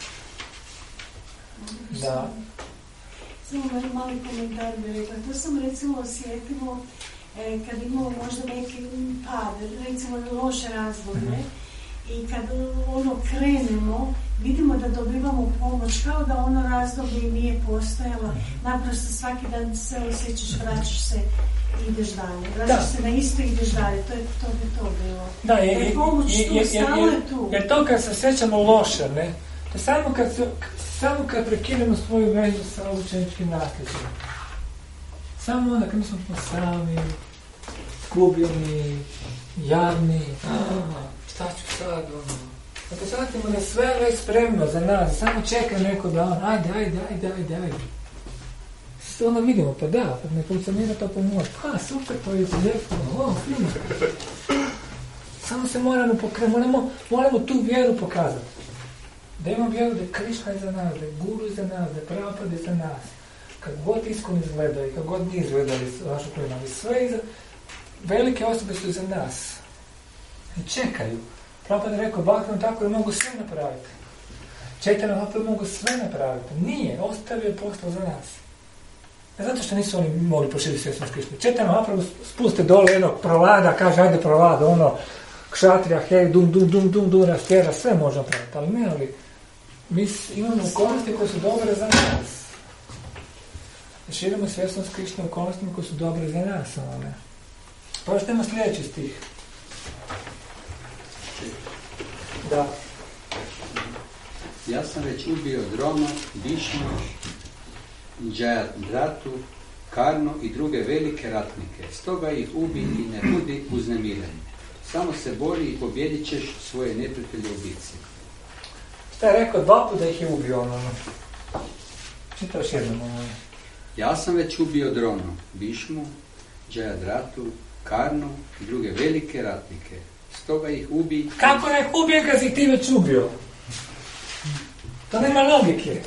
Da. Samo mali komentar bi rekla. To sam recimo osjetila e, kad imamo možda neki pad, recimo loše razdoblje. Mm-hmm. I kad ono krenemo, vidimo da dobivamo pomoć, kao da ono razdoblje nije postojalo. Naprosto svaki dan se osjećaš, vraćaš se i ideš dalje. Vraćaš se na isto i ideš dalje. To je to bi to bilo. Da, je, je pomoć je, tu, je, stalo je tu. Jer to kad se osjećamo loše, ne? To samo kad, samo kad prekinemo svoju vezu sa učeničkim nasljeđem. Samo onda kad mi smo sami, skubljeni, jadni, aha, šta ću sad, ono. Dakle, shvatimo da sve već spremno za nas, samo čeka neko da on, ajde, ajde, ajde, ajde, ajde. Ono vidimo, pa da, pa ne funkcionira to pomoć. Ha, super, to je lijepo, o, fino. Samo se moramo pokrenuti, moramo, moramo tu vjeru pokazati. Da imamo vjeru da je Krišna iza nas, da je Guru iza nas, da je Prabhupada iza nas. Kad god iskon izgleda i kad god mi izgledali vašu plinu, ali sve iza, velike osobe su iza nas. I čekaju. Prabhupada je rekao, Bhakti tako da mogu sve napraviti. Četiri Mahaprabhu mogu sve napraviti. Nije, ostavio je posao za nas. Ne zato što nisu oni mogli proširiti svjesnost Krišne. Četiri Mahaprabhu spuste dole jednog provlada, kaže, ajde provlada, ono, kšatrija, hej, dum, dum, dum, dum, dum, rastjera, sve možemo praviti, ali ne, ali mi imamo okolnosti koje su dobre za nas. Širimo svjesnost Krišne okolnostima koje su dobre za nas, ono ne. Pročitajmo sljedeći stih. Da. Ja sam već ubio Dronu, Bišnu, Džajadratu, Karnu i druge velike ratnike. Stoga ih ubi i ne budi uznemiren. Samo se bori i pobjedit ćeš svoje neprijatelje u bitci. Šta je rekao? Dva puta ih je ubio ono. Čita još jednom ono. Ja sam već ubio Dronu, Bišmu, Džajadratu, Karnu i druge velike ratnike. Stoga ih ubi... Kako nek ubijem kad si ti već ubio? To nema logike.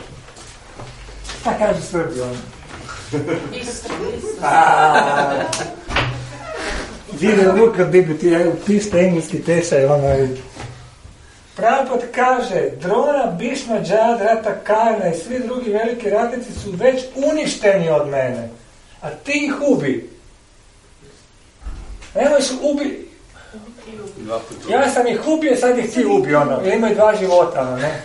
Šta kaže Srbi ono? Isto, isto. Vide Luka Bibliju, ti je piste engleski tečaj, ono. Prabhupada kaže, Drona, Bišma, Džajadrata, Karna i svi drugi veliki ratnici su već uništeni od mene. A ti ih ubi. Nemoj su ubi... Ja sam ih ubio, sad ih ti ubi, ono. Jer imaju dva života, ono, ne?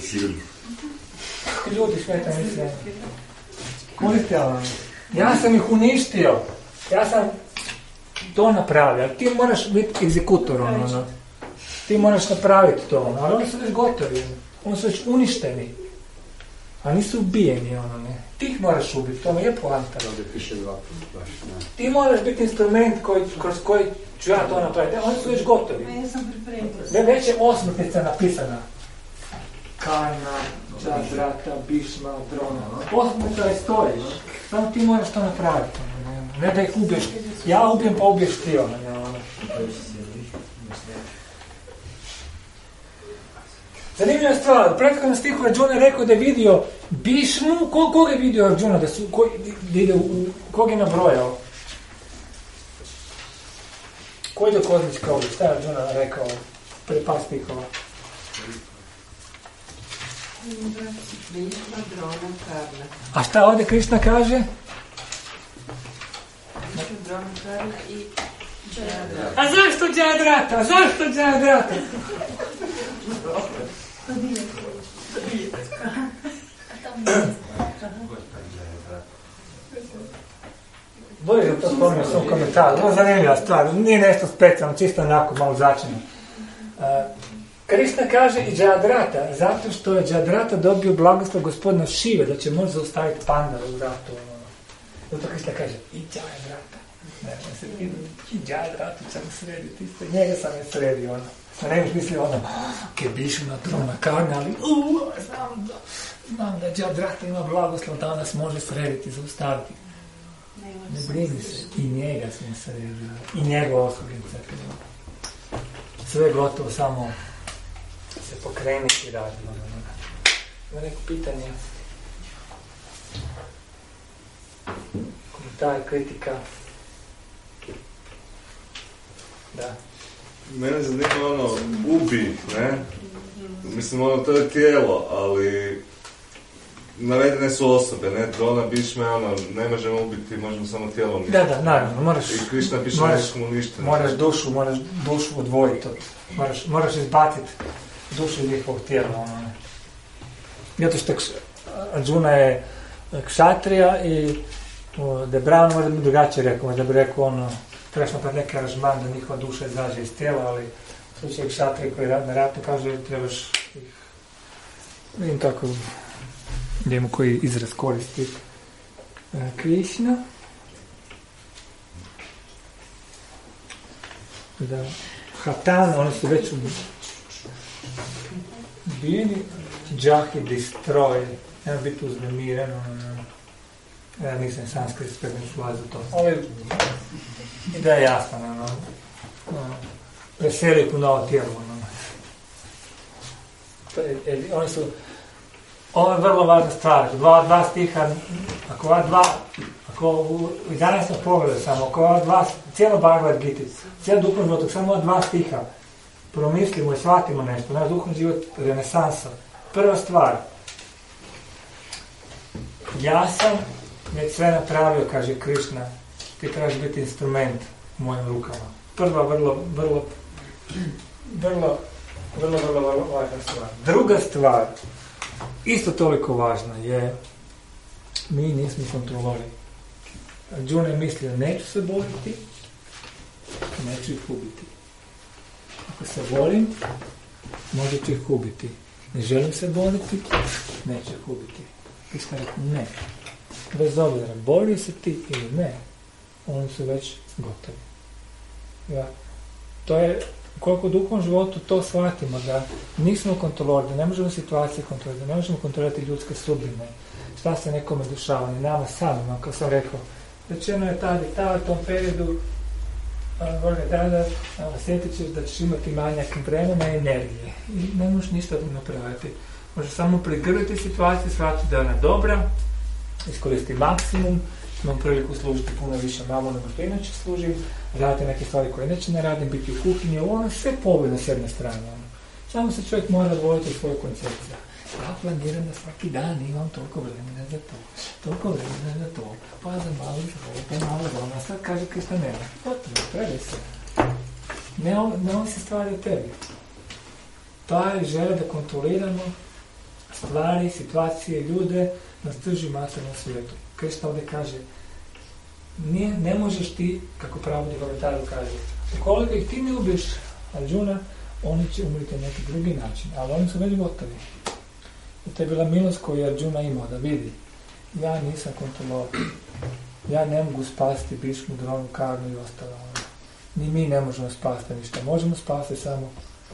Ljudi smeta mislim. Kulite, ono. Ja sam ih uništio. Ja sam to napravio. Ali ti moraš biti egzekutor, ono. Ti moraš napraviti to, ono. Ali oni su već gotovi. Oni su već uništeni. A nisu ubijeni, ono, ne. Ti ih moraš ubiti, to mi je poanta. Ovdje piše dva puta, baš, ne. Ti moraš biti instrument koji, kroz koji ću ja to napraviti. Oni su već gotovi. Ja sam pripremila. Ne, već je osmrtnica napisana. Karna, Džadrata, Bišma, Drona. Osmrtnica je stoji. Samo ti moraš to napraviti. Ne da ih ubiješ. Ja ubijem pa ubiješ ti. Ono. Zanimljiva stvar. U prethodnom stihu Arjuna je rekao da je vidio Bišmu. Ko, koga je vidio Arjuna? Da su, ko, da ide u, koga je nabrojao? Koji je kozmička ovdje? Šta je Arjuna rekao? Pre par stihova. Bišma, Drona, Karna. A šta ovdje Krišna kaže? Bišma, Drona, Karna i Džajadrata. A zašto Džajadrata? A zašto Džajadrata? Bolje da to spomenu u svom komentaru. Ovo je zanimljiva stvar. Nije nešto specijalno, čisto onako malo začinu. Uh, Krišna kaže i Džajadrata, zato što je Džajadrata dobio blagoslov gospodina Šive, da će moći zaustaviti Pandava u ratu. Zato Krišna kaže i Džajadrata. Ne, ne se vidim, i Džajadratu će me srediti. Isto. Njega sam je sredio, ono. Da ne biš mislio ono, ke Bišma, Drona, Karna, ali uuu, znam da, znam da Džajadrata ima blagoslov, da nas može srediti, zaustaviti. Ne brini se, i njega sam sredio, i njegov osobnice. Sve gotovo, samo se pokrenuti i raditi. Ima neko pitanje? Komentar, kritika? Da. Mene zanima ono, ubi, ne? Mislim, ono, to je tijelo, ali navedene su osobe, ne? Drona, Bišme, ono, ne možemo ubiti, možemo samo tijelom. Da, da, naravno, moraš... I Krišna piše nešto ništa. Moraš dušu, moraš dušu odvojiti od... Moraš, moraš izbaciti dušu iz njihovog tijela, ono. Zato što Arjuna je kšatrija i da je Brahma možda bi drugačije rekao, možda bi rekao ono, trebaš napraviti neki aranžman da njihova duša izađe iz tijela, ali u slučaju kšatrije koji na ratu kaže trebaš ih... Vidim kako njemu koji izraz koristi Krišna. Da, Hatan, oni su već ubijeni, Džahi destroy, nema biti uznemiren, ja nisam sanskrit spredno šlazi u to. Ali ideja je jasna, no, no, preseli u novo tijelo. No. Oni su, ovo je vrlo važna stvar, dva, dva stiha, ako ova dva, ako u jedanaestom pogledu samo, ako ova dva, cijelo Bhagavad Gita, cijelo duhovno život, samo ova dva stiha, promislimo i shvatimo nešto, naš duhovni život renesansa. Prva stvar, ja sam već sve napravio, kaže Krišna, ti trebaš biti instrument u mojim rukama. Prva vrlo, vrlo vrlo, vrlo, vrlo, vrlo važna stvar. Druga stvar, isto toliko važna, je mi nismo kontrolori. Arjuna je mislio, neću se boriti, neću ih ubiti. Ako se borim, možda ću ih ubiti. Ne želim se boriti, neću ih ubiti. Krishna rekao, ne. Bez obzira, borio se ti ili ne, oni su već gotovi. Ja. To je, koliko u duhovnom životu to shvatimo, da nismo kontrolori, da ne možemo situacije kontrolirati, da ne možemo kontrolirati ljudske sudbine, šta se nekome dešava, ni nama samima, kao sam rekao. Rečeno je tada i tada u tom periodu, Bože tada, sjetit ćeš da ćeš imati manjak vremena i energije i ne možeš ništa napraviti. Možeš samo prigrliti situaciju, shvatiti da je ona dobra, iskoristi maksimum, imam priliku služiti puno više malo nego što inače služim, raditi neke stvari koje inače ne radim, biti u kuhinji, ono sve povoljno s jedne strane. Ono. Samo se čovjek mora odvojiti u svoju koncepciju. Ja planiram da svaki dan imam toliko vremena za to, toliko vremena za to, pa za malo za pa malo za ono, sad kaže Krishna nema. Gotovo, predaj se. Ne, ne on se stvari u tebi. To je želja da kontroliramo stvari, situacije, ljude, nas drži materijalnom svijetu. Krishna ovdje kaže, nije, ne možeš ti, kako pravodni komentaru kaže, ukoliko ih ti ne ubiješ Arjuna, oni će umriti na neki drugi način, ali oni su već gotovi. I to je bila milost koju je Arjuna imao, da vidi, ja nisam kontrolor, ja ne mogu spasiti Bhišmu, Dronu, Karnu i ostalo. Ni mi ne možemo spasiti ništa, možemo spasiti samo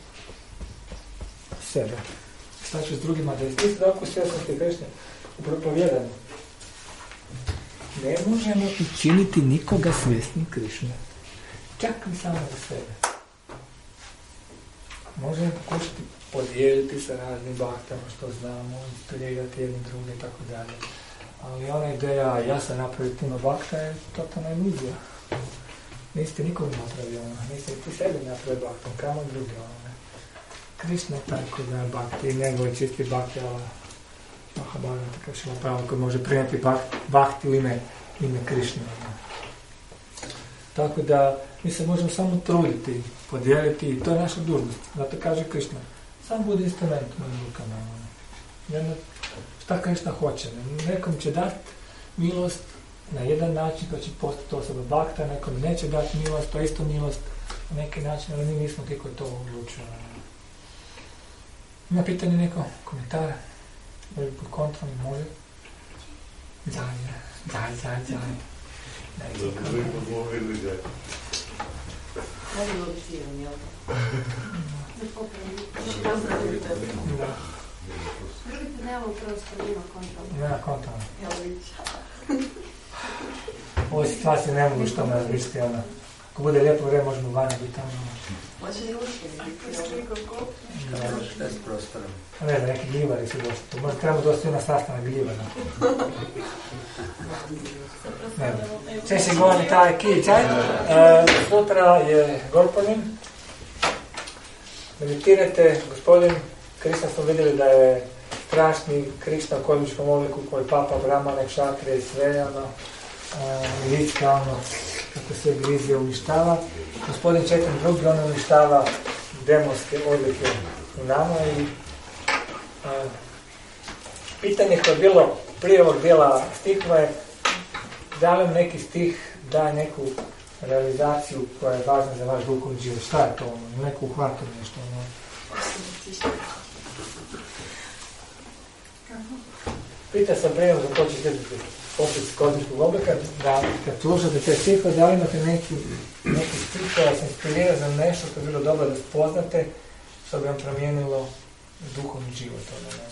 sebe. Šta ću s drugima da isti tako svjesnosti Krišne u propovijedanju. Ne možemo učiniti nikoga svjesnim Krišne, čak i samo za sebe. Možemo pokušati podijeliti sa raznim bahtama što znamo, inspirirati jedni drugi i tako dalje. Ali ona ideja, ja sam napravio puno bakta, je totalna iluzija. Niste nikom napravio ono, niste ti sebi napravio baktom, kamo drugi ono. Krišna je taj koji daje bakti i njegove čisti bakti, ali Mahabharata, tako što ima pravo koji može prenijeti bakti u ime, ime Krišne. Tako da mi se možemo samo truditi, podijeliti i to je naša dužnost. Zato kaže Krišna, sam budi instrument u mojim rukama. Jedno, šta Krišna hoće? Nekom će dati milost na jedan način, to će postati osoba bakta, nekom neće dati milost, to je isto milost na neki način, ali mi nismo ti koji to odlučuju. Ima pitanje neko? Komentara? Može pod kontrolom? Može? Daj, daj, daj, daj. Da budemo govorili daj. Ovo je opcijan, jel? Za popravljanje. Da. Drugi put nemamo prostor, nema kontrola. Nema kontrola. Evo vidiš. U ovoj situaciji ne mogu što me različiti, ono. Ako bude lijepo vreme, možemo vani biti tamo. Može i ušli. Šta s prostorom? Ne znam, neki gljivari su došli. Možda trebamo doći na sastanak gljivara. Ne znam. Češi govorni taj ki čaj. E, sutra je Gorponin. Meditirajte, gospodin Krišna smo vidjeli da je strašni Krišna u kozmičkom obliku koji papa, brahmane, šatre i sve, ono, e, litska, ono, kako sve grizije uništava. Gospodin Četan drugi, on uništava demonske odlike u nama i a, pitanje koje je bilo prije ovog dijela stihova je da li neki stih daje neku realizaciju koja je važna za vaš duhovni život. Šta je to ono? Neku uhvatu nešto ono? Pita sam prije za to će slijediti opet kozmičkog oblika, da kad slušate te stihove, da li imate neki, neki stih koja se inspirira za nešto što je bilo dobro da spoznate, što bi vam promijenilo duhovni život. Ono,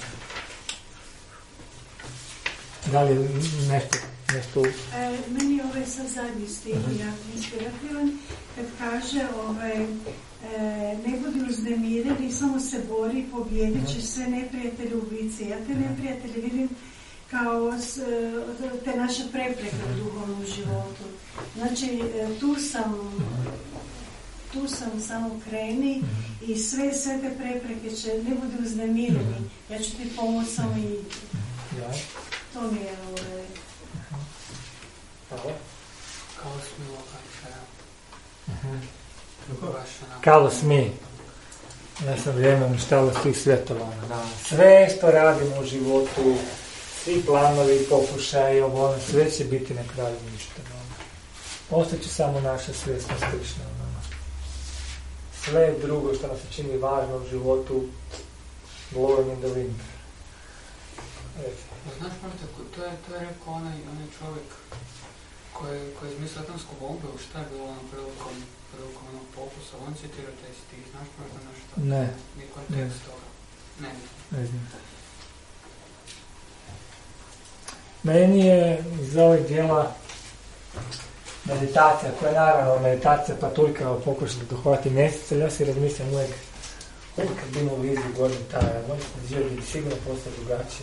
da li nešto, nešto... E, meni je ovaj sad zadnji stih uh-huh. jako inspirativan, kad kaže ovaj, e, ne budi uznemiren, samo se bori, pobjedit će uh-huh. sve neprijatelje ubice. Ja te neprijatelje vidim kao s, te naše prepreke u duhovnom životu. Znači, tu sam, tu sam samo kreni i sve, sve te prepreke će, ne budi uznemireni. Ja ću ti pomoći samo i to mi je ovaj... Hvala. Kao smo ovoga. kalos mi. Ja sam vrijeme uništalo svih svjetova. Da. Sve što radimo u životu, svi planovi, pokušaji, ovo, sve će biti na kraju uništeno. Ostaće samo naša svjesna slična. Sve drugo što nam se čini važno u životu, blowing in the wind. Znaš, Marta, to je, to je rekao onaj, onaj čovjek koji, koji je izmislio atomsku bombu, šta je bilo ono prilikom, prilikom onog pokusa, on citira taj stih, znaš možda nešto? Ne. Nije kontekst toga. Ne, ne znam. Meni je iz ovih dijela meditacija, koja je naravno meditacija patulka o pokušati duhovati mjesec, ali ja si razmislim uvijek, uvijek kad bi imao viziju godinu taja, moj život bi sigurno postao drugačije.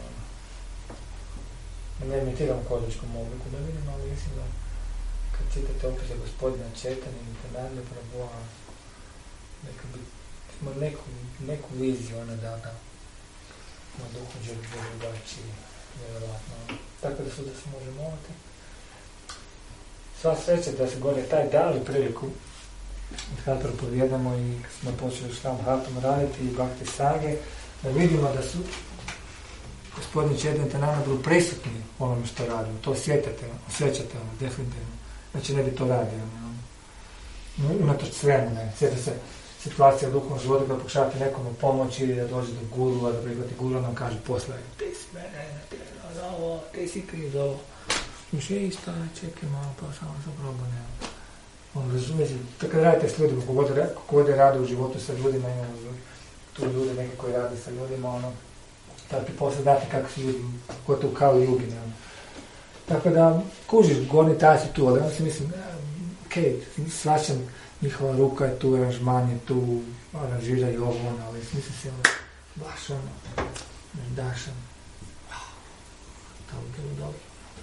Ne imitiram kozičkom obliku da vidim, ali mislim da kad čitate opise gospodina Četanja i Tenande Prabhuva, neka bi smo neku, neku viziju ona da da na duhu život bi drugačiji, vjerovatno. Tako da su da se može moliti. Sva sreća da se gore taj dali priliku kad propovijedamo i kad smo počeli s tam hatom raditi i Bhakti Sage, da vidimo da su gospodin Četanja Tenanda bili prisutni u onome što radimo. To osjećate, osjećate ono, definitivno. Znači ne bi to radio. Ne? Unatoč svemu, ne. Sjeti se situacija u duhovnom životu kada pokušavate nekomu pomoći da dođe do gurua, da prihvati guru, nam kaže posle, ti si mene, ti si ovo, ti si kriv za ovo. Još je isto, čekaj malo, pa samo za problem, ne. On razumije, tako da radite s ljudima, kogod je radi u životu sa ljudima, imamo tu ljude, neki koji radi sa ljudima, ono, da ti posle date kako su ljudi, gotovo kao i jugi, ne. Tako da, kužiš, gorni taj si tu, ali onda si mislim, okej, okay, svačam, njihova ruka je tu, aranžman je tu, aranžiraju ovo, ono, ali mislim se, ono, baš ono, dašan, wow, to bi bilo dobro.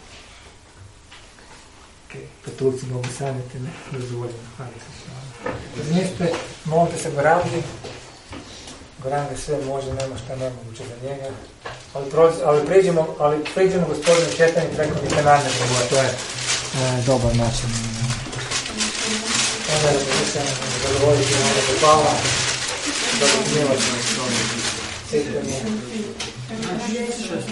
Okej, okay, petulci mogu sanjati, ne, dozvoljeno, hvala se. Razmislite, molite se Gorangi, Gorangi sve može, nema šta nemoguće za njega, ali, prođe, ali priđemo, ali priđemo gospodinu Četanju preko Nitenande Prabhuva, to je e, dobar način. Onda je razmišljeno, zadovoljiti onda do Pavla, da bi smijevaćemo s tom. Sjetite mi.